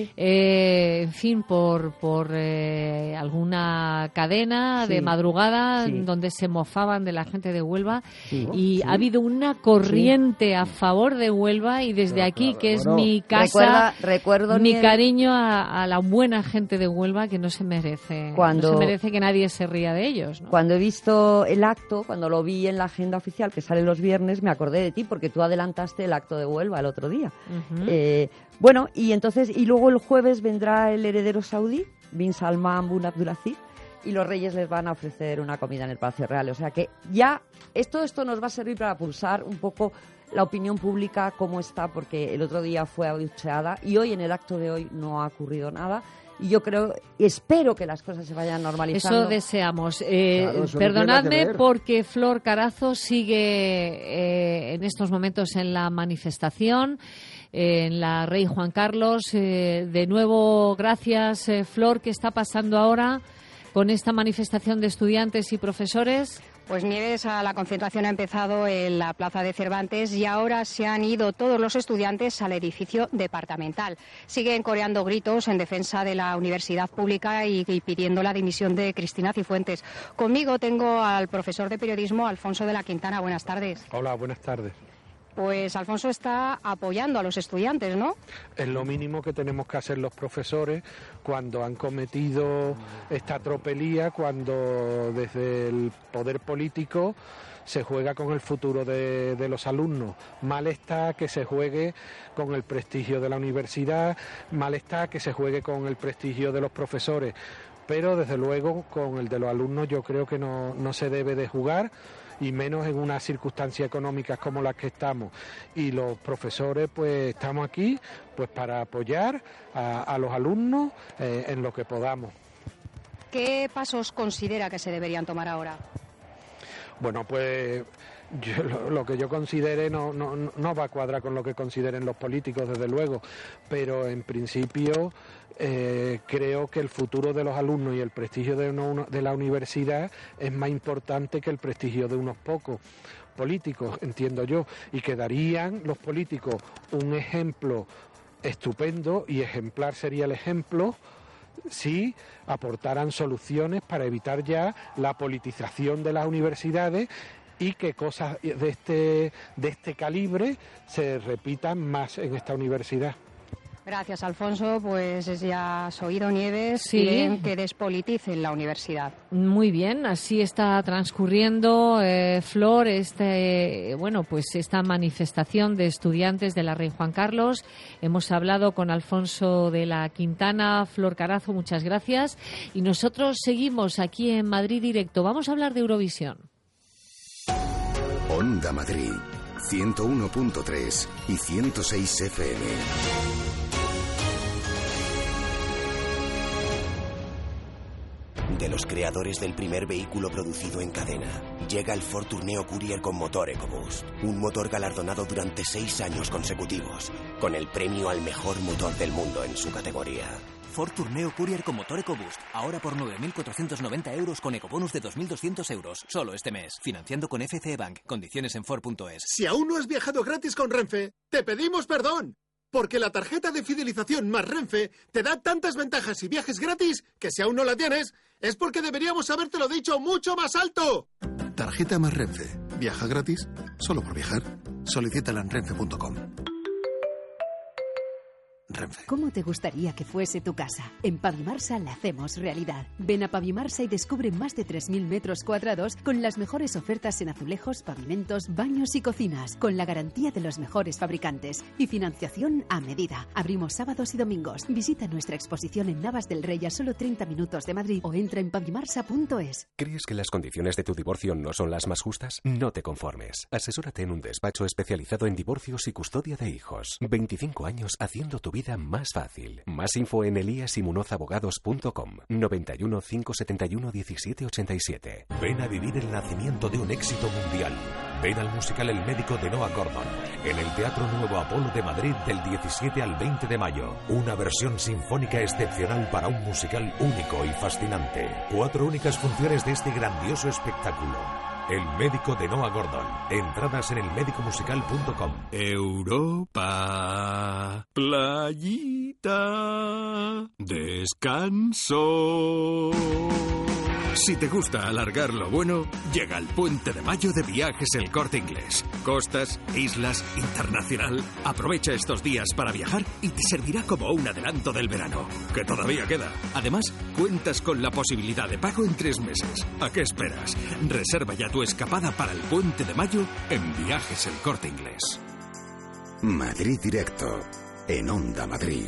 en fin, por alguna cadena de madrugada donde se mofaban de la gente de Huelva, ha habido una corriente a favor de Huelva, y desde aquí, que es mi casa, recuerdo mi cariño a la buena gente de Huelva, que no se merece que nadie se ría de ellos, ¿no? Cuando he visto el acto, cuando lo vi en la agenda oficial que sale los viernes, me acordé de ti porque tú adelantaste el acto de Huelva el otro día. Bueno, y luego el jueves vendrá el heredero saudí, Bin Salman bin Abdulaziz, y los reyes les van a ofrecer una comida en el Palacio Real. O sea que ya esto nos va a servir para pulsar un poco la opinión pública, cómo está, porque el otro día fue abucheada y hoy, en el acto de hoy, no ha ocurrido nada. Y yo espero que las cosas se vayan normalizando. Eso deseamos. Perdonadme, porque Flor Carazo sigue en estos momentos en la manifestación, en la Rey Juan Carlos. De nuevo, gracias, Flor. ¿Qué está pasando ahora con esta manifestación de estudiantes y profesores? Pues Nieves, la concentración ha empezado en la Plaza de Cervantes y ahora se han ido todos los estudiantes al edificio departamental. Siguen coreando gritos en defensa de la universidad pública y pidiendo la dimisión de Cristina Cifuentes. Conmigo tengo al profesor de periodismo, Alfonso de la Quintana. Buenas tardes. Hola, buenas tardes. Pues Alfonso está apoyando a los estudiantes, ¿no? Es lo mínimo que tenemos que hacer los profesores cuando han cometido esta tropelía, cuando desde el poder político se juega con el futuro de los alumnos. Mal está que se juegue con el prestigio de la universidad, mal está que se juegue con el prestigio de los profesores, pero desde luego con el de los alumnos yo creo que no se debe de jugar, y menos en unas circunstancias económicas como las que estamos. Y los profesores pues estamos aquí pues para apoyar a los alumnos en lo que podamos. ¿Qué pasos considera que se deberían tomar ahora? Bueno, pues lo que yo considere no va a cuadrar con lo que consideren los políticos, desde luego, pero en principio creo que el futuro de los alumnos y el prestigio de la universidad es más importante que el prestigio de unos pocos políticos, entiendo yo, y que darían los políticos un ejemplo estupendo, y ejemplar sería el ejemplo si aportaran soluciones para evitar ya la politización de las universidades y que cosas de este calibre se repitan más en esta universidad. Gracias, Alfonso. Pues ya has oído, Nieves, sí, piden que despoliticen la universidad. Muy bien, así está transcurriendo, Flor, pues esta manifestación de estudiantes de la Rey Juan Carlos. Hemos hablado con Alfonso de la Quintana. Flor Carazo, muchas gracias. Y nosotros seguimos aquí en Madrid Directo. Vamos a hablar de Eurovisión. Onda Madrid, 101.3 y 106 FM. De los creadores del primer vehículo producido en cadena, llega el Ford Tourneo Courier con motor EcoBoost. Un motor galardonado durante 6 años consecutivos, con el premio al mejor motor del mundo en su categoría. Ford Tourneo Courier con motor EcoBoost. Ahora por 9.490 euros con ecobonus de 2.200 euros. Solo este mes. Financiando con FCE Bank. Condiciones en Ford.es. Si aún no has viajado gratis con Renfe, te pedimos perdón. Porque la tarjeta de fidelización más Renfe te da tantas ventajas y viajes gratis que si aún no la tienes, es porque deberíamos habértelo dicho mucho más alto. Tarjeta más Renfe. Viaja gratis solo por viajar. Solicítala en renfe.com. Renfe. ¿Cómo te gustaría que fuese tu casa? En Pavimarsa la hacemos realidad. Ven a Pavimarsa y descubre más de 3.000 metros cuadrados con las mejores ofertas en azulejos, pavimentos, baños y cocinas, con la garantía de los mejores fabricantes y financiación a medida. Abrimos sábados y domingos. Visita nuestra exposición en Navas del Rey a solo 30 minutos de Madrid o entra en pavimarsa.es. ¿Crees que las condiciones de tu divorcio no son las más justas? No te conformes. Asesórate en un despacho especializado en divorcios y custodia de hijos. 25 años haciendo tu vida más fácil. Más info en eliasimunozabogados.com. 91 571 1787. Ven a vivir el nacimiento de un éxito mundial. Ven al musical El médico de Noah Gordon en el Teatro Nuevo Apolo de Madrid del 17 al 20 de mayo. Una versión sinfónica excepcional para un musical único y fascinante. 4 únicas funciones de este grandioso espectáculo. El médico de Noah Gordon. Entradas en elmedicomusical.com. Europa, playita, descanso. Si te gusta alargar lo bueno, llega el Puente de Mayo de Viajes El Corte Inglés. Costas, islas, internacional. Aprovecha estos días para viajar y te servirá como un adelanto del verano, que todavía queda. Además, cuentas con la posibilidad de pago en 3 meses. ¿A qué esperas? Reserva ya tu escapada para el Puente de Mayo en Viajes El Corte Inglés. Madrid Directo, en Onda Madrid.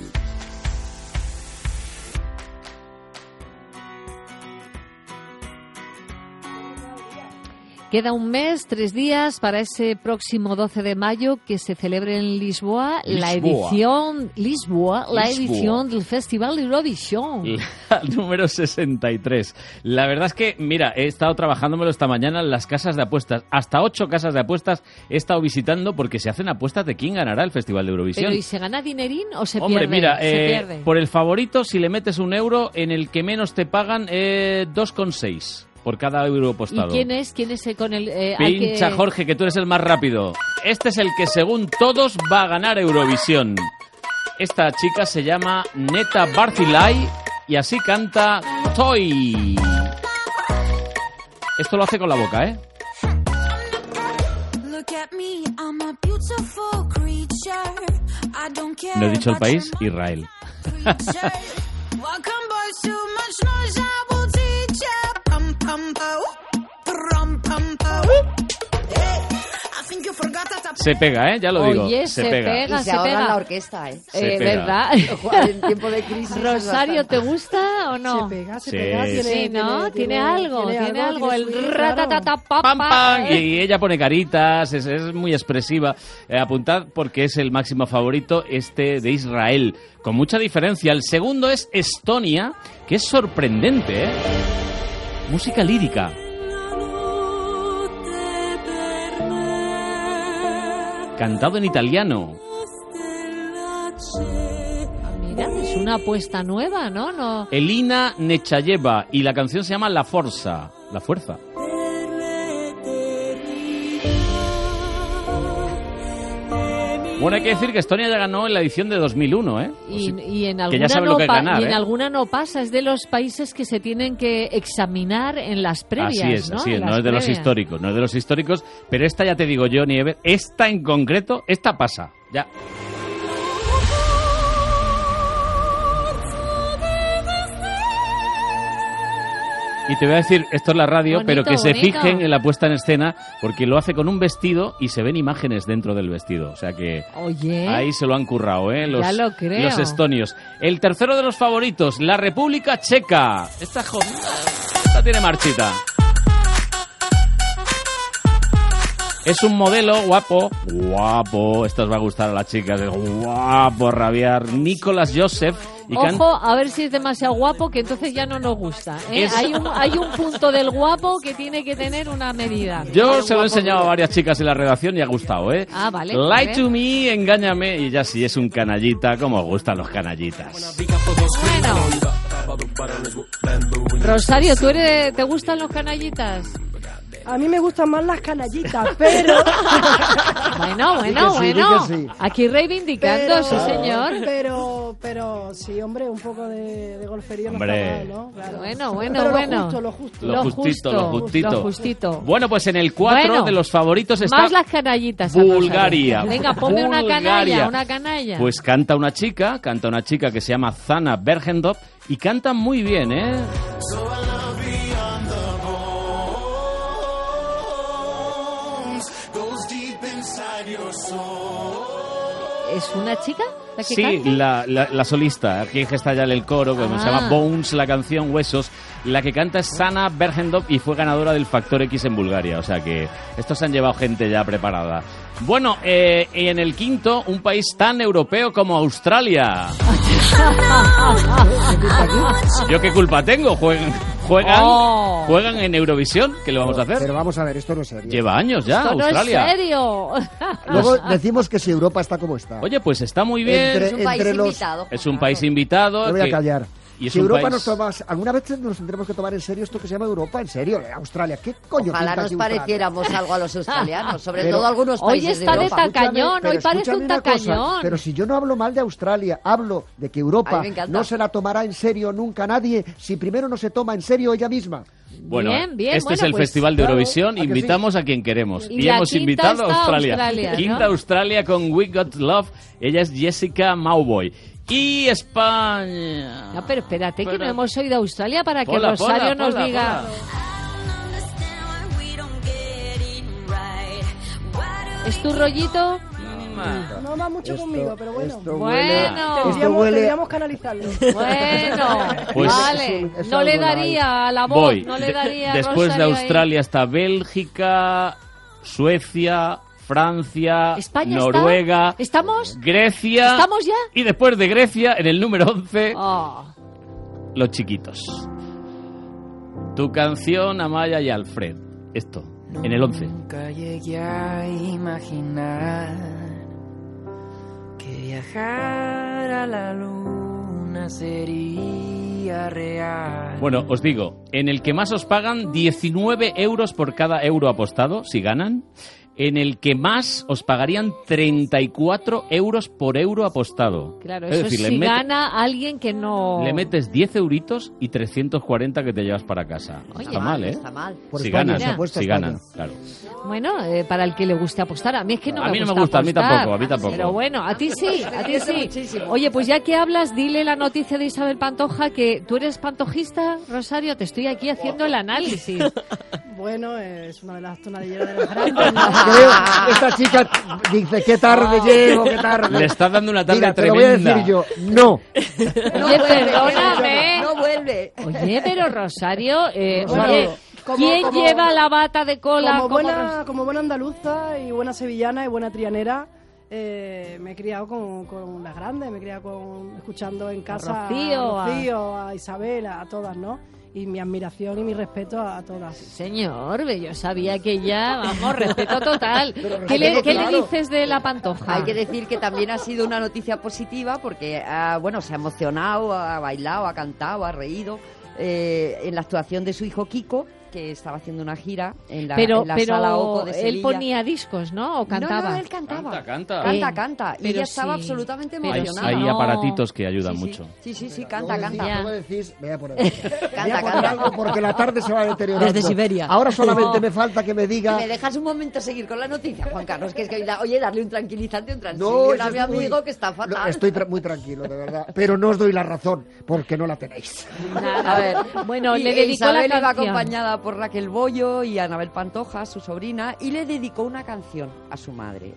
Queda un mes, 3 días para ese próximo 12 de mayo que se celebre en Lisboa, la edición del Festival de Eurovisión. La número 63. La verdad es que, mira, he estado trabajándomelo esta mañana en las casas de apuestas. Hasta 8 casas de apuestas he estado visitando porque se hacen apuestas de quién ganará el Festival de Eurovisión. ¿Pero y se gana dinerín o se Hombre, pierde? mira, se pierde. Por el favorito, si le metes €1, en el que menos te pagan 2,6 por cada euro apostado. ¿Y quién es con el...? Pincha, Jorge, que tú eres el más rápido. Este es el que, según todos, va a ganar Eurovisión. Esta chica se llama Neta Barzilai y así canta Toy. Esto lo hace con la boca, ¿eh? No he dicho el país, Israel. Se pega, ¿eh? Ya lo digo. Oye, se pega. Y se ahorra la orquesta, ¿eh? ¿Verdad? En tiempo de crisis. Rosario, ¿te gusta o no? Se pega. Sí, ¿no? Tiene algo. El ratatata pam pam. Y ella pone caritas, es muy expresiva. Apuntad porque es el máximo favorito de Israel. Con mucha diferencia. El segundo es Estonia, que es sorprendente, ¿eh? Música lírica. Cantado en italiano. Mira, es una apuesta nueva, ¿no? Elina Nechayeva. Y la canción se llama La Forza. La Fuerza. Bueno, hay que decir que Estonia ya ganó en la edición de 2001, ¿eh? Y en que ya sabe lo que es ganar, en alguna no pasa. Es de los países que se tienen que examinar en las previas, así es, no es de los históricos, pero esta ya te digo yo, Nieves, esta en concreto, esta pasa, ya. Y te voy a decir, esto es la radio, bonito, pero que se bonito. fijen en la puesta en escena, porque lo hace con un vestido y se ven imágenes dentro del vestido. O sea que Oye, ahí se lo han currado, ¿eh? Ya lo creo. Los estonios. El tercero de los favoritos, la República Checa. Esta tiene marchita. Es un modelo guapo. Esto os va a gustar a las chicas. Es guapo, rabiar. Nicolás Joseph. Ojo, a ver si es demasiado guapo, que entonces ya no nos gusta, ¿eh? Hay un punto del guapo que tiene que tener una medida. Yo se lo he enseñado a varias chicas en la redacción y ha gustado, ¿eh? Ah, vale. Lie to me, engáñame. Y ya sí, es un canallita, como os gustan los canallitas. Bueno. Rosario, ¿te gustan los canallitas? A mí me gustan más las canallitas, pero... Bueno. Sí. Aquí reivindicando, sí, señor. Pero sí, hombre, un poco de golfería no hombre. está mal, ¿no? Claro. Bueno. Lo justito. Bueno, pues en el 4 de los favoritos está... Más las canallitas. Bulgaria. Venga, ponme una canalla. Pues canta una chica que se llama Zana Bergendorf y canta muy bien, ¿eh? ¿Es una chica la que sí, canta? la solista, aquí está ya el coro, que se llama Bones, la canción Huesos. La que canta es Zana Bergendorf y fue ganadora del Factor X en Bulgaria. O sea que estos han llevado gente ya preparada. Bueno, en el quinto, un país tan europeo como Australia. ¿Yo qué culpa tengo? Juegan en Eurovisión. ¿Qué le vamos a hacer? Pero vamos a ver, esto no es serio. Lleva años ya, esto Australia. No es serio. Luego decimos que si Europa está como está. Oye, pues está muy bien. Es un país invitado. Es un país invitado. Me voy a callar. Y es si un Europa país... nos toma, alguna vez nos tendremos que tomar en serio esto que se llama Europa, en serio, Australia, ¿qué coño Ojalá pinta nos aquí Australia? pareciéramos algo a los australianos, sobre Pero todo algunos hoy países está de de Europa. tacañón, hoy parece escúchame un una cosa, tacañón. pero si yo no hablo mal de Australia, hablo de que Europa A mí me encanta. no se la tomará en serio nunca nadie si primero no se toma en serio ella misma. Bueno, Bien, este bueno, es el pues, Festival de claro, Eurovisión, ¿a que invitamos sí? a quien queremos. Y Y la hemos quinta invitado a está Australia. Australia, ¿no? Quinta Australia con We Got Love. Ella es Jessica Mauboy. Y España. No, pero espérate, que Pero- no hemos oído Australia para que Pola, Rosario pola, nos pola, diga... ¿Es tu rollito? No va mucho conmigo, pero bueno. Tendríamos que analizarlo. Bueno, Pues- vale. Es No le algo daría a la voz, Voy. no le daría a Después de Rosario ahí. Australia está Bélgica, Suecia, Francia, España Noruega, está. ¿Estamos? Grecia. ¿Estamos ya? Y después de Grecia, en el número 11, Oh. Los Chiquitos. Tu canción, Amaya y Alfred. Esto, en el 11. Nunca llegué a imaginar que viajar a la luna sería real. Bueno, os digo, en el que más os pagan 19 euros por cada euro apostado, si ganan. En el que más os pagarían 34 euros por euro apostado. Claro, Es eso decir, es si gana alguien que no... le metes 10 euritos y 340 que te llevas para casa. No Oye, está mal, ¿eh? Está mal. Por Si España, ganan, se apuesta si España. ganan, claro. Bueno, para el que le guste apostar. A mí es que no A me mí no gusta me gusta, a mí apostar. tampoco, a mí tampoco. Pero bueno, a ti sí, a ti Eso sí. muchísimo. Oye, pues ya que hablas, dile la noticia de Isabel Pantoja, que tú eres pantojista, Rosario, te estoy aquí haciendo el análisis. Bueno, es una de las tonadilleras de los grandes. Creo, esta chica dice, qué tarde llego, qué tarde. Le estás dando una tarde Mira, te lo tremenda. voy a decir yo, no. Oye, perdóname. No vuelve. Oye, pero Rosario, Bueno, oye, como- ¿quién como- lleva la bata de cola? Como buena andaluza y buena sevillana y buena trianera, me he criado con las grandes, me he criado escuchando en casa Rocío, a Rocío, a Isabel, a todas, ¿no? Y mi admiración y mi respeto a todas. Señor, yo sabía que ya, vamos, respeto total. Pero ¿Qué respeto, le claro. dices de la Pantoja? Hay que decir que también ha sido una noticia positiva porque, bueno, se ha emocionado, ha bailado, ha cantado, ha reído en la actuación de su hijo Kiko, que estaba haciendo una gira en la Sala Oco de Sevilla. él ponía discos, ¿no? ¿O cantaba? No, él cantaba. Canta. Canta. Y pero ella estaba sí, absolutamente pero emocionada. Hay no. aparatitos que ayudan Sí, mucho. Sí, canta. Luego decís, voy a poner, Canta. algo porque la tarde se va deteriorando. Desde Siberia. Ahora solamente No. me falta que me diga... ¿Me dejas un momento seguir con la noticia, Juan Carlos? Que es que, oye, darle un tranquilizante, un No, tranquilizante a mi estoy muy- amigo que está fatal. Estoy muy tranquilo, de verdad. Pero no os doy la razón, porque no la tenéis. A ver, Bueno, y le dedicó la Isabel iba canción. acompañada por Raquel Bollo y Anabel Pantoja, su sobrina, y le dedicó una canción a su madre.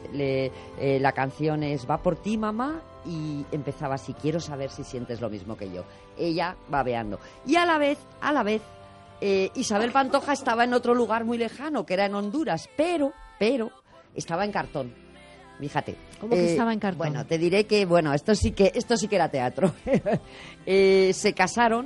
La canción es Va por ti, mamá, y empezaba así, quiero saber si sientes lo mismo que yo. Ella babeando. Y a la vez, Isabel Pantoja estaba en otro lugar muy lejano, que era en Honduras, pero estaba en cartón. Fíjate. ¿Cómo que estaba en cartón? Bueno, te diré que, esto sí que era teatro. Se casaron,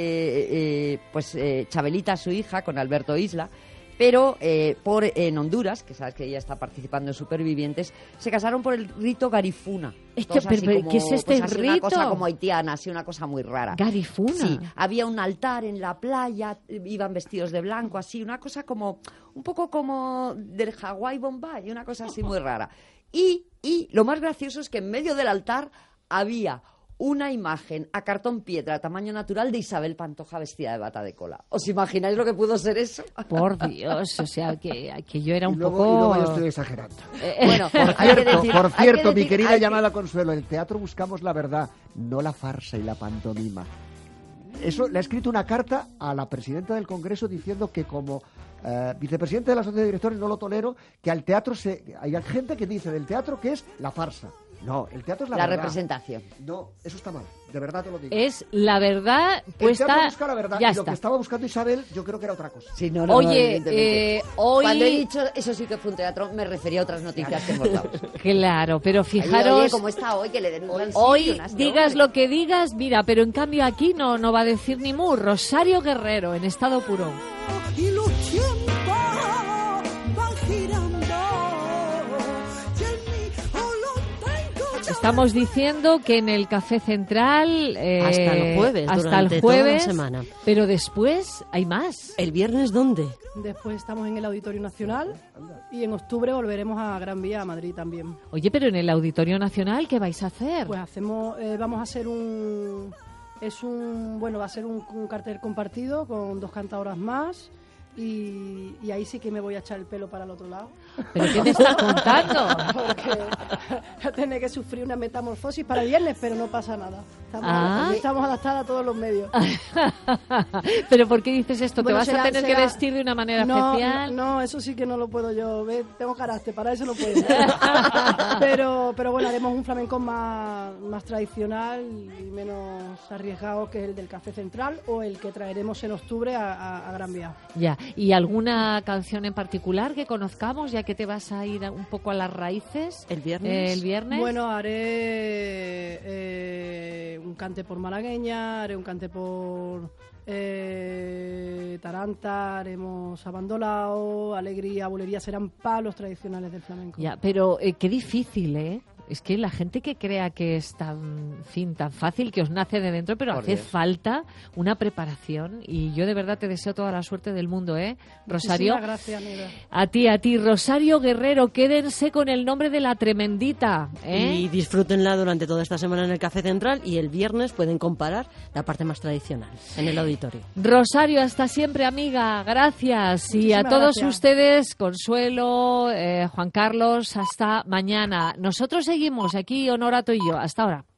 Chabelita, su hija, con Alberto Isla, pero en Honduras, que sabes que ella está participando en Supervivientes, se casaron por el rito Garifuna. Todos así como, ¿qué es este así rito? Una cosa como haitiana, así una cosa muy rara. Garifuna. Sí, había un altar en la playa, iban vestidos de blanco, así, una cosa como, un poco como del Hawái Bombay, una cosa así muy rara. Y lo más gracioso es que en medio del altar había una imagen a cartón piedra, tamaño natural, de Isabel Pantoja vestida de bata de cola. ¿Os imagináis lo que pudo ser eso? Por Dios, o sea, que yo era un Y luego poco... yo estoy exagerando. Bueno, Por cierto, mi querida llamada Consuelo, en el teatro buscamos la verdad, no la farsa y la pantomima. Eso le ha escrito una carta a la presidenta del Congreso diciendo que como vicepresidente de la Sociedad de Directores no lo tolero, que al teatro hay gente que dice del teatro que es la farsa. No, el teatro es la verdad. Representación. No, eso está mal, de verdad te lo digo. Es la verdad El puesta... teatro busca la verdad Ya y lo está. que estaba buscando Isabel yo creo que era otra cosa. Sí, no, Oye, evidentemente. hoy... Cuando he dicho eso sí que fue un teatro, me refería a otras noticias que hemos dado. Claro, pero fijaros... Oye, ¿cómo está hoy? Que le den un Hoy, unas digas drogas. lo que digas, mira, pero en cambio aquí no va a decir ni mu. Rosario Guerrero, en estado puro. Y los tiempos van girando. Y en mí solo tengo Estamos diciendo que en el Café Central hasta el jueves, durante toda la semana. Pero después hay más. ¿El viernes dónde? Después estamos en el Auditorio Nacional y en octubre volveremos a Gran Vía, a Madrid también. Oye, pero en el Auditorio Nacional, ¿qué vais a hacer? Pues vamos a hacer va a ser un cartel compartido con 2 cantadoras más. Y ahí sí que me voy a echar el pelo para el otro lado. ¿Pero qué me estás contando? Porque voy a tener que sufrir una metamorfosis para el viernes, pero no pasa nada. Estamos adaptadas a todos los medios. ¿Pero por qué dices esto? Bueno, ¿Te vas a tener que vestir de una manera especial? No, eso sí que no lo puedo yo. Tengo carácter, para eso lo puedo. pero bueno, haremos un flamenco más tradicional y menos arriesgado que el del Café Central o el que traeremos en octubre a Gran Vía. Ya. ¿Y alguna canción en particular que conozcamos, ya que te vas a ir un poco a las raíces? ¿El viernes? Bueno, haré un cante por malagueña, haré un cante por taranta, haremos abandolao, alegría, bulería, serán palos tradicionales del flamenco. Ya, pero qué difícil, ¿eh? Es que la gente que crea que es tan fácil, que os nace de dentro, pero hace falta una preparación y yo de verdad te deseo toda la suerte del mundo, Rosario. Muchísimas gracias, Neda. A ti, Rosario Guerrero, quédense con el nombre de la tremendita, Y disfrútenla durante toda esta semana en el Café Central y el viernes pueden comparar la parte más tradicional en el auditorio. Rosario, hasta siempre, amiga, gracias. Muchísimas y a todos gracias. ustedes, Consuelo, Juan Carlos, hasta mañana. Nosotros seguimos aquí, Honorato y yo. Hasta ahora.